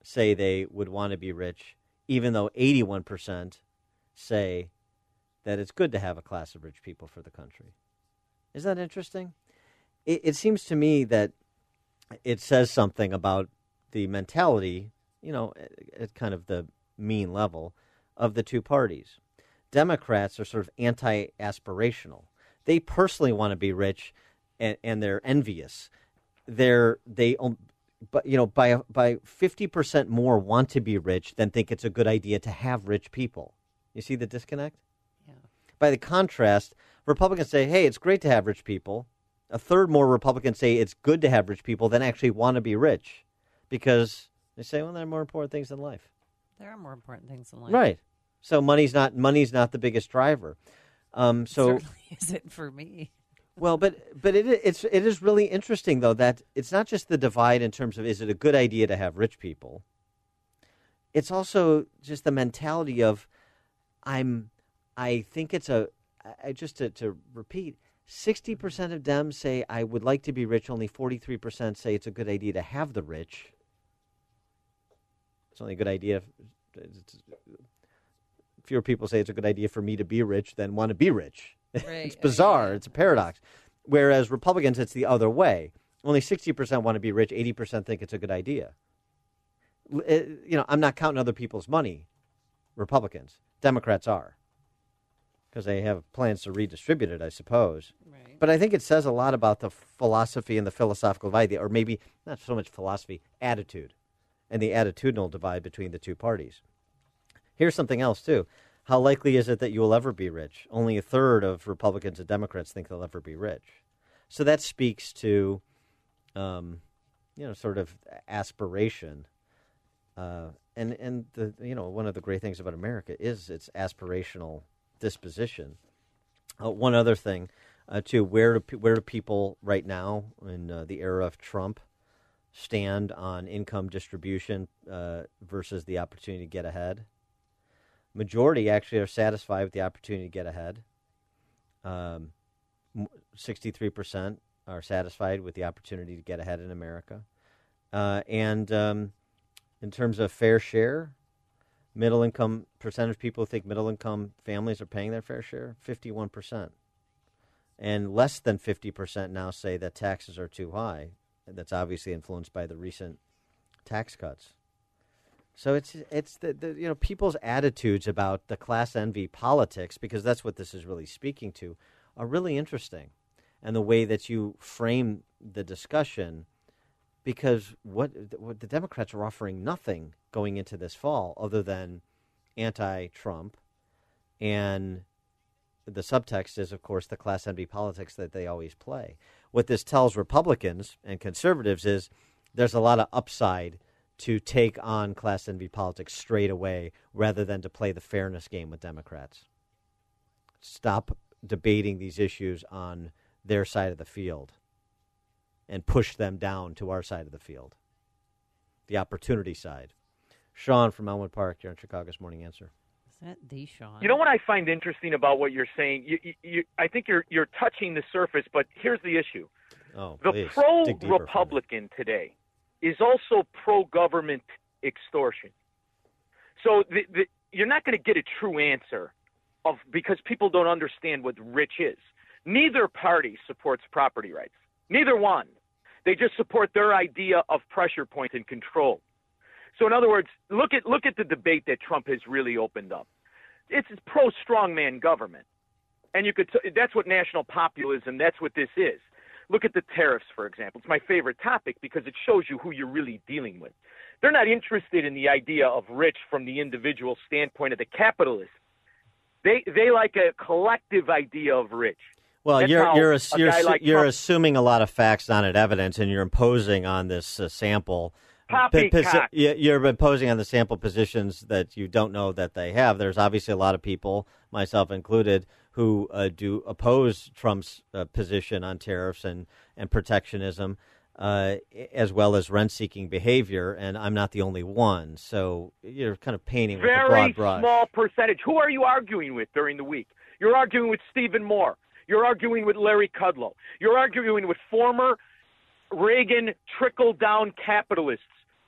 say they would want to be rich, even though eighty-one percent say that it's good to have a class of rich people for the country. Is that interesting? It, it seems to me that it says something about the mentality, you know, at, at kind of the mean level of the two parties. Democrats are sort of anti-aspirational. They personally want to be rich, and, and they're envious. They're they, but you know, by by fifty percent more want to be rich than think it's a good idea to have rich people. You see the disconnect? Yeah. By the contrast, Republicans say, "Hey, it's great to have rich people." A third more Republicans say it's good to have rich people than actually want to be rich, because they say, "Well, there are more important things in life." There are more important things in life, Right. So money's not money's not the biggest driver. Um, so certainly isn't for me. Well, but but it it's it is really interesting though that it's not just the divide in terms of is it a good idea to have rich people. It's also just the mentality of I'm I think it's a I just to, to repeat sixty percent of Dems say I would like to be rich, only forty-three percent say it's a good idea to have the rich. It's only a good idea if, it's, fewer people say it's a good idea for me to be rich than want to be rich. Right. It's bizarre. It's a paradox. Whereas Republicans, it's the other way. Only sixty percent want to be rich. eighty percent think it's a good idea. You know, I'm not counting other people's money, Republicans. Democrats are. Because they have plans to redistribute it, I suppose. Right. But I think it says a lot about the philosophy and the philosophical divide, or maybe not so much philosophy, attitude, and the attitudinal divide between the two parties. Here's something else, too. How likely is it that you will ever be rich? Only a third of Republicans and Democrats think they'll ever be rich. So that speaks to, um, you know, sort of aspiration. Uh, and, and the you know, one of the great things about America is its aspirational disposition. Uh, one other thing, uh, too, where do, where do people right now in uh, the era of Trump stand on income distribution uh, versus the opportunity to get ahead? Majority actually are satisfied with the opportunity to get ahead. Um, sixty-three percent are satisfied with the opportunity to get ahead in America. Uh, and um, in terms of fair share, middle income percentage of people who think middle income families are paying their fair share, fifty-one percent. And less than fifty percent now say that taxes are too high. And that's obviously influenced by the recent tax cuts. So it's it's the, the you know people's attitudes about the class envy politics, because that's what this is really speaking to, are really interesting, and the way that you frame the discussion, because what, what the Democrats are offering nothing going into this fall other than anti-Trump, and the subtext is, of course, the class envy politics that they always play. What this tells Republicans and conservatives is there's a lot of upside to take on class envy politics straight away rather than to play the fairness game with Democrats. Stop debating these issues on their side of the field and push them down to our side of the field, the opportunity side. Sean from Elmwood Park, you're on Chicago's Morning Answer. Is that the Sean? You know what I find interesting about what you're saying? You, you, you, I think you're you're touching the surface, but here's the issue. Oh, the please, pro-Republican today is also pro-government extortion. So the, the, you're not going to get a true answer of because people don't understand what rich is. Neither party supports property rights. Neither one. They just support their idea of pressure point and control. So in other words, look at look at the debate that Trump has really opened up. It's pro-strongman government. And you could t- that's what national populism, that's what this is. Look at the tariffs, for example. It's my favorite topic because it shows you who you're really dealing with. They're not interested in the idea of rich from the individual standpoint of the capitalist. They they like a collective idea of rich. Well, That's you're how you're a ass- you're, guy assu- like you're Trump- assuming a lot of facts, not evidence, and you're imposing on this uh, sample. Poppycock. you- You're imposing on the sample positions that you don't know that they have. There's obviously a lot of people, myself included, who uh, do oppose Trump's uh, position on tariffs and, and protectionism, uh, as well as rent-seeking behavior, and I'm not the only one. So you're kind of painting with a Very broad brush. small percentage. Who are you arguing with during the week? You're arguing with Stephen Moore. You're arguing with Larry Kudlow. You're arguing with former Reagan trickle-down capitalists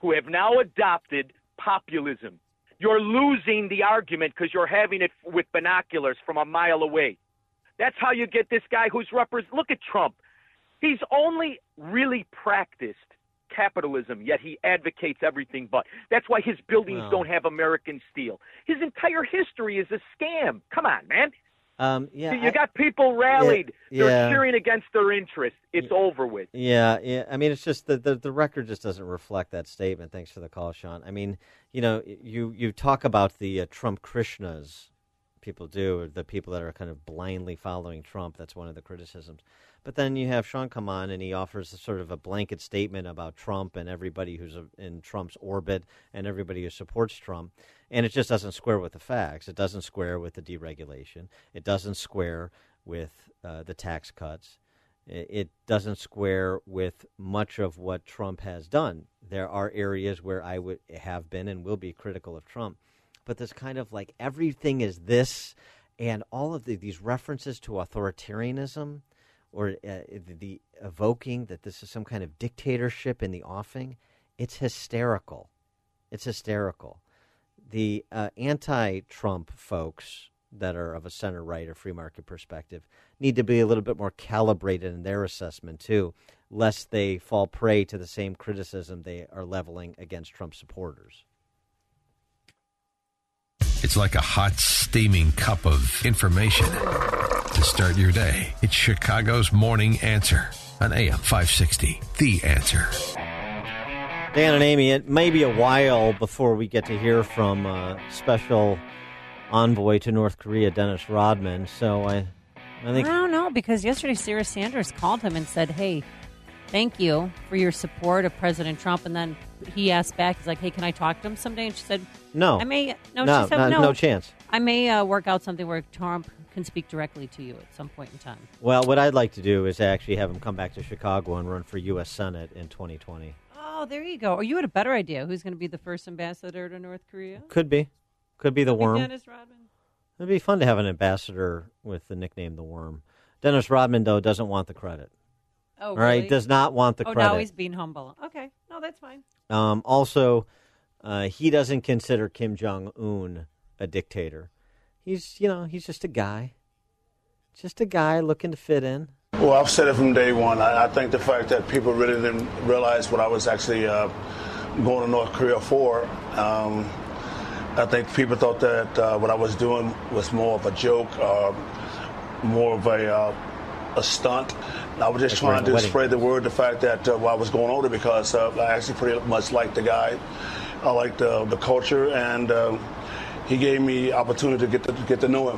who have now adopted populism. You're losing the argument because you're having it with binoculars from a mile away. That's how you get this guy who's represent. Look at Trump. He's only really practiced capitalism, yet he advocates everything but. That's why his buildings Well. don't have American steel. His entire history is a scam. Come on, man. Um, yeah, you I- got people rallied. Yeah, They're yeah. cheering against their interests. It's over with. Yeah, yeah. I mean, it's just the, the the record just doesn't reflect that statement. Thanks for the call, Sean. I mean, you know, you you talk about the uh, Trump Krishnas. People do, the people that are kind of blindly following Trump. That's one of the criticisms. But then you have Sean come on and he offers a sort of a blanket statement about Trump and everybody who's in Trump's orbit and everybody who supports Trump. And it just doesn't square with the facts. It doesn't square with the deregulation. It doesn't square with uh, the tax cuts. It it doesn't square with much of what Trump has done. There are areas where I would have been and will be critical of Trump. But this kind of like everything is this and all of the, these references to authoritarianism or uh, the, the evoking that this is some kind of dictatorship in the offing, it's hysterical. It's hysterical. The uh, anti-Trump folks that are of a center-right or free market perspective need to be a little bit more calibrated in their assessment, too, lest they fall prey to the same criticism they are leveling against Trump supporters. It's like a hot, steaming cup of information to start your day. It's Chicago's Morning Answer on A M five sixty. The Answer. Dan and Amy, it may be a while before we get to hear from uh, special envoy to North Korea, Dennis Rodman. So I, I think I don't know, because yesterday Sarah Sanders called him and said, hey, thank you for your support of President Trump. And then he asked back, he's like, hey, can I talk to him someday? And she said, No. I may, no, No, she said, no, no, no chance. I may uh, work out something where Trump can speak directly to you at some point in time. Well, what I'd like to do is actually have him come back to Chicago and run for U S Senate in twenty twenty. Oh, there you go. Or you had a better idea. Who's going to be the first ambassador to North Korea? Could be. Could be the Maybe Worm. Dennis Rodman. It'd be fun to have an ambassador with the nickname the Worm. Dennis Rodman, though, doesn't want the credit. Oh, All right, really? does not want the oh, credit. now he's being humble. Okay. No, that's fine. Um, also, uh, he doesn't consider Kim Jong-un a dictator. He's, you know, he's just a guy. Just a guy looking to fit in. Well, I've said it from day one. I, I think the fact that people really didn't realize what I was actually uh, going to North Korea for, um, I think people thought that uh, what I was doing was more of a joke, uh, more of a, uh, a stunt. I was just Like trying wearing a to wedding spread the word, the fact that uh, well, I was going over there because uh, I actually pretty much liked the guy. I liked uh, the culture, and uh, he gave me opportunity to get to get to know him.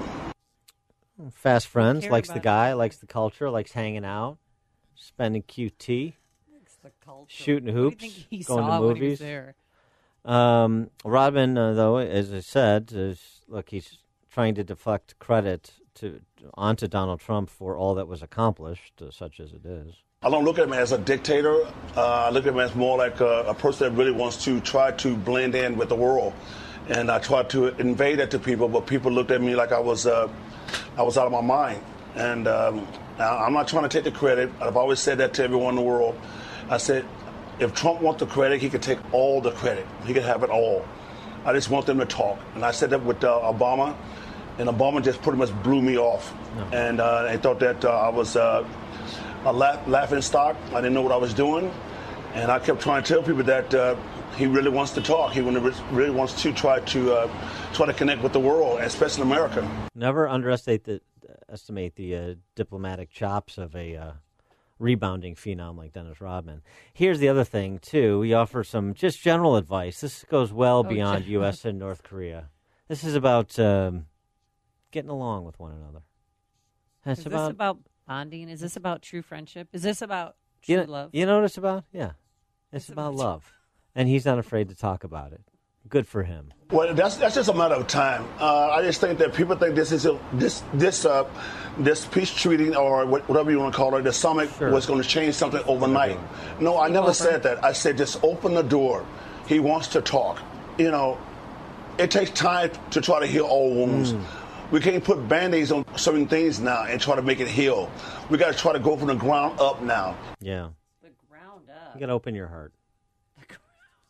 Fast friends, care likes the about guy, likes the culture, likes hanging out, spending Q T, the culture. shooting What do hoops, you think he going saw to when he was movies. there? Um, Rodman, uh, though, as I said, is, look, he's trying to deflect credit to onto Donald Trump for all that was accomplished, uh, such as it is. I don't look at him as a dictator. Uh, I look at him as more like a, a person that really wants to try to blend in with the world. And I tried to invade it to people, but people looked at me like I was uh, I was out of my mind. And um, I'm not trying to take the credit. I've always said that to everyone in the world. I said, if Trump wants the credit, he could take all the credit. He could have it all. I just want them to talk. And I said that with uh, Obama, and Obama just pretty much blew me off. No. And uh, they thought that uh, I was uh, a laugh- laughing stock. I didn't know what I was doing. And I kept trying to tell people that uh, he really wants to talk. He really wants to try to uh, try to connect with the world, especially America. Never underestimate the estimate the uh, diplomatic chops of a uh, rebounding phenom like Dennis Rodman. Here's the other thing too. We offer some just general advice. This goes well Oh, beyond gen- U S and North Korea. This is about um, getting along with one another. It's Is about, this about bonding? Is this about true friendship? Is this about true you know, love? You know what it's about? Yeah, it's, It's about, about- love, and he's not afraid to talk about it. Good for him. Well, that's that's just a matter of time. Uh, I just think that people think this is a, this this uh, this peace treaty or whatever you want to call it, the summit Sure. was going to change something overnight. No, I never said that. I said just open the door. He wants to talk. You know, it takes time to try to heal all wounds. Mm. We can't put Band-Aids on certain things now and try to make it heal. We got to try to go from the ground up now. Yeah, The ground up. you got to open your heart.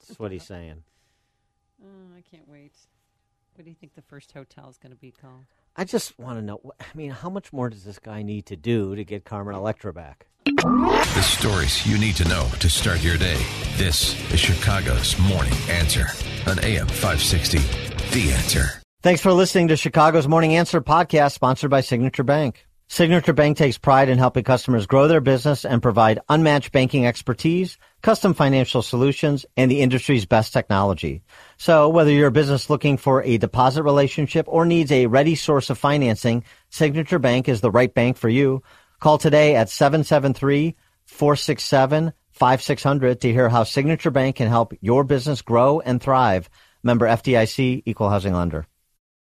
That's what he's saying. Oh, I can't wait. What do you think the first hotel is going to be called? I just want to know, I mean, how much more does this guy need to do to get Carmen Electra back? The stories you need to know to start your day. This is Chicago's Morning Answer on A M five sixty, The Answer. Thanks for listening to Chicago's Morning Answer podcast, sponsored by Signature Bank. Signature Bank takes pride in helping customers grow their business and provide unmatched banking expertise, custom financial solutions, and the industry's best technology. So whether you're a business looking for a deposit relationship or needs a ready source of financing, Signature Bank is the right bank for you. Call today at seven seven three, four six seven, five six zero zero to hear how Signature Bank can help your business grow and thrive. Member F D I C, Equal Housing Lender.